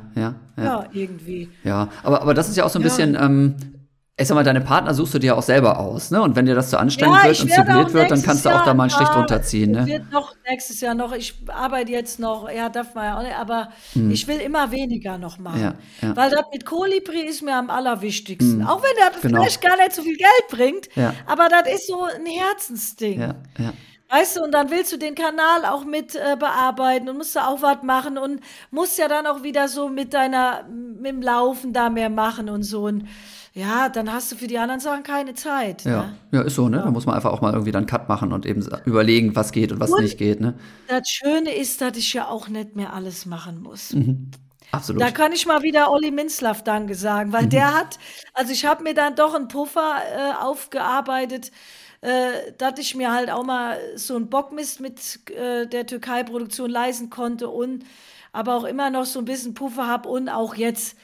Ja, irgendwie. Ja, aber das ist ja auch so ein bisschen, ich sag mal, deine Partner suchst du dir auch selber aus, ne? Und wenn dir das zu anstrengend wird und zu blöd wird, dann kannst du auch da mal einen Strich drunter ziehen, ne? Wird noch nächstes Jahr noch, ich arbeite jetzt noch, darf man ja auch nicht, aber ich will immer weniger noch machen. Ja. Weil das mit Kolibri ist mir am allerwichtigsten. Auch wenn das Genau. vielleicht gar nicht so viel Geld bringt, Ja. aber das ist so ein Herzensding. Ja. Weißt du, und dann willst du den Kanal auch mit bearbeiten und musst da auch was machen und musst ja dann auch wieder so mit dem Laufen da mehr machen und so. Und ja, dann hast du für die anderen Sachen keine Zeit. Ne? Ja, ist so, ne? Da muss man einfach auch mal irgendwie dann einen Cut machen und eben überlegen, was geht und was nicht geht, ne? Das Schöne ist, dass ich ja auch nicht mehr alles machen muss. Absolut. Da kann ich mal wieder Olli Minzlaff Danke sagen, weil der also ich habe mir dann doch einen Puffer aufgearbeitet, dass ich mir halt auch mal so einen Bockmist mit der Türkei-Produktion leisten konnte und aber auch immer noch so ein bisschen Puffer habe und auch jetzt,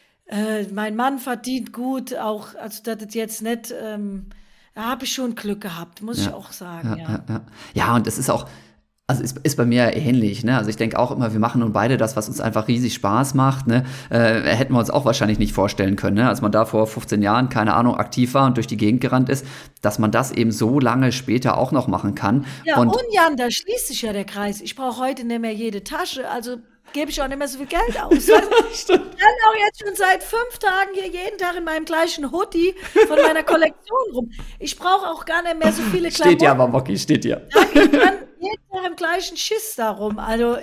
mein Mann verdient gut, auch, also dass es jetzt nicht, da habe ich schon Glück gehabt, muss ich auch sagen, ja. Ja, und es ist auch, also ist bei mir ähnlich, ne? Also ich denke auch immer, wir machen nun beide das, was uns einfach riesig Spaß macht, ne? Hätten wir uns auch wahrscheinlich nicht vorstellen können, ne? Als man da vor 15 Jahren, keine Ahnung, aktiv war und durch die Gegend gerannt ist, dass man das eben so lange später auch noch machen kann. Ja, und Jan, da schließt sich ja der Kreis. Ich brauche heute nicht mehr jede Tasche, also gebe ich auch nicht mehr so viel Geld aus. Ich renne auch jetzt schon seit 5 Tagen hier jeden Tag in meinem gleichen Hoodie von meiner Kollektion rum. Ich brauche auch gar nicht mehr so viele Klamotten. Steht ja, Mokki, steht ja. Ich kann jeden Tag im gleichen Schiss darum. Also,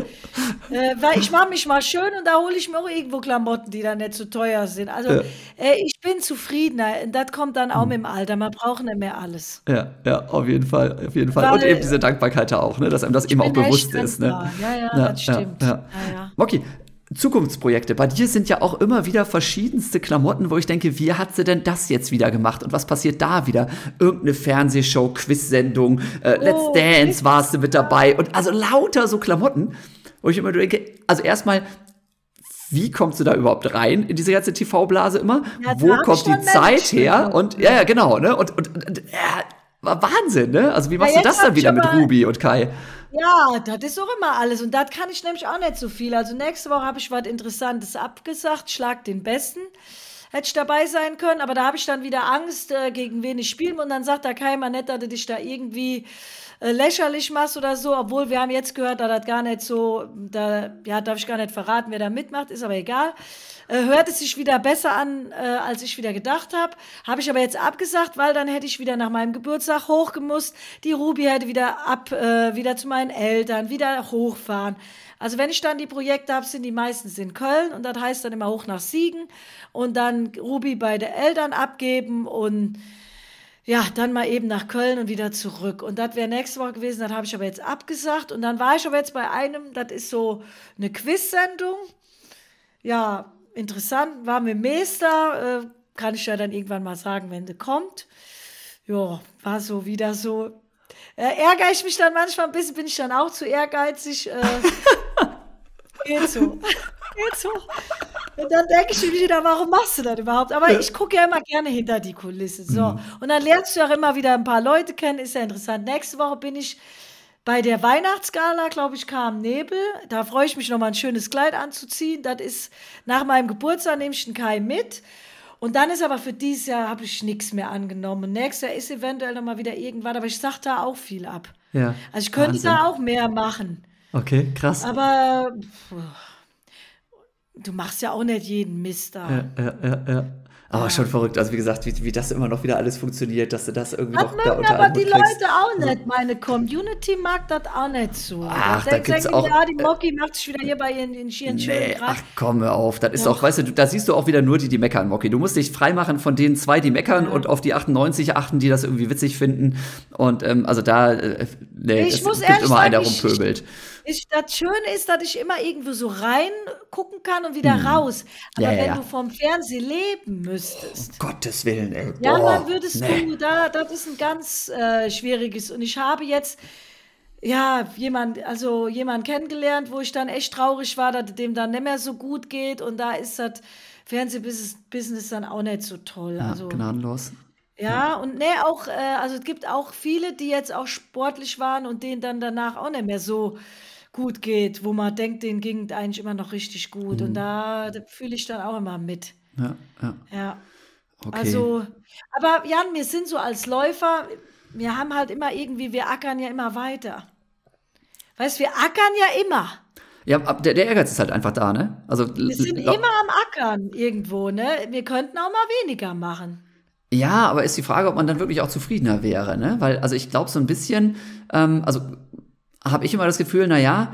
weil ich mache mich mal schön und da hole ich mir auch irgendwo Klamotten, die dann nicht so teuer sind. Also, ich bin zufriedener. Das kommt dann auch mit dem Alter. Man braucht nicht mehr alles. Ja, auf jeden Fall. Weil, und eben diese Dankbarkeit da auch, ne? Dass einem das eben auch bewusst ist, ne? Ja, das stimmt. Ja. Mokki, Zukunftsprojekte. Bei dir sind ja auch immer wieder verschiedenste Klamotten, wo ich denke, wie hat sie denn das jetzt wieder gemacht? Und was passiert da wieder? Irgendeine Fernsehshow, Quiz-Sendung, Let's Dance warst du mit dabei. Und also lauter so Klamotten, wo ich immer denke, also erstmal, wie kommst du da überhaupt rein in diese ganze TV-Blase immer? Ja, wo kommt die Zeit her? Und ja, genau, ne? Und war Wahnsinn, ne? Also wie machst du das dann wieder mit Ruby und Kai? Ja, das ist auch immer alles. Und das kann ich nämlich auch nicht so viel. Also nächste Woche habe ich was Interessantes abgesagt. Schlag den Besten. Hätte ich dabei sein können. Aber da habe ich dann wieder Angst, gegen wen ich spielen. Und dann sagt der Kai mal nicht, dass du dich da irgendwie lächerlich machst oder so. Obwohl wir haben jetzt gehört, dass das gar nicht so, darf ich gar nicht verraten, wer da mitmacht. Ist aber egal. Hört es sich wieder besser an, als ich wieder gedacht habe. Habe ich aber jetzt abgesagt, weil dann hätte ich wieder nach meinem Geburtstag hochgemusst. Die Ruby hätte wieder zu meinen Eltern, wieder hochfahren. Also wenn ich dann die Projekte habe, sind die meistens in Köln und das heißt dann immer hoch nach Siegen und dann Ruby bei den Eltern abgeben und ja, dann mal eben nach Köln und wieder zurück. Und das wäre nächste Woche gewesen, das habe ich aber jetzt abgesagt. Und dann war ich aber jetzt bei einem, das ist so eine Quiz-Sendung. Ja, interessant, war mit Meister, kann ich ja dann irgendwann mal sagen, wenn sie kommt. Ja, war so wieder so. Ärgere ich mich dann manchmal ein bisschen, bin ich dann auch zu ehrgeizig. Geht so. Und dann denke ich mir wieder, warum machst du das überhaupt? Aber ich gucke ja immer gerne hinter die Kulisse. So. Und dann lernst du ja auch immer wieder ein paar Leute kennen, ist ja interessant. Nächste Woche bin ich bei der Weihnachtsgala, glaube ich, kam Nebel. Da freue ich mich nochmal ein schönes Kleid anzuziehen. Das ist nach meinem Geburtstag, nehme ich den Kai mit. Und dann ist aber für dieses Jahr, habe ich nichts mehr angenommen. Und nächstes Jahr ist eventuell nochmal wieder irgendwas, aber ich sage da auch viel ab. Ja. Also ich könnte da auch mehr machen. Okay, krass. Aber du machst ja auch nicht jeden Mist da. Ja. Aber schon verrückt, also wie gesagt, wie das immer noch wieder alles funktioniert, dass du das irgendwie Das noch da mögen unter aber einen die Hut kriegst. Leute auch nicht. Meine Community mag das auch nicht so. Ach, da Denken gibt's sie, auch. ja, die Moki macht sich wieder hier bei ihren schönen Nee, Kreis. ach komm, hör auf. Das ist auch, weißt du, da siehst du auch wieder nur die meckern, Moki. Du musst dich freimachen von den 2, die meckern und auf die 98 achten, die das irgendwie witzig finden. Und also da, nee, Ich es muss gibt ehrlich immer einen, der sagen, rumpöbelt. Das Schöne ist, dass ich immer irgendwo so reingucken kann und wieder raus. Aber Ja, ja, wenn ja. du vom Fernsehen leben müsstest, Gottes Willen, ey. ja, Boah, dann würdest nee. das ist ein ganz schwieriges. Und ich habe jetzt, ja, jemand kennengelernt, wo ich dann echt traurig war, dass es dem dann nicht mehr so gut geht. Und da ist das Fernsehbusiness dann auch nicht so toll. Ja, Also, gnadenlos. ja, und nee, auch, also es gibt auch viele, die jetzt auch sportlich waren und denen dann danach auch nicht mehr so gut geht, wo man denkt, denen ging eigentlich immer noch richtig gut. Und da fühle ich dann auch immer mit. Ja, ja, Ja. okay. Also, aber Jan, wir sind so als Läufer, wir haben halt immer irgendwie, wir ackern ja immer weiter. Weißt, wir ackern ja immer. Ja, der Ehrgeiz ist halt einfach da, ne? Also, Wir sind immer am Ackern irgendwo, ne? Wir könnten auch mal weniger machen. ja, aber ist die Frage, ob man dann wirklich auch zufriedener wäre, ne? Weil, also ich glaube so ein bisschen, also habe ich immer das Gefühl,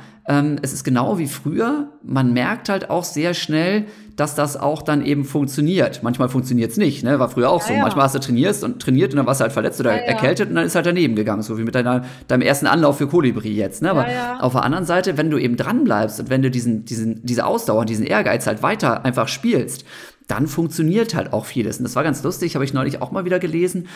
es ist genau wie früher. Man merkt halt auch sehr schnell, dass das auch dann eben funktioniert. Manchmal funktioniert es nicht, ne? War früher auch so. Ja. Manchmal hast du trainiert und dann warst du halt verletzt oder Ja. erkältet und dann ist halt daneben gegangen, so wie mit deinem ersten Anlauf für Kolibri jetzt, ne? Aber Ja. auf der anderen Seite, wenn du eben dran bleibst und wenn du diese Ausdauer, diesen Ehrgeiz halt weiter einfach spielst, dann funktioniert halt auch vieles. Und das war ganz lustig, habe ich neulich auch mal wieder gelesen.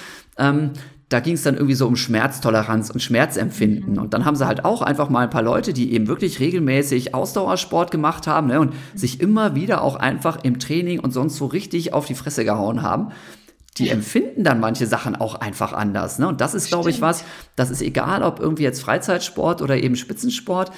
Da ging es dann irgendwie so um Schmerztoleranz und Schmerzempfinden. Und dann haben sie halt auch einfach mal ein paar Leute, die eben wirklich regelmäßig Ausdauersport gemacht haben, ne, und sich immer wieder auch einfach im Training und sonst so richtig auf die Fresse gehauen haben. Die empfinden dann manche Sachen auch einfach anders. Ne? Und das ist, glaube ich, das ist egal, ob irgendwie jetzt Freizeitsport oder eben Spitzensport.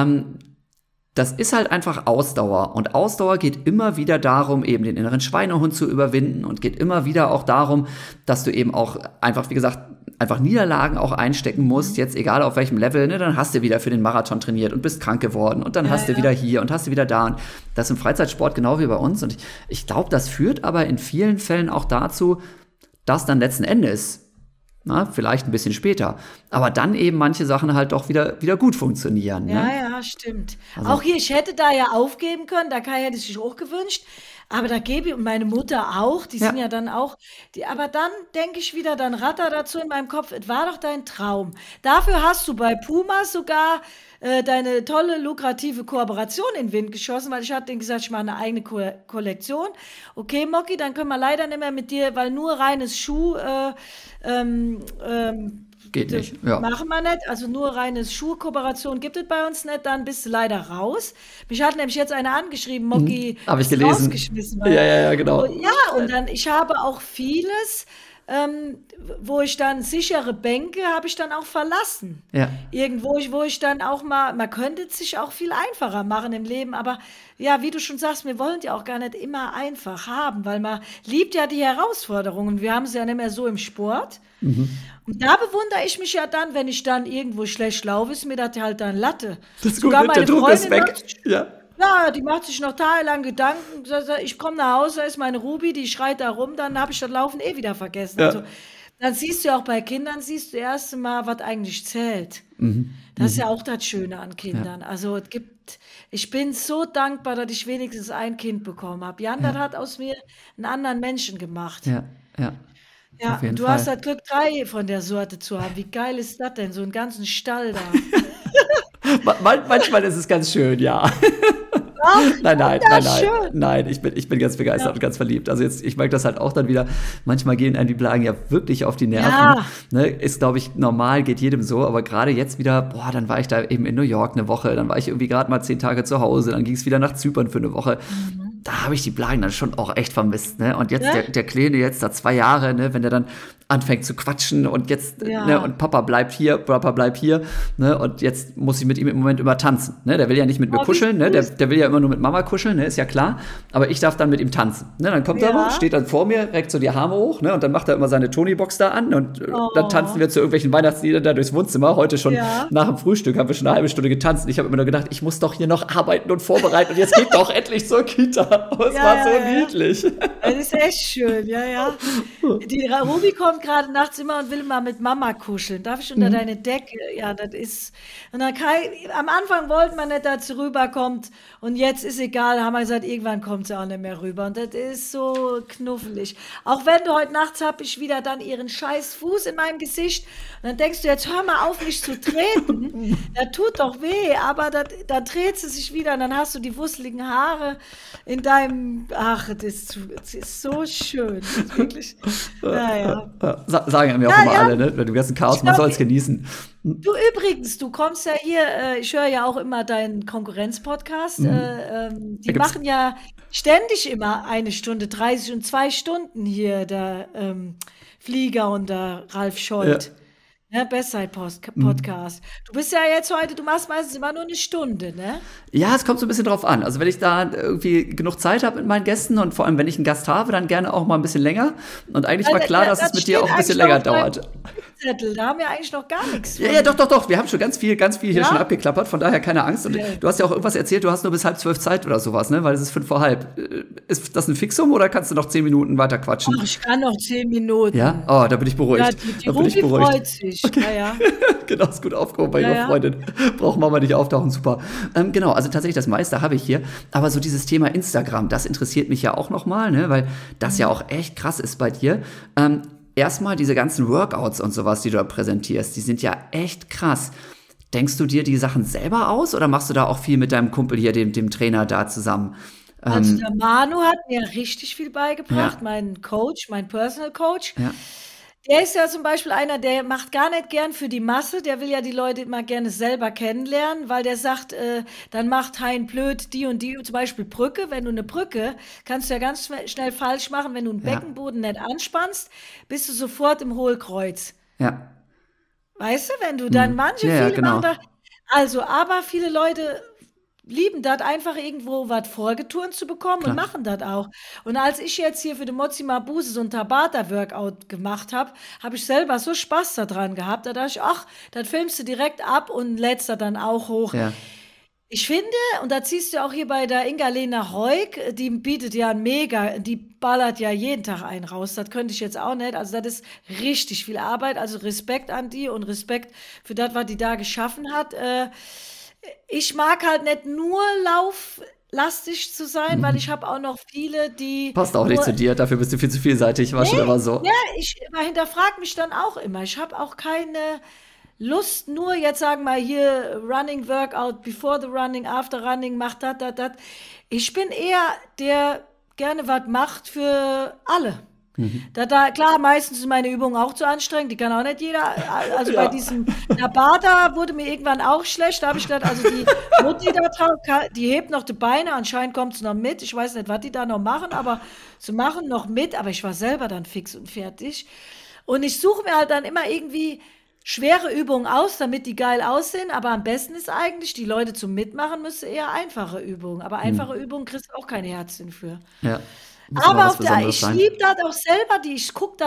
Das ist halt einfach Ausdauer. Und Ausdauer geht immer wieder darum, eben den inneren Schweinehund zu überwinden und geht immer wieder auch darum, dass du eben auch einfach, wie gesagt, einfach Niederlagen auch einstecken musst, jetzt egal auf welchem Level, ne, dann hast du wieder für den Marathon trainiert und bist krank geworden und dann hast du wieder hier und hast du wieder da. Und das ist im Freizeitsport genau wie bei uns. Und ich glaube, das führt aber in vielen Fällen auch dazu, dass dann letzten Endes, vielleicht ein bisschen später, aber dann eben manche Sachen halt doch wieder gut funktionieren. Ne? Ja, stimmt. Auch hier, ich hätte da ja aufgeben können, da Kai hätte sich auch gewünscht, aber da gebe ich, und meine Mutter auch, die sind ja dann auch, aber dann denke ich wieder, dann ratter dazu in meinem Kopf, es war doch dein Traum. Dafür hast du bei Puma sogar deine tolle, lukrative Kooperation in den Wind geschossen, weil ich hatte denen gesagt, ich mache eine eigene Kollektion. Okay, Moki, dann können wir leider nicht mehr mit dir, weil nur reines Schuh geht nicht. Ja. machen wir nicht. Also nur reine Schuhkooperation gibt es bei uns nicht, dann bist du leider raus. Mich hat nämlich jetzt einer angeschrieben, Moki Habe ich ist gelesen. rausgeschmissen. Weil, Ja, genau. ja, und dann, ich habe auch vieles, wo ich dann sichere Bänke habe ich dann auch verlassen. Ja. Irgendwo, wo ich dann auch mal, man könnte es sich auch viel einfacher machen im Leben, aber ja, wie du schon sagst, wir wollen ja auch gar nicht immer einfach haben, weil man liebt ja die Herausforderungen. Wir haben es ja nicht mehr so im Sport. Und da bewundere ich mich ja dann, wenn ich dann irgendwo schlecht laufe, ist mir das halt dann Latte. Das ist Sogar gut, der meine Druck ist Freundin weg. macht sich- Ja. Ja, die macht sich noch tagelang Gedanken. Ich komme nach Hause, da ist meine Ruby, die schreit da rum, dann habe ich das Laufen wieder vergessen. Ja. Also, dann siehst du ja auch bei Kindern, siehst du das erste Mal, was eigentlich zählt. Das ist ja auch das Schöne an Kindern. Also ich bin so dankbar, dass ich wenigstens ein Kind bekommen habe. Jan, das hat aus mir einen anderen Menschen gemacht. Ja. Ja, auf jeden und du Fall. hast das Glück, 3 von der Sorte zu haben. Wie geil ist das denn, so einen ganzen Stall da? Manchmal ist es ganz schön, ja. Nein, ich bin ganz begeistert und ganz verliebt. Also jetzt, ich merke das halt auch dann wieder, manchmal gehen einem die Blagen ja wirklich auf die Nerven. Ja. Ne, ist, glaube ich, normal, geht jedem so, aber gerade jetzt wieder, dann war ich da eben in New York eine Woche, dann war ich irgendwie gerade mal 10 Tage zu Hause, dann ging es wieder nach Zypern für eine Woche. Da habe ich die Blagen dann schon auch echt vermisst, ne? Und jetzt der Kleine jetzt da 2 Jahre, ne, wenn der dann anfängt zu quatschen und jetzt, ne, und Papa bleibt hier, ne, und jetzt muss ich mit ihm im Moment immer tanzen, ne, der will ja nicht mit mir kuscheln, ne, der will ja immer nur mit Mama kuscheln, ne, ist ja klar, aber ich darf dann mit ihm tanzen, ne, dann kommt er mal, steht dann vor mir, reckt so die Arme hoch, ne, und dann macht er immer seine Tony-Box da an und dann tanzen wir zu irgendwelchen Weihnachtsliedern da durchs Wohnzimmer, heute schon nach dem Frühstück haben wir schon eine halbe Stunde getanzt und ich habe immer nur gedacht, ich muss doch hier noch arbeiten und vorbereiten und jetzt geht doch endlich zur Kita. Aber es war so niedlich. Das ist echt schön, ja. Die Ruby kommt gerade nachts immer und will mal mit Mama kuscheln. Darf ich unter deine Decke? Ja, das ist. Und dann am Anfang wollten wir nicht, dass sie rüberkommt. Und jetzt ist egal, haben wir gesagt, irgendwann kommt sie auch nicht mehr rüber. Und das ist so knuffelig. Auch wenn du heute nachts hab ich wieder dann ihren scheiß Fuß in meinem Gesicht. Und dann denkst du, jetzt hör mal auf, mich zu treten. Das tut doch weh, aber dann dreht sie sich wieder und dann hast du die wusseligen Haare in deinem. Ach, das ist so schön. Das ist wirklich. Naja. Sagen mir auch immer alle, ne? Du wirst ein Chaos, man soll es genießen. Du übrigens, du kommst ja hier, ich höre ja auch immer deinen Konkurrenz-Podcast. Die machen ja ständig immer 1 Stunde 30 und 2 Stunden hier, der Flieger und der Ralf Scholz. Ja, Bestzeit-Podcast. Du bist ja jetzt heute, du machst meistens immer nur 1 Stunde, ne? Ja, es kommt so ein bisschen drauf an. Also wenn ich da irgendwie genug Zeit habe mit meinen Gästen und vor allem, wenn ich einen Gast habe, dann gerne auch mal ein bisschen länger. Und eigentlich war klar, dass es mit dir auch ein bisschen länger dauert. Zettel, da haben wir eigentlich noch gar nichts. Ja, doch. Wir haben schon ganz viel hier schon abgeklappert, von daher keine Angst. Und du hast ja auch irgendwas erzählt, du hast nur bis 11:30 Zeit oder sowas, ne? Weil es ist 11:55. Ist das ein Fixum oder kannst du noch 10 Minuten weiter quatschen? Ach, ich kann noch 10 Minuten. Ja? Oh, da bin ich beruhigt. Ja, die Ruby freut sich. Okay. Ja. Genau, ist gut aufgehoben bei ihrer Freundin. Brauchen wir mal nicht auftauchen, super. Genau, also tatsächlich das meiste habe ich hier. Aber so dieses Thema Instagram, das interessiert mich ja auch nochmal, ne? Weil das ja auch echt krass ist bei dir. Erstmal diese ganzen Workouts und sowas, die du da präsentierst, die sind ja echt krass. Denkst du dir die Sachen selber aus oder machst du da auch viel mit deinem Kumpel hier, dem Trainer da zusammen? Also der Manu hat mir richtig viel beigebracht, mein Coach, mein Personal Coach. Ja. Der ist ja zum Beispiel einer, der macht gar nicht gern für die Masse, der will ja die Leute immer gerne selber kennenlernen, weil der sagt, dann macht Hein blöd die und die, zum Beispiel Brücke. Wenn du eine Brücke, kannst du ja ganz schnell falsch machen, wenn du einen Beckenboden nicht anspannst, bist du sofort im Hohlkreuz. Ja. Weißt du, wenn du dann viele genau. machen da, also, aber viele Leute lieben das, einfach irgendwo was vorgeturnt zu bekommen und machen das auch. Und als ich jetzt hier für den Mozi Mabuse so ein Tabata-Workout gemacht habe, habe ich selber so Spaß daran gehabt. Da dachte ich, ach, das filmst du direkt ab und lädst das dann auch hoch. Ja. Ich finde, und da ziehst du auch hier bei der Inga-Lena Heuk, die bietet ja die ballert ja jeden Tag einen raus. Das könnte ich jetzt auch nicht. Also das ist richtig viel Arbeit. Also Respekt an die und Respekt für das, was die da geschaffen hat. Ich mag halt nicht nur lauflastig zu sein, weil ich habe auch noch viele, die. Passt auch nicht zu dir, dafür bist du viel zu vielseitig, war schon immer so. Ja, ich hinterfrage mich dann auch immer. Ich habe auch keine Lust, nur jetzt sagen wir hier Running Workout, before the running, after running, macht das. Ich bin eher der gerne was macht für alle. Klar, meistens ist meine Übung auch zu anstrengend, die kann auch nicht jeder. Also bei diesem Tabata wurde mir irgendwann auch schlecht, da habe ich gedacht, also die Mutti da drauf, die hebt noch die Beine, anscheinend kommt es noch mit. Ich weiß nicht, was die da noch machen, aber sie machen noch mit, aber ich war selber dann fix und fertig. Und ich suche mir halt dann immer irgendwie schwere Übungen aus, damit die geil aussehen, aber am besten ist eigentlich, die Leute zum Mitmachen müssen eher einfache Übungen. Aber einfache Übungen kriegst du auch keine Herzchen für. Ja. Aber ich liebe das auch selber, ich gucke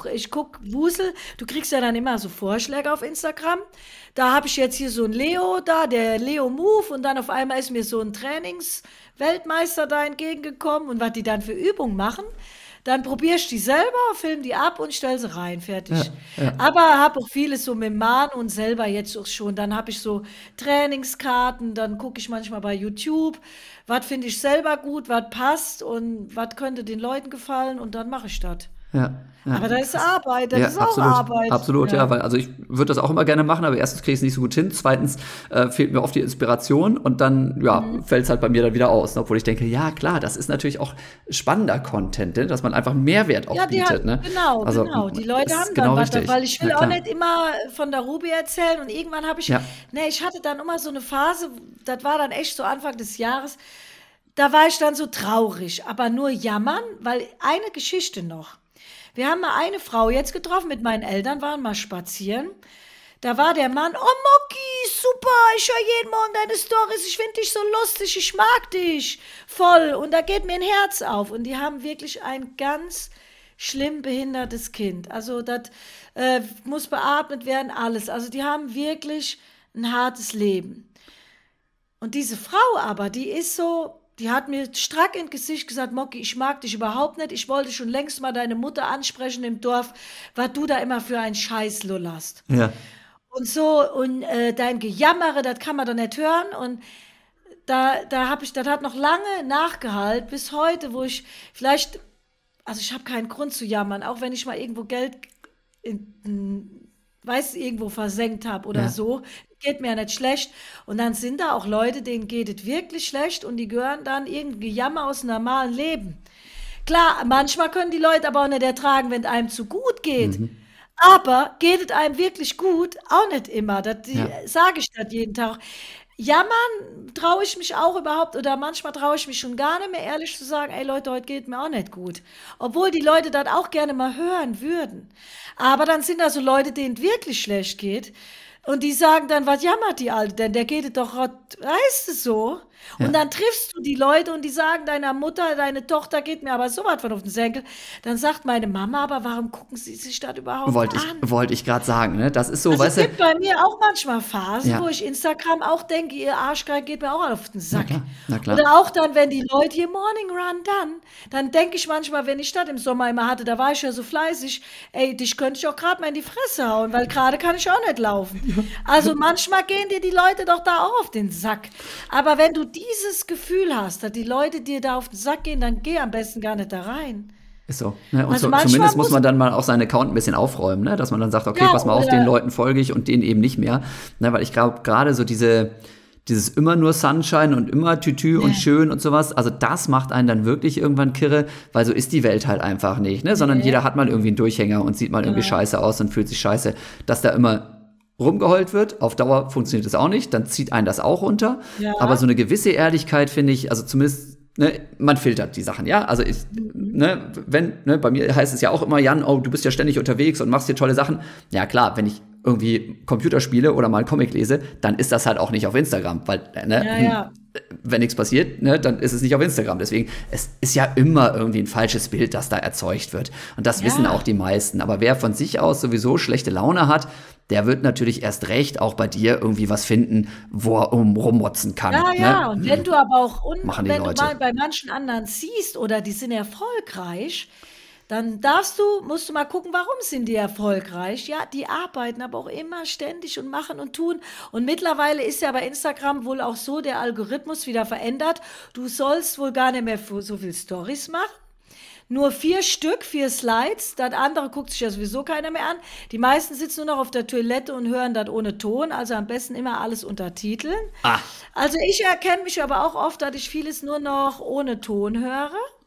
Wusel, du kriegst ja dann immer so Vorschläge auf Instagram. Da habe ich jetzt hier so einen Leo da, der Leo Move, und dann auf einmal ist mir so ein Trainingsweltmeister da entgegengekommen und was die dann für Übungen machen. Dann probiere ich die selber, film die ab und stelle sie rein, fertig. Ja. Aber habe auch vieles so mit Mann und selber jetzt auch schon. Dann habe ich so Trainingskarten, dann gucke ich manchmal bei YouTube, was finde ich selber gut, was passt und was könnte den Leuten gefallen und dann mache ich das. Ja. Aber das ist Arbeit, das ist auch absolut, Arbeit. Absolut, ja, weil also ich würde das auch immer gerne machen, aber erstens kriege ich es nicht so gut hin, zweitens fehlt mir oft die Inspiration und dann fällt es halt bei mir dann wieder aus, obwohl ich denke, ja klar, das ist natürlich auch spannender Content, ne? Dass man einfach Mehrwert auch bietet. Ne? Genau, die Leute haben genau dann was, richtig. Weil ich will auch nicht immer von der Ruby erzählen und irgendwann habe ich, ich hatte dann immer so eine Phase, das war dann echt so Anfang des Jahres, da war ich dann so traurig, aber nur jammern, weil eine Geschichte noch. Wir haben mal eine Frau jetzt getroffen, mit meinen Eltern waren mal spazieren. Da war der Mann, oh Moki, super, ich höre jeden Morgen deine Storys, ich finde dich so lustig, ich mag dich voll und da geht mir ein Herz auf. Und die haben wirklich ein ganz schlimm behindertes Kind. Also das muss beatmet werden, alles. Also die haben wirklich ein hartes Leben. Und diese Frau aber, die ist so die hat mir strack ins Gesicht gesagt, Mocki, ich mag dich überhaupt nicht. Ich wollte schon längst mal deine Mutter ansprechen im Dorf, was du da immer für einen Scheiß lullerst. Ja. Und so, und dein Gejammere, das kann man doch nicht hören. Und das hat noch lange nachgehalten, bis heute, wo ich vielleicht, also ich habe keinen Grund zu jammern, auch wenn ich mal irgendwo Geld irgendwo versenkt habe oder Ja. so, geht mir ja nicht schlecht. Und dann sind da auch Leute, denen geht es wirklich schlecht und die gehören dann irgendwie Jammer aus dem normalen Leben. Klar, manchmal können die Leute aber auch nicht ertragen, wenn es einem zu gut geht. Aber geht es einem wirklich gut? Auch nicht immer. Ja. Sage ich das jeden Tag. Jammern traue ich mich auch überhaupt oder manchmal traue ich mich schon gar nicht mehr ehrlich zu sagen, ey Leute, heute geht mir auch nicht gut. Obwohl die Leute das auch gerne mal hören würden. Aber dann sind da so Leute, denen es wirklich schlecht geht und die sagen dann, was jammert die Alte denn? Der geht es doch, heißt es so? Ja. Und dann triffst du die Leute und die sagen deiner Mutter, deine Tochter geht mir aber so was von auf den Senkel. Dann sagt meine Mama, aber warum gucken sie sich das überhaupt an? Wollte ich gerade sagen, ne? Das ist so, Also es weißt du. gibt bei mir auch manchmal Phasen, Ja. wo ich Instagram auch denke, ihr Arschgeig geht mir auch auf den Sack. Na klar. Oder auch dann, wenn die Leute hier Morning Run dann denke ich manchmal, wenn ich das im Sommer immer hatte, da war ich ja so fleißig, ey, dich könnte ich auch gerade mal in die Fresse hauen, weil gerade kann ich auch nicht laufen. Also manchmal gehen dir die Leute doch da auch auf den Sack. Aber wenn du dieses Gefühl hast, dass die Leute dir da auf den Sack gehen, dann geh am besten gar nicht da rein. Ist so. Ne? Und Also so, manchmal zumindest muss muss- man dann mal auch seinen Account ein bisschen aufräumen, ne? Dass man dann sagt, okay, Ja, pass mal auf, oder- den Leuten folge ich und denen eben nicht mehr. Ne? Weil ich glaube, gerade so dieses immer nur Sunshine und immer Tütü und schön und sowas, also das macht einen dann wirklich irgendwann kirre, weil so ist die Welt halt einfach nicht, ne? Sondern jeder hat mal irgendwie einen Durchhänger und sieht mal irgendwie scheiße aus und fühlt sich scheiße, dass da immer rumgeheult wird. Auf Dauer funktioniert das auch nicht, dann zieht einen das auch runter. Ja. Aber so eine gewisse Ehrlichkeit finde ich, also zumindest, ne, man filtert die Sachen, ja. Also bei mir heißt es ja auch immer, Jan, oh, du bist ja ständig unterwegs und machst hier tolle Sachen. Ja klar, wenn ich irgendwie Computer spiele oder mal einen Comic lese, dann ist das halt auch nicht auf Instagram, weil, Ja. wenn nichts passiert, ne, dann ist es nicht auf Instagram. Deswegen, es ist ja immer irgendwie ein falsches Bild, das da erzeugt wird. Und das wissen auch die meisten. Aber wer von sich aus sowieso schlechte Laune hat, der wird natürlich erst recht auch bei dir irgendwie was finden, wo er rummotzen kann. Ja, ne? und wenn du aber auch, Machen die wenn du Leute. mal bei manchen anderen siehst oder die sind erfolgreich, dann musst du mal gucken, warum sind die erfolgreich? Ja, die arbeiten aber auch immer ständig und machen und tun. Und mittlerweile ist ja bei Instagram wohl auch so der Algorithmus wieder verändert. Du sollst wohl gar nicht mehr so viel Stories machen. Nur 4 Slides, das andere guckt sich ja sowieso keiner mehr an. Die meisten sitzen nur noch auf der Toilette und hören das ohne Ton, also am besten immer alles untertiteln. Ah. Also ich erkenne mich aber auch oft, dass ich vieles nur noch ohne Ton höre.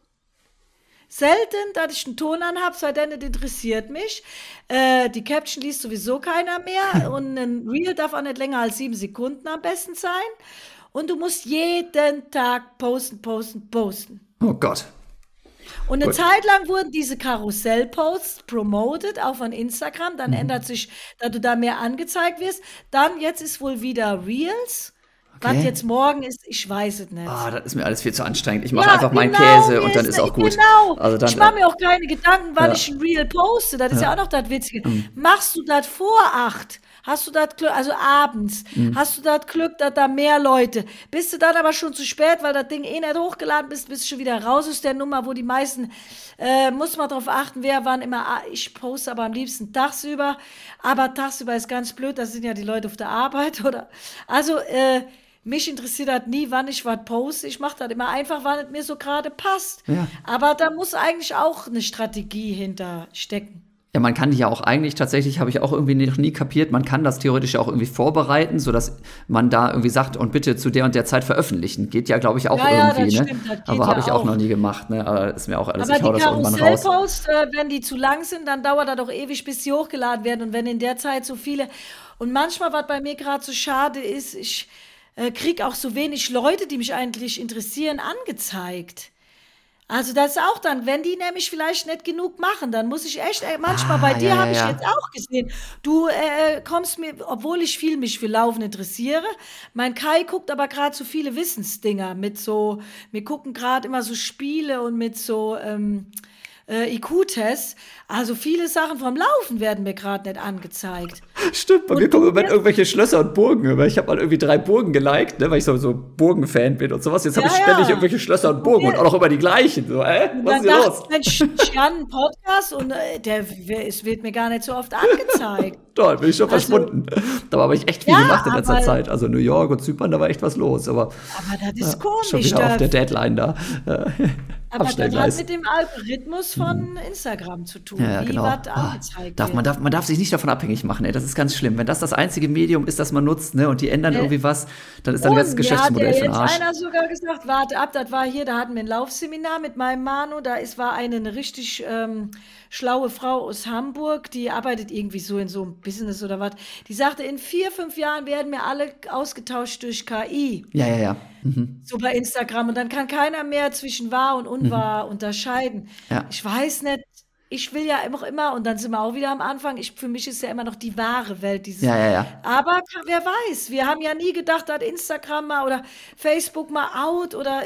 Selten, dass ich einen Ton anhabe, sei denn, das interessiert mich. Die Caption liest sowieso keiner mehr und ein Reel darf auch nicht länger als 7 Sekunden am besten sein. Und du musst jeden Tag posten. Oh Gott. Und eine Gut. Zeit lang wurden diese Karussell-Posts promoted, auch von Instagram. Dann ändert sich, dass du da mehr angezeigt wirst. Dann, jetzt ist wohl wieder Reels. Okay. Was jetzt morgen ist, ich weiß es nicht. Ah, das ist mir alles viel zu anstrengend. Ich mache Ja, einfach meinen genau, Käse mir und dann ist auch gut. Genau. Also dann, Ich mache mir auch keine Gedanken, wann Ja. ich ein Reel poste. Das ist ja auch noch das Witzige. Machst du das vor 8? Hast du das Glück, also abends, hast du das Glück, dass da mehr Leute, bist du dann aber schon zu spät, weil das Ding eh nicht hochgeladen bist du schon wieder raus aus der Nummer, wo die meisten, muss man darauf achten, wer wann immer, ich poste aber am liebsten tagsüber, aber tagsüber ist ganz blöd, da sind ja die Leute auf der Arbeit, oder, also, mich interessiert das nie, wann ich was poste. Ich mache das immer einfach, wann es mir so gerade passt. Ja. Aber da muss eigentlich auch eine Strategie hinter stecken. Ja, man kann die ja auch eigentlich tatsächlich, habe ich auch irgendwie noch nie kapiert, man kann das theoretisch ja auch irgendwie vorbereiten, sodass man da irgendwie sagt, und bitte zu der und der Zeit veröffentlichen. Geht ja, glaube ich, auch Ja, irgendwie, das ne? stimmt, das geht Aber ja habe ich auch auch. noch nie gemacht, ne? Aber ist mir auch alles, Aber ich hau die das irgendwann raus. Karussellposts, wenn die zu lang sind, dann dauert das doch ewig, bis sie hochgeladen werden. Und wenn in der Zeit so viele. Und manchmal, was bei mir gerade so schade ist, ich kriege auch so wenig Leute, die mich eigentlich interessieren, angezeigt. Also das ist auch dann, wenn die nämlich vielleicht nicht genug machen, dann muss ich echt, manchmal bei dir ja, habe ich ja. jetzt auch gesehen, du kommst mir, obwohl ich mich für Laufen interessiere, mein Kai guckt aber gerade so viele Wissensdinger mit so, wir gucken gerade immer so Spiele und mit so IQ-Tests. Also viele Sachen vom Laufen werden mir gerade nicht angezeigt. Stimmt, bei mir kommen im Moment irgendwelche Schlösser und Burgen über. Ich habe mal irgendwie 3 Burgen geliked, ne, weil ich so Burgen-Fan bin und sowas. Jetzt habe ich ständig irgendwelche Schlösser und Burgen und auch noch immer die gleichen. So, was ist hier los? Mensch, Jan, ein Podcast und es wird mir gar nicht so oft angezeigt. Toll, bin ich schon verschwunden. Da habe ich echt viel gemacht in letzter Zeit. Also New York und Zypern, da war echt was los. Aber das ist komisch. Schon wieder auf der Deadline da. Aber das hat mit dem Algorithmus von Instagram zu tun, wie genau. was angezeigt wird. Man darf sich nicht davon abhängig machen, ey. Das ist ganz schlimm. Wenn das einzige Medium ist, das man nutzt, ne, und die ändern irgendwie was, dann ist dein ganzes Geschäftsmodell für den Arsch. Hat einer sogar gesagt, warte ab, das war hier, da hatten wir ein Laufseminar mit meinem Manu, war eine richtig schlaue Frau aus Hamburg, die arbeitet irgendwie so in so einem Business oder was. Die sagte, in 4-5 Jahren werden wir alle ausgetauscht durch KI. Ja. So bei Instagram. Und dann kann keiner mehr zwischen wahr und unwahr unterscheiden. Ja. Ich weiß nicht, ich will ja immer, und dann sind wir auch wieder am Anfang, für mich ist ja immer noch die wahre Welt. Ja. Aber wer weiß, wir haben ja nie gedacht, dass Instagram mal oder Facebook mal out oder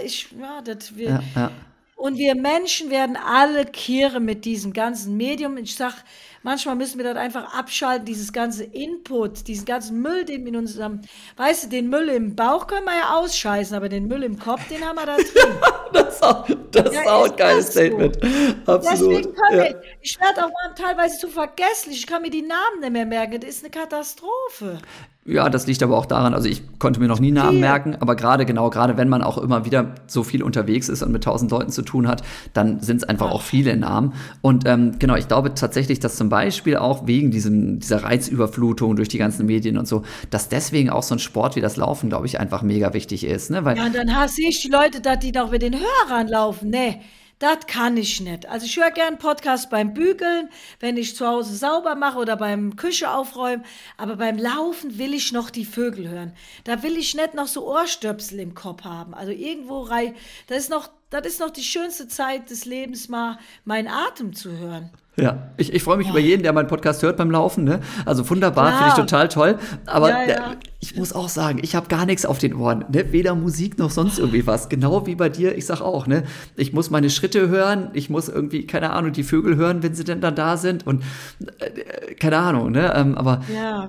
Und wir Menschen werden alle Kehre mit diesem ganzen Medium. Ich sag, manchmal müssen wir das einfach abschalten, dieses ganze Input, diesen ganzen Müll, den in unserem, weißt du, den Müll im Bauch können wir ja ausscheißen, aber den Müll im Kopf, den haben wir da drin. Das ist auch ein geiles Statement. So. Absolut. Deswegen ich werde auch mal teilweise zu vergesslich, ich kann mir die Namen nicht mehr merken, das ist eine Katastrophe. Ja, das liegt aber auch daran, also ich konnte mir noch nie Namen merken, aber gerade wenn man auch immer wieder so viel unterwegs ist und mit 1000 Leuten zu tun hat, dann sind es einfach auch viele Namen. Und ich glaube tatsächlich, dass zum Beispiel auch wegen dieser Reizüberflutung durch die ganzen Medien und so, dass deswegen auch so ein Sport wie das Laufen, glaube ich, einfach mega wichtig ist. Ne? Weil und dann sehe ich die Leute, dass die noch mit den Hörern laufen. Nee, das kann ich nicht. Also ich höre gern Podcast beim Bügeln, wenn ich zu Hause sauber mache oder beim Küche aufräumen. Aber beim Laufen will ich noch die Vögel hören. Da will ich nicht noch so Ohrstöpsel im Kopf haben. Also irgendwo das ist noch die schönste Zeit des Lebens, mal meinen Atem zu hören. Ja, ich freue mich über jeden, der meinen Podcast hört beim Laufen. Ne? Also wunderbar, finde ich total toll. Aber ich muss auch sagen, ich habe gar nichts auf den Ohren. Ne? Weder Musik noch sonst irgendwie was. Genau wie bei dir, ich sag auch, ne? Ich muss meine Schritte hören, ich muss irgendwie, keine Ahnung, die Vögel hören, wenn sie denn dann da sind. Und keine Ahnung, ne? Aber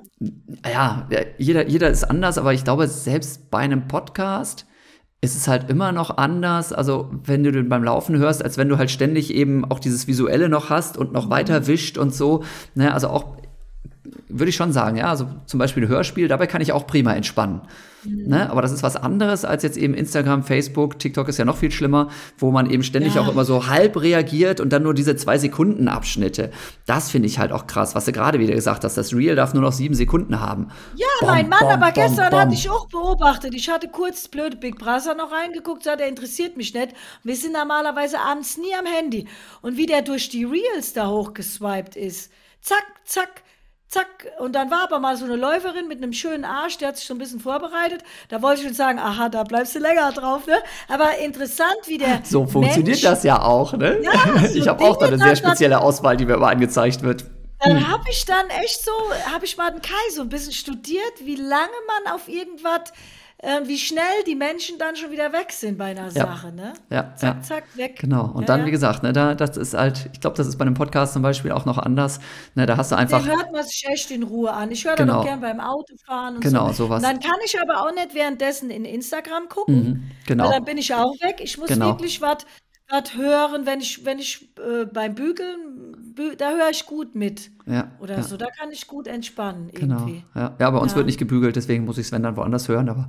jeder ist anders, aber ich glaube, selbst bei einem Podcast ist es halt immer noch anders, also wenn du den beim Laufen hörst, als wenn du halt ständig eben auch dieses Visuelle noch hast und noch weiter wischt und so. Ne, also auch, würde ich schon sagen, ja, also zum Beispiel ein Hörspiel, dabei kann ich auch prima entspannen. Ne? Aber das ist was anderes als jetzt eben Instagram, Facebook, TikTok ist ja noch viel schlimmer, wo man eben ständig auch immer so halb reagiert und dann nur diese 2-Sekunden-Abschnitte. Das finde ich halt auch krass, was du gerade wieder gesagt hast, das Reel darf nur noch 7 Sekunden haben. Ja, mein Mann, gestern hatte ich auch beobachtet, ich hatte kurz blöde Big Brother noch reingeguckt, der interessiert mich nicht. Wir sind normalerweise abends nie am Handy. Und wie der durch die Reels da hochgeswiped ist, zack, zack, zack, und dann war aber mal so eine Läuferin mit einem schönen Arsch, der hat sich so ein bisschen vorbereitet. Da wollte ich schon sagen, aha, da bleibst du länger drauf, ne? Aber interessant, wie der So funktioniert das ja auch, ne? Ja, so ich habe auch da eine sehr spezielle Auswahl, die mir immer angezeigt wird. Dann habe ich mal den Kai so ein bisschen studiert, wie lange man auf irgendwas, wie schnell die Menschen dann schon wieder weg sind bei einer Sache, ne? Ja, zack, zack, weg. Genau. Und dann, wie gesagt, ne, das ist halt, ich glaube, das ist bei einem Podcast zum Beispiel auch noch anders. Ne, da hast du einfach. Den hört man sich echt in Ruhe an. Ich höre da noch gern beim Autofahren und so. Und Sowas. dann kann ich aber auch nicht währenddessen in Instagram gucken. Genau. Weil dann bin ich auch weg. Ich muss wirklich was hören, wenn ich beim Bügeln, da höre ich gut mit. Oder so, da kann ich gut entspannen irgendwie. Ja, bei uns wird nicht gebügelt, deswegen muss ich Sven dann woanders hören, aber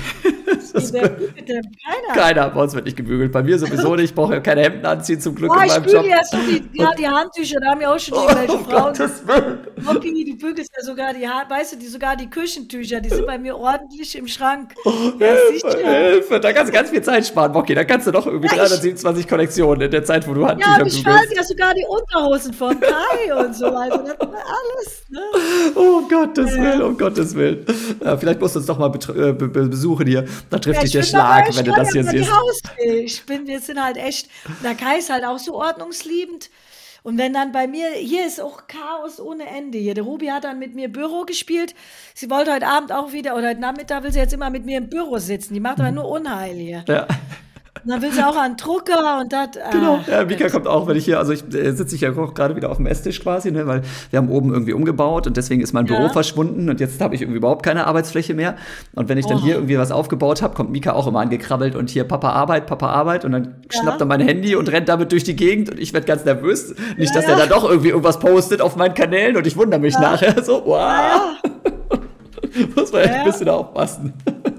Keiner, bei uns wird nicht gebügelt. Bei mir sowieso nicht, ich brauche ja keine Hemden anziehen, zum Glück in meinem Job. Ja so die Handtücher, da haben ja auch schon irgendwelche Frauen. Rocky, du bügelst ja sogar sogar die Küchentücher, die sind bei mir ordentlich im Schrank. Hilfe, da kannst du ganz viel Zeit sparen, Rocky, da kannst du doch irgendwie 327 Kollektionen in der Zeit, wo du Handtücher bügelst. Ja, ich falte ja sogar die Unterhosen von Kai und so, also das ist alles, ne? Um Gottes Willen. Ja, vielleicht musst du uns doch mal besuchen hier. Da trifft dich der Schlag, wenn du das hier siehst. Wir sind halt echt, der Kai ist halt auch so ordnungsliebend. Und wenn dann bei mir, hier ist auch Chaos ohne Ende hier. Der Ruby hat dann mit mir Büro gespielt. Sie wollte heute Abend auch wieder, oder heute Nachmittag will sie jetzt immer mit mir im Büro sitzen. Die macht aber nur Unheil hier. Ja. Und dann will sie auch an den Drucker und das. Genau, ja, Mika kommt auch, wenn ich hier, also ich sitze ja auch gerade wieder auf dem Esstisch quasi, ne, weil wir haben oben irgendwie umgebaut und deswegen ist mein Büro verschwunden und jetzt habe ich irgendwie überhaupt keine Arbeitsfläche mehr. Und wenn ich dann hier irgendwie was aufgebaut habe, kommt Mika auch immer angekrabbelt und hier Papa Arbeit und dann schnappt er mein Handy und rennt damit durch die Gegend und ich werde ganz nervös. Nicht, dass er da doch irgendwie irgendwas postet auf meinen Kanälen und ich wundere mich nachher so, wow. Muss man echt ein bisschen aufpassen.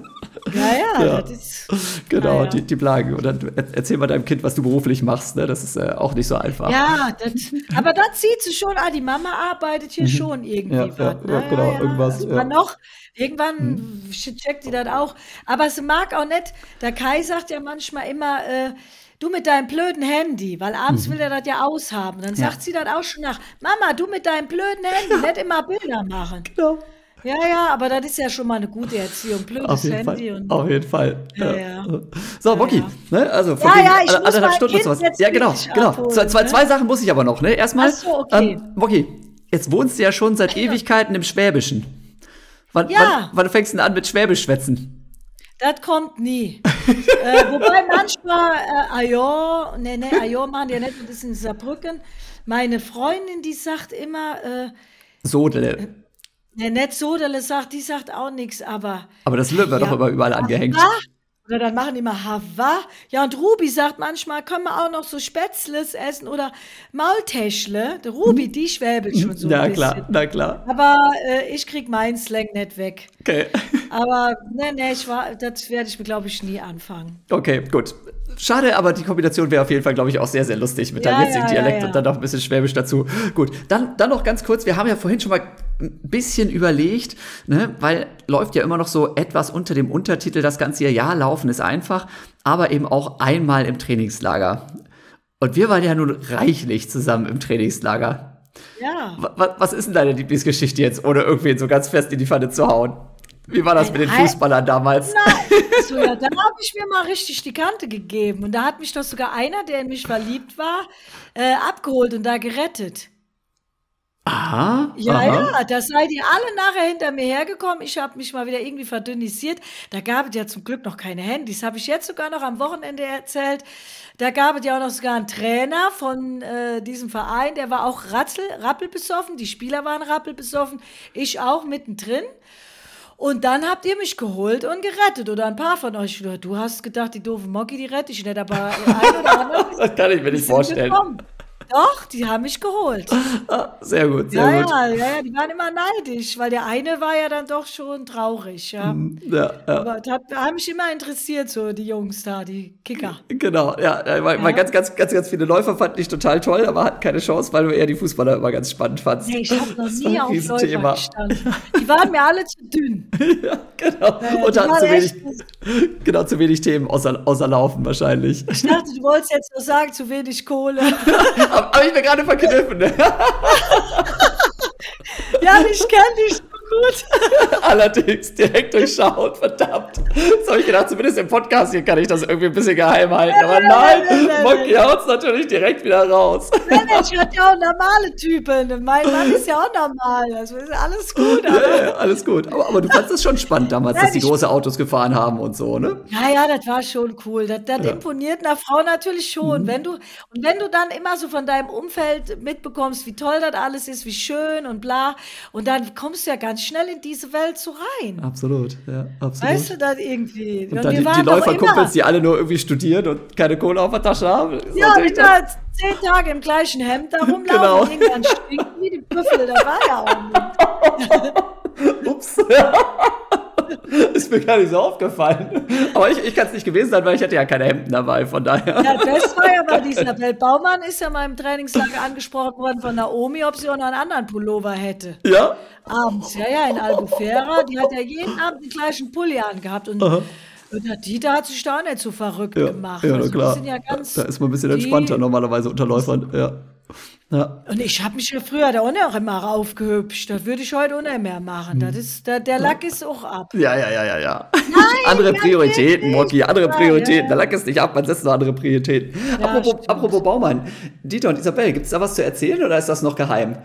Ja, das ist. Genau, die Plagen. Und dann erzähl mal deinem Kind, was du beruflich machst. Ne? Das ist auch nicht so einfach. Ja, aber das sieht sie schon, die Mama arbeitet hier schon irgendwie. Genau, irgendwas. Also irgendwann checkt die das auch. Aber sie mag auch nicht, der Kai sagt ja manchmal immer, du mit deinem blöden Handy, weil abends will er das ja aushaben. Dann sagt sie das auch schon nach, Mama, du mit deinem blöden Handy, nicht immer Bilder machen. Genau. Ja, aber das ist ja schon mal eine gute Erziehung. Blödes Handy. Auf jeden Fall. Ja. So, Bocky, ne? Also von ich muss anderthalb mein Stunden Kind sowas. jetzt Ja, genau. abholen, Zwei Sachen muss ich aber noch, ne? Erstmal, Ach so, okay. Bocky, jetzt wohnst du ja schon seit Ewigkeiten im Schwäbischen. Wann fängst du denn an mit Schwäbisch schwätzen? Das kommt nie. Wobei manchmal, Ajor machen die ja nicht, das ist in Saarbrücken. Meine Freundin, die sagt immer, Sodele. nicht Sodele sagt, die sagt auch nichts, aber. Aber das wird doch immer überall angehängt. Oder dann machen die immer Hava. Ja, und Ruby sagt manchmal, können wir auch noch so Spätzles essen oder Maultäschle. Der Ruby, die schwäbelt schon so ein bisschen. Na klar. Aber ich krieg meinen Slang nicht weg. Okay. Aber das werde ich, glaube ich, nie anfangen. Okay, gut. Schade, aber die Kombination wäre auf jeden Fall, glaube ich, auch sehr, sehr lustig mit deinem jetzigen Dialekt und dann noch ein bisschen Schwäbisch dazu. Gut, dann noch ganz kurz, wir haben ja vorhin schon mal ein bisschen überlegt, ne, weil läuft ja immer noch so etwas unter dem Untertitel, das ganze Jahr laufen ist einfach, aber eben auch einmal im Trainingslager. Und wir waren ja nun reichlich zusammen im Trainingslager. Ja. Was ist denn deine Lieblingsgeschichte jetzt, ohne irgendwie so ganz fest in die Pfanne zu hauen? Wie war das mit den Fußballern damals? So, ja, dann habe ich mir mal richtig die Kante gegeben. Und da hat mich doch sogar einer, der in mich verliebt war, abgeholt und da gerettet. Aha. Ja, da seid ihr alle nachher hinter mir hergekommen. Ich habe mich mal wieder irgendwie verdünnisiert. Da gab es ja zum Glück noch keine Handys. Habe ich jetzt sogar noch am Wochenende erzählt. Da gab es ja auch noch sogar einen Trainer von diesem Verein. Der war auch rappelbesoffen. Die Spieler waren rappelbesoffen. Ich auch mittendrin. Und dann habt ihr mich geholt und gerettet. Oder ein paar von euch. Du hast gedacht, die doofe Mocki, die rette ich nicht. Aber ein oder andere. Das kann ich mir nicht vorstellen. Doch, die haben mich geholt. Sehr gut, sehr gut. Ja, die waren immer neidisch, weil der eine war ja dann doch schon traurig, ja. Aber das hat mich immer interessiert, so die Jungs da, die Kicker. Genau, weil ganz viele Läufer fanden dich total toll, aber hatten keine Chance, weil du eher die Fußballer immer ganz spannend fandst. Nee, ich habe noch nie auf Läufer gestanden. Die waren mir alle zu dünn. Ja, genau. Und hatten zu wenig Themen außer Laufen wahrscheinlich. Ich dachte, du wolltest jetzt nur sagen, zu wenig Kohle. Habe ich mir gerade verkniffen. Ja, ich kenne dich so gut. Allerdings direkt durchschaut, verdammt. Das habe ich gedacht, zumindest im Podcast hier kann ich das irgendwie ein bisschen geheim halten. Aber nein, Mocki haut's natürlich direkt wieder raus. Nein, ich hatte ja auch normale Typen. Mein Mann ist ja auch normal. Also ist alles gut. Ja, alles gut. Aber du fandest es schon spannend damals, dass die große Autos gefahren haben und so, ne? Ja, das war schon cool. Das imponiert einer Frau natürlich schon. Wenn du dann immer so von deinem Umfeld mitbekommst, wie toll das alles ist, wie schön und bla, und dann kommst du ja ganz schnell in diese Welt so rein. Absolut, ja, absolut. Weißt du das irgendwie? Und dann die Läuferkumpels, die alle nur irgendwie studieren und keine Kohle auf der Tasche haben. Ja, die da 10 Tage im gleichen Hemd da rumlaufen Genau. und irgendwann stinken wie die Büffel. Das war ja auch nicht. Ups. Ist mir gar nicht so aufgefallen. Aber ich kann es nicht gewesen sein, weil ich hatte ja keine Hemden dabei, von daher. Ja, das war ja bei dieser Welt. Baumann ist ja mal im Trainingslager angesprochen worden von Naomi, ob sie auch noch einen anderen Pullover hätte. Ja? Abends, ja, in Albufera. Die hat ja jeden Abend den gleichen Pulli angehabt. Und der Dieter hat sich da auch nicht so verrückt gemacht. Ja, also, klar. Sind ja ganz da ist man ein bisschen entspannter normalerweise unter Läufern. Ja. Und ich habe mich ja früher da auch noch immer aufgehübscht. Das würde ich heute auch nicht mehr machen. Das ist, der Lack ist auch ab. Ja. Nein, andere Prioritäten, Mocki, andere Prioritäten. Ja. Der Lack ist nicht ab, man setzt noch andere Prioritäten. Ja, Apropos Baumann, Dieter und Isabel, gibt es da was zu erzählen oder ist das noch geheim?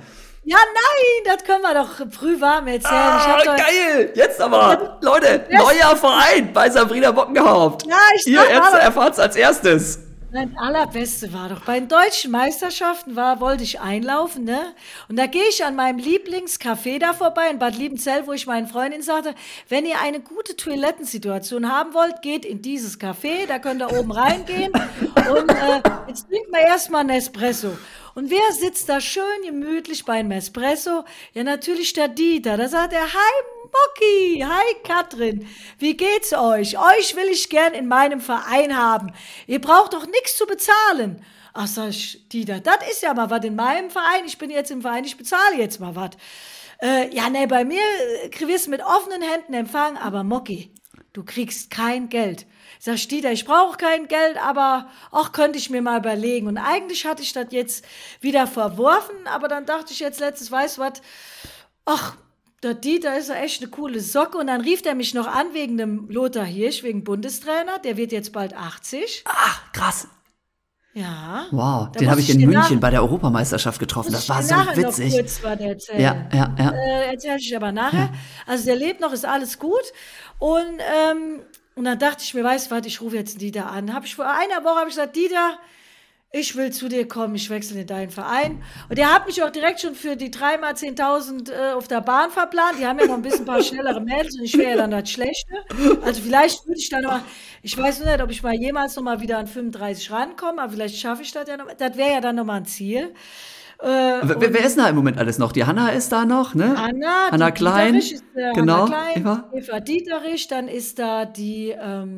Ja, nein, das können wir doch frühwarm erzählen. Ich hab doch, Geil! Jetzt aber, Leute, neuer Verein bei Sabrina Bockenhaupt. Ja, Ihr erfahrt's als erstes. mein allerbeste war doch, bei den deutschen Meisterschaften wollte ich einlaufen, ne? Und da gehe ich an meinem Lieblingscafé da vorbei in Bad Liebenzell, wo ich meinen Freundin sagte, wenn ihr eine gute Toilettensituation haben wollt, geht in dieses Café, da könnt ihr oben reingehen und jetzt trinken wir erstmal einen Espresso. Und wer sitzt da schön gemütlich bei einem Espresso? Ja, natürlich der Dieter. Da sagt er, hi Mucki, hi Katrin, wie geht's euch? Euch will ich gern in meinem Verein haben. Ihr braucht doch nichts zu bezahlen. Ach, sag ich, Dieter, das ist ja mal was in meinem Verein. Ich bin jetzt im Verein, ich bezahle jetzt mal was. Ja, ne, bei mir wirst du mit offenen Händen empfangen, aber Mucki, du kriegst kein Geld. Sag ich, Dieter, ich brauche kein Geld, aber auch könnte ich mir mal überlegen. Und eigentlich hatte ich das jetzt wieder verworfen, aber dann dachte ich jetzt letztens, weißt du was, ach, der Dieter ist ja echt eine coole Socke. Und dann rief der mich noch an wegen dem Lothar Hirsch, wegen Bundestrainer. Der wird jetzt bald 80. Ach, krass. Ja. Wow, Da den muss habe ich ich in dir München bei der Europameisterschaft getroffen. Das war so nachher witzig. noch kurz was erzählen. Ja. Erzähle ich aber nachher. Also der lebt noch, ist alles gut. Und dann dachte ich mir, weißt du was, ich rufe jetzt Dieter an. Vor einer Woche habe ich gesagt, Dieter, ich will zu dir kommen, ich wechsle in deinen Verein. Und der hat mich auch direkt schon für die 3x10.000 auf der Bahn verplant. Die haben ja noch ein paar schnellere Mädels und ich wäre ja dann das Schlechte. Also vielleicht würde ich dann noch mal, ich weiß nur nicht, ob ich mal jemals noch mal wieder an 35 rankomme, aber vielleicht schaffe ich das ja noch. Das wäre ja dann noch mal ein Ziel. Wer ist da im Moment alles noch? Die Hanna ist da noch, ne? Hanna Klein. Dieterich ist genau. Hanna Klein, Eva. Eva Dieterich, dann ist da die,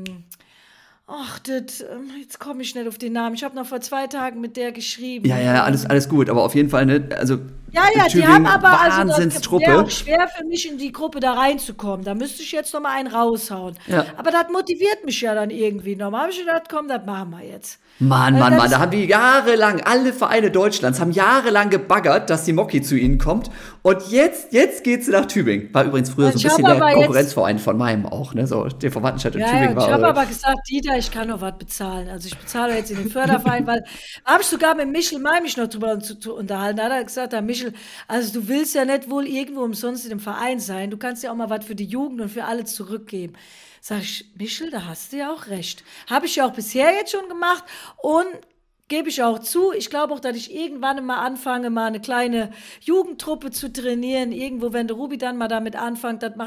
jetzt komme ich nicht auf den Namen. Ich habe noch vor 2 Tagen mit der geschrieben. Ja, alles gut, aber auf jeden Fall, ne, also Ja, die Tübingen, haben aber, also das Wahnsinnstruppe. wäre auch schwer für mich, in die Gruppe da reinzukommen. Da müsste ich jetzt noch mal einen raushauen. Ja. Aber das motiviert mich ja dann irgendwie noch mal. Habe ich gedacht, komm, das machen wir jetzt. Mann, das da haben die jahrelang, alle Vereine Deutschlands haben jahrelang gebaggert, dass die Mocki zu ihnen kommt. Und jetzt geht sie nach Tübingen. War übrigens früher so ein bisschen der Konkurrenzverein von meinem auch, ne? So, der Verwandtenstadt in Tübingen war. Ich habe aber gesagt, Dieter, ich kann noch was bezahlen. Also ich bezahle jetzt in den Förderverein, weil habe ich sogar mit Michel May mich noch drüber unterhalten. Da hat er gesagt, Michel, also du willst ja nicht wohl irgendwo umsonst in dem Verein sein. Du kannst ja auch mal was für die Jugend und für alle zurückgeben. Sag ich, Michel, da hast du ja auch recht. Habe ich ja auch bisher jetzt schon gemacht und gebe ich auch zu. Ich glaube auch, dass ich irgendwann mal anfange, mal eine kleine Jugendtruppe zu trainieren. Irgendwo, wenn der Ruby dann mal damit anfängt, das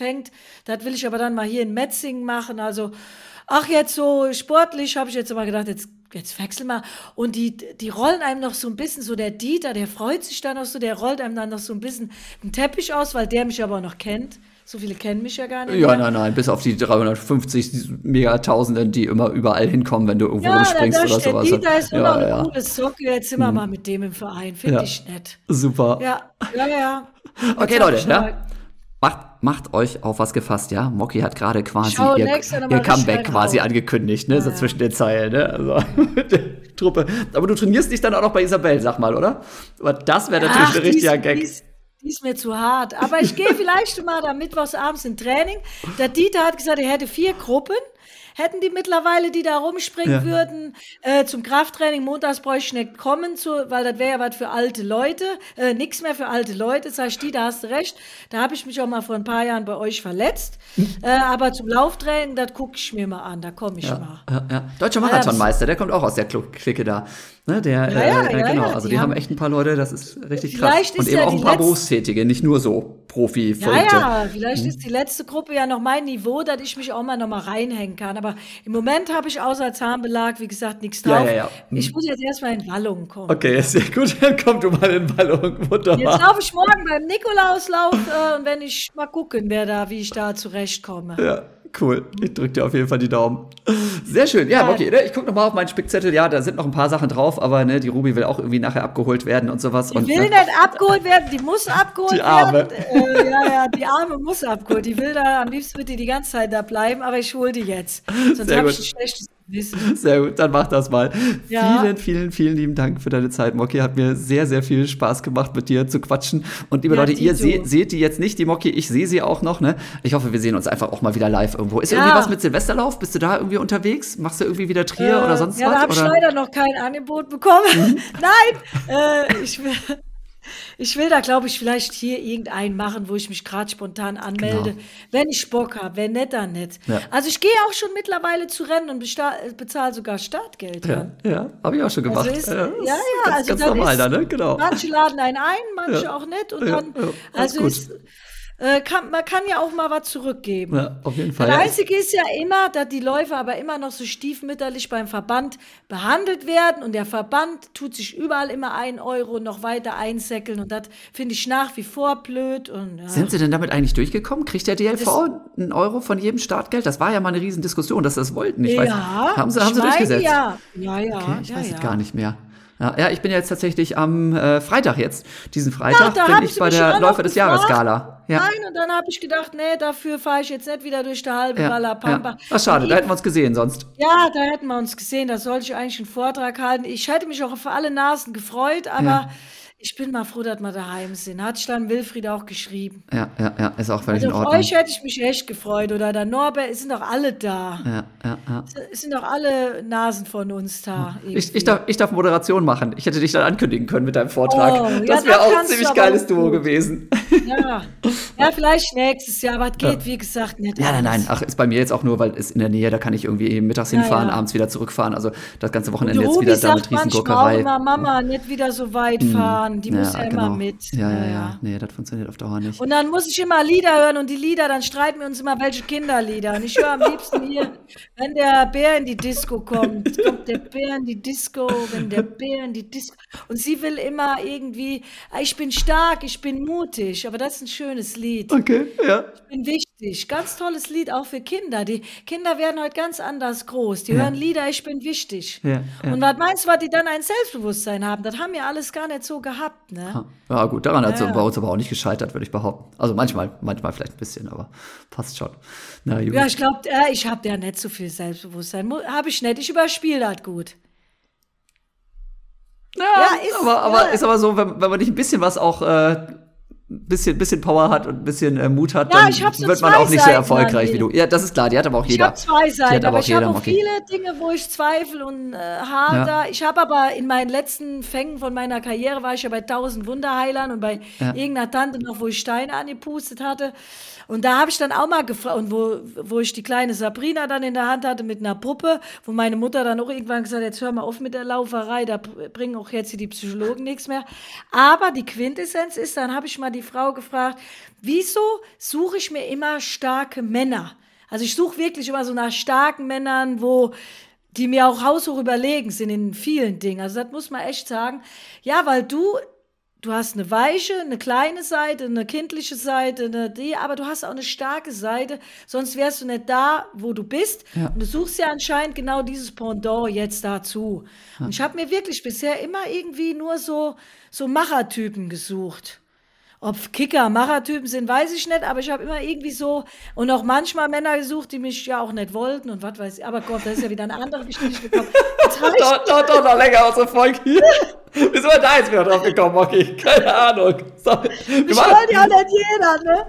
will ich aber dann mal hier in Metzingen machen. Also, jetzt so sportlich habe ich jetzt aber gedacht, jetzt wechsel mal. Und die rollen einem noch so ein bisschen, so der Dieter, der freut sich dann noch so, der rollt einem dann noch so ein bisschen einen Teppich aus, weil der mich aber auch noch kennt. So viele kennen mich ja gar nicht Ja, mehr. nein, bis auf die 350 Megatausenden, die immer überall hinkommen, wenn du irgendwo rumspringst oder sowas. Der Dieter ist ja, immer eine coole Socke, jetzt sind wir mal mit dem im Verein, finde ich nett. Super. Ja. Okay, Leute, ja. Macht euch auf was gefasst, ja? Mocki hat gerade quasi ihr Comeback quasi angekündigt, ne? So zwischen den Zeilen, ne? Also, die Truppe. Aber du trainierst dich dann auch noch bei Isabel, sag mal, oder? Aber das wäre natürlich ein richtiger Gag. Die ist mir zu hart. Aber ich gehe vielleicht mal da mittwochs abends in Training. Der Dieter hat gesagt, er hätte 4 Gruppen. Hätten die mittlerweile, die da rumspringen würden, zum Krafttraining, montags bräuchte ich nicht kommen, weil das wäre ja was für alte Leute, nichts mehr für alte Leute. Sag ich, da hast du recht. Da habe ich mich auch mal vor ein paar Jahren bei euch verletzt. Aber zum Lauftraining, das gucke ich mir mal an, da komme ich mal. Ja. Deutscher Marathonmeister, der kommt auch aus der Clique da. Ne, genau, also die haben echt ein paar Leute, das ist richtig krass. Und eben auch ein paar Berufstätige, nicht nur so Profi-Verrückte. Ja, vielleicht ist die letzte Gruppe ja noch mein Niveau, dass ich mich auch mal noch mal reinhängen kann. Aber im Moment habe ich außer Zahnbelag, wie gesagt, nichts drauf. Ja. Ich muss jetzt erstmal in Wallung kommen. Okay, sehr gut, dann komm du mal in Wallung, wunderbar. Jetzt laufe ich morgen beim Nikolauslauf und wenn ich mal gucken, wie ich da zurechtkomme. Ja. Cool, ich drücke dir auf jeden Fall die Daumen. Sehr schön, ja, okay, ich gucke nochmal auf meinen Spickzettel, ja, da sind noch ein paar Sachen drauf, aber ne, die Ruby will auch irgendwie nachher abgeholt werden und sowas. Die will nicht abgeholt werden, die muss abgeholt die Arme. werden. Die Arme muss abgeholt, die will da, am liebsten wird die ganze Zeit da bleiben, aber ich hole die jetzt, sonst habe ich ein schlechtes Gewissen. Sehr gut, dann mach das mal. Ja. Vielen lieben Dank für deine Zeit, Mocki. Hat mir sehr, sehr viel Spaß gemacht, mit dir zu quatschen. Und liebe Leute, ihr seht die jetzt nicht, die Mocki, ich sehe sie auch noch, ne? Ich hoffe, wir sehen uns einfach auch mal wieder live irgendwo. Ist irgendwie was mit Silvesterlauf? Bist du da irgendwie unterwegs? Machst du irgendwie wieder Trier oder sonst was? Ja, da habe ich leider noch kein Angebot bekommen. Nein, Ich will da, glaube ich, vielleicht hier irgendeinen machen, wo ich mich gerade spontan anmelde, Genau. wenn ich Bock habe. Wenn nicht, dann nicht. Ja. Also ich gehe auch schon mittlerweile zu Rennen und bezahle sogar Startgeld. Ja, ja, habe ich auch schon gemacht. Also ist, Das ja, ist ganz, also ganz dann normal ist, da, ne? Genau. manche laden einen ein, manche Ja, auch nicht. Und ja, dann, ja, alles also gut. ist, man kann ja auch mal was zurückgeben. Ja, auf jeden Fall. Das Ja, Einzige ist ja immer, dass die Läufer aber immer noch so stiefmütterlich beim Verband behandelt werden und der Verband tut sich überall immer 1 Euro noch weiter einsäckeln und das finde ich nach wie vor blöd und ja. sind Sie denn damit eigentlich durchgekommen? Kriegt der DLV Das, 1 Euro von jedem Startgeld? Das war ja mal eine Riesendiskussion, dass sie das wollten. Ich weiß, ja, haben sie ich meine durchgesetzt? ja. Ja, Okay, ja, ich ja, weiß es ja. gar nicht mehr. Ja, ich bin jetzt tatsächlich am Freitag jetzt. Diesen Ja, Freitag da bin haben ich sie bei mich der auch noch Läufer des Jahres gefragt. Gala. Ja, Nein, und dann habe ich gedacht, nee, dafür fahre ich jetzt nicht wieder durch die halbe ja, Walla Pampa. ja. Ach, schade, Und da hätten wir uns gesehen sonst. ja, da hätten wir uns gesehen, da sollte ich eigentlich einen Vortrag halten. Ich hätte mich auch auf alle Nasen gefreut, aber Ja, ich bin mal froh, dass wir daheim sind. Hat ich dann Wilfried auch geschrieben. ja, ist auch völlig Also in auf Ordnung. euch hätte ich mich echt gefreut. Oder der Norbert, es sind doch alle da. Ja. Es sind doch alle Nasen von uns da Ich irgendwie. darf Moderation machen. Ich hätte dich dann ankündigen können mit deinem Vortrag. Oh, ja, Das das wäre auch ein kannst du ziemlich aber geiles auch Duo gut. gewesen. Ja. Ja, vielleicht nächstes Jahr, aber es Ja. geht, wie gesagt, nicht Ja, nein. alles. Ach, ist bei mir jetzt auch nur, weil es in der Nähe, da kann ich irgendwie mittags Ja, hinfahren, ja. abends wieder zurückfahren. Also das ganze Und Wochenende die jetzt Ruby wieder da mit sagt manchmal auch Riesengurkerei. immer, Mama, nicht wieder so weit fahren. Die muss ja immer Genau. mit. Ja. Nee, das funktioniert auf Dauer nicht. Und dann muss ich immer Lieder hören und die Lieder, dann streiten wir uns immer, welche Kinderlieder. Und ich höre am liebsten hier, wenn der Bär in die Disco kommt, kommt der Bär in die Disco, wenn der Bär in die Disco. Und sie will immer irgendwie, ich bin stark, ich bin mutig, aber das ist ein schönes Lied. Okay, ja. Ich bin wichtig. Ganz tolles Lied auch für Kinder. Die Kinder werden heute ganz anders groß. Die Ja. hören Lieder, ich bin wichtig. Ja. Und was meinst du, was die dann ein Selbstbewusstsein haben? Das haben wir alles gar nicht so gehabt, ne? Ja, gut, daran hat es Ja, bei ja. uns aber auch nicht gescheitert, würde ich behaupten. Also manchmal vielleicht ein bisschen, aber passt schon. Na gut. Ja, ich glaube, ich habe ja nicht so viel Selbstbewusstsein. Habe ich nicht. Ich überspiele das gut. Ja, Ja, ist, aber ja. ist aber so, wenn man nicht ein bisschen was auch bisschen Power hat und ein bisschen Mut hat, Ja, dann ich hab so wird man zwei auch nicht so Seiten erfolgreich an wie mir. du. Ja, das ist klar, die hat aber auch Ich jeder. habe zwei Die Seiten, hat aber auch ich habe jeder, auch okay. viele Dinge, wo ich zweifle und hader. Ich habe aber in meinen letzten Fängen von meiner Karriere war ich ja bei 1000 Wunderheilern und bei irgendeiner Tante noch, wo ich Steine angepustet hatte. Und da habe ich dann auch mal gefragt, und wo ich die kleine Sabrina dann in der Hand hatte mit einer Puppe, wo meine Mutter dann auch irgendwann gesagt hat, jetzt hör mal auf mit der Lauferei, da bringen auch jetzt hier die Psychologen nichts mehr. Aber die Quintessenz ist, dann habe ich mal die Frau gefragt, wieso suche ich mir immer starke Männer? Also ich suche wirklich immer so nach starken Männern, die mir auch haushoch überlegen sind in vielen Dingen. Also das muss man echt sagen. Ja, weil du hast eine weiche, eine kleine Seite, eine kindliche Seite, aber du hast auch eine starke Seite, sonst wärst du nicht da, wo du bist. Ja. Und du suchst ja anscheinend genau dieses Pendant jetzt dazu. Und ich habe mir wirklich bisher immer irgendwie nur so Machertypen gesucht. Ob Kicker Machertypen sind, weiß ich nicht, aber ich habe immer irgendwie so und auch manchmal Männer gesucht, die mich ja auch nicht wollten und was weiß ich. Aber Gott, das ist ja wieder eine andere Geschichte gekommen. Jetzt reicht Doch noch länger unsere Folge hier. Wie sind wir da jetzt wieder drauf gekommen, okay? Keine Ahnung. Sorry. mich wollte ja nicht jeder, ne?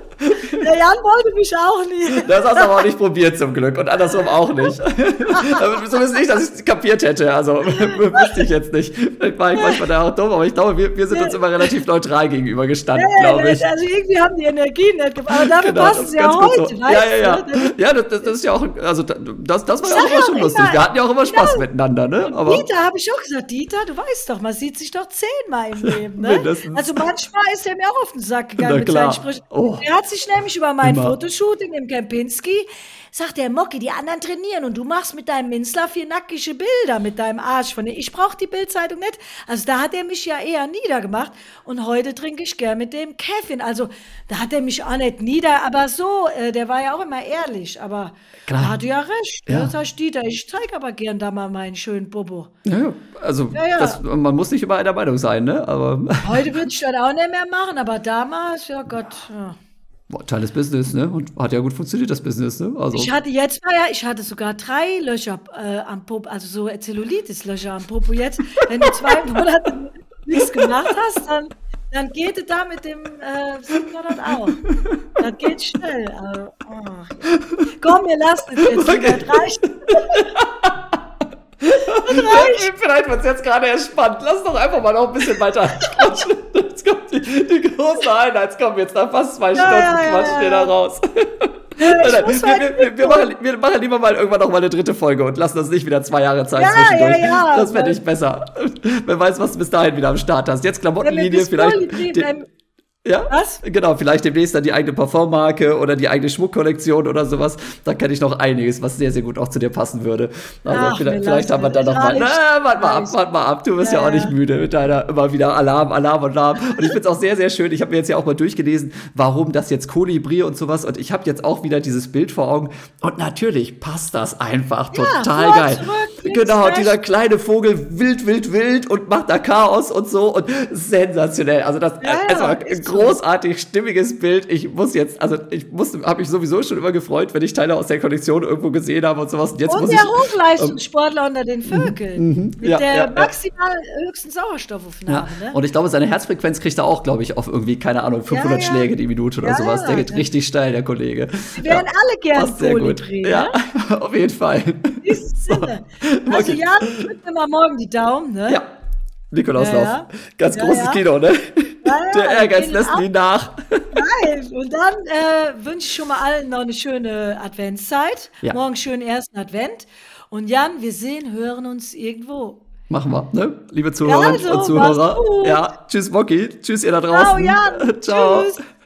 Der Jan wollte mich auch nie. Das hast du aber auch nicht probiert zum Glück und andersrum auch nicht. Zumindest nicht, dass ich es kapiert hätte. Also wüsste ich jetzt nicht. Vielleicht war ich manchmal da auch dumm, aber ich glaube, wir sind uns immer relativ neutral gegenüber gestanden, glaube ich. Also irgendwie haben die Energie nicht gebracht. Aber dafür Genau, passen das sie ist ja ganz gut heute, so. weißt Ja. du? Ja, das ist ja auch, also das war ja sag auch immer ja schon auch lustig. immer, Wir hatten ja auch immer Spaß genau. miteinander, ne? Aber Dieter habe ich auch gesagt, Dieter, du weißt doch, man sieht sich doch 10-mal im Leben, ne? Mindestens. Also manchmal ist er mir auch auf den Sack gegangen Na mit klar. seinen Sprüchen. Oh. Er hat sich nämlich über mein Immer. Fotoshooting im Kempinski, sagt der Mocki, die anderen trainieren und du machst mit deinem Minzler 4 nackige Bilder mit deinem Arsch von dir. Ich brauche die Bildzeitung nicht. Also da hat er mich ja eher niedergemacht und heute trinke ich gern mit dem Kevin. Also da hat er mich auch nicht aber so, der war ja auch immer ehrlich, aber Klar. er hatte ja recht. Ja. Ja. Das heißt, Dieter, ich zeige aber gern da mal meinen schönen Bobo. ja, also Ja. man muss nicht immer einer Meinung sein, ne? Aber Heute würde ich das auch nicht mehr machen, aber damals, ja Gott. Ja. boah, Teil des Business, ne? Und hat ja gut funktioniert, das Business, ne? Also Ich hatte sogar 3 Löcher am Popo, also so Zellulitis-Löcher am Popo jetzt. Wenn du 2 Monate nichts gemacht hast, dann geht es da mit dem, sieht man das auch. Das geht schnell. Also, ja. Komm, wir lassen es jetzt. Okay. Das reicht. Vielleicht wird es jetzt gerade erst spannend. Lass doch einfach mal noch ein bisschen weiter quatschen. Jetzt kommt die großen Highlights. Kommen jetzt nach fast 2 Stunden quatschen wir da raus. Wir machen lieber mal irgendwann noch mal eine 3. Folge und lassen uns nicht wieder 2 Jahre Zeit zwischendurch. Das fände ich besser. Wer weiß, was du bis dahin wieder am Start hast. Jetzt Klamottenlinie, vielleicht. Ja, was? Genau, vielleicht demnächst dann die eigene Parfummarke oder die eigene Schmuckkollektion oder sowas. Da kenne ich noch einiges, was sehr, sehr gut auch zu dir passen würde. Also vielleicht haben wir dann noch mal. Warte mal ab. Du wirst ja auch nicht müde mit deiner immer wieder Alarm. Und ich finde es auch sehr, sehr schön. Ich habe mir jetzt ja auch mal durchgelesen, warum das jetzt Kolibri und sowas. Und ich habe jetzt auch wieder dieses Bild vor Augen. Und natürlich passt das einfach total geil. Genau, dieser kleine Vogel wild und macht da Chaos und so. Und sensationell. Also das ist ein großartig stimmiges Bild. Habe mich sowieso schon immer gefreut, wenn ich Teile aus der Kollektion irgendwo gesehen habe und sowas. Und jetzt muss der Hochleistungssportler unter den Vögeln. Mit der maximal höchsten Sauerstoffaufnahme. Ne? Und ich glaube, seine Herzfrequenz kriegt er auch, glaube ich, auf irgendwie, keine Ahnung, 500 Schläge die Minute oder sowas. Der geht richtig steil, der Kollege. Wir werden alle gerne Kolibri. Ja, auf jeden Fall. In diesem Sinne. Also ja, drück mir mal morgen die Daumen, ne? Ja. Nikolauslauf. Ganz großes Kino, ne? Der Ehrgeiz lässt nie nach. Nein, und dann wünsche ich schon mal allen noch eine schöne Adventszeit. Ja. Morgen schönen 1. Advent. Und Jan, wir hören uns irgendwo. Machen wir, ne? Liebe Zuhörer und Zuhörer. Ja, tschüss, Mocky. Tschüss, ihr da draußen. Ciao, Jan. Ciao. Tschüss.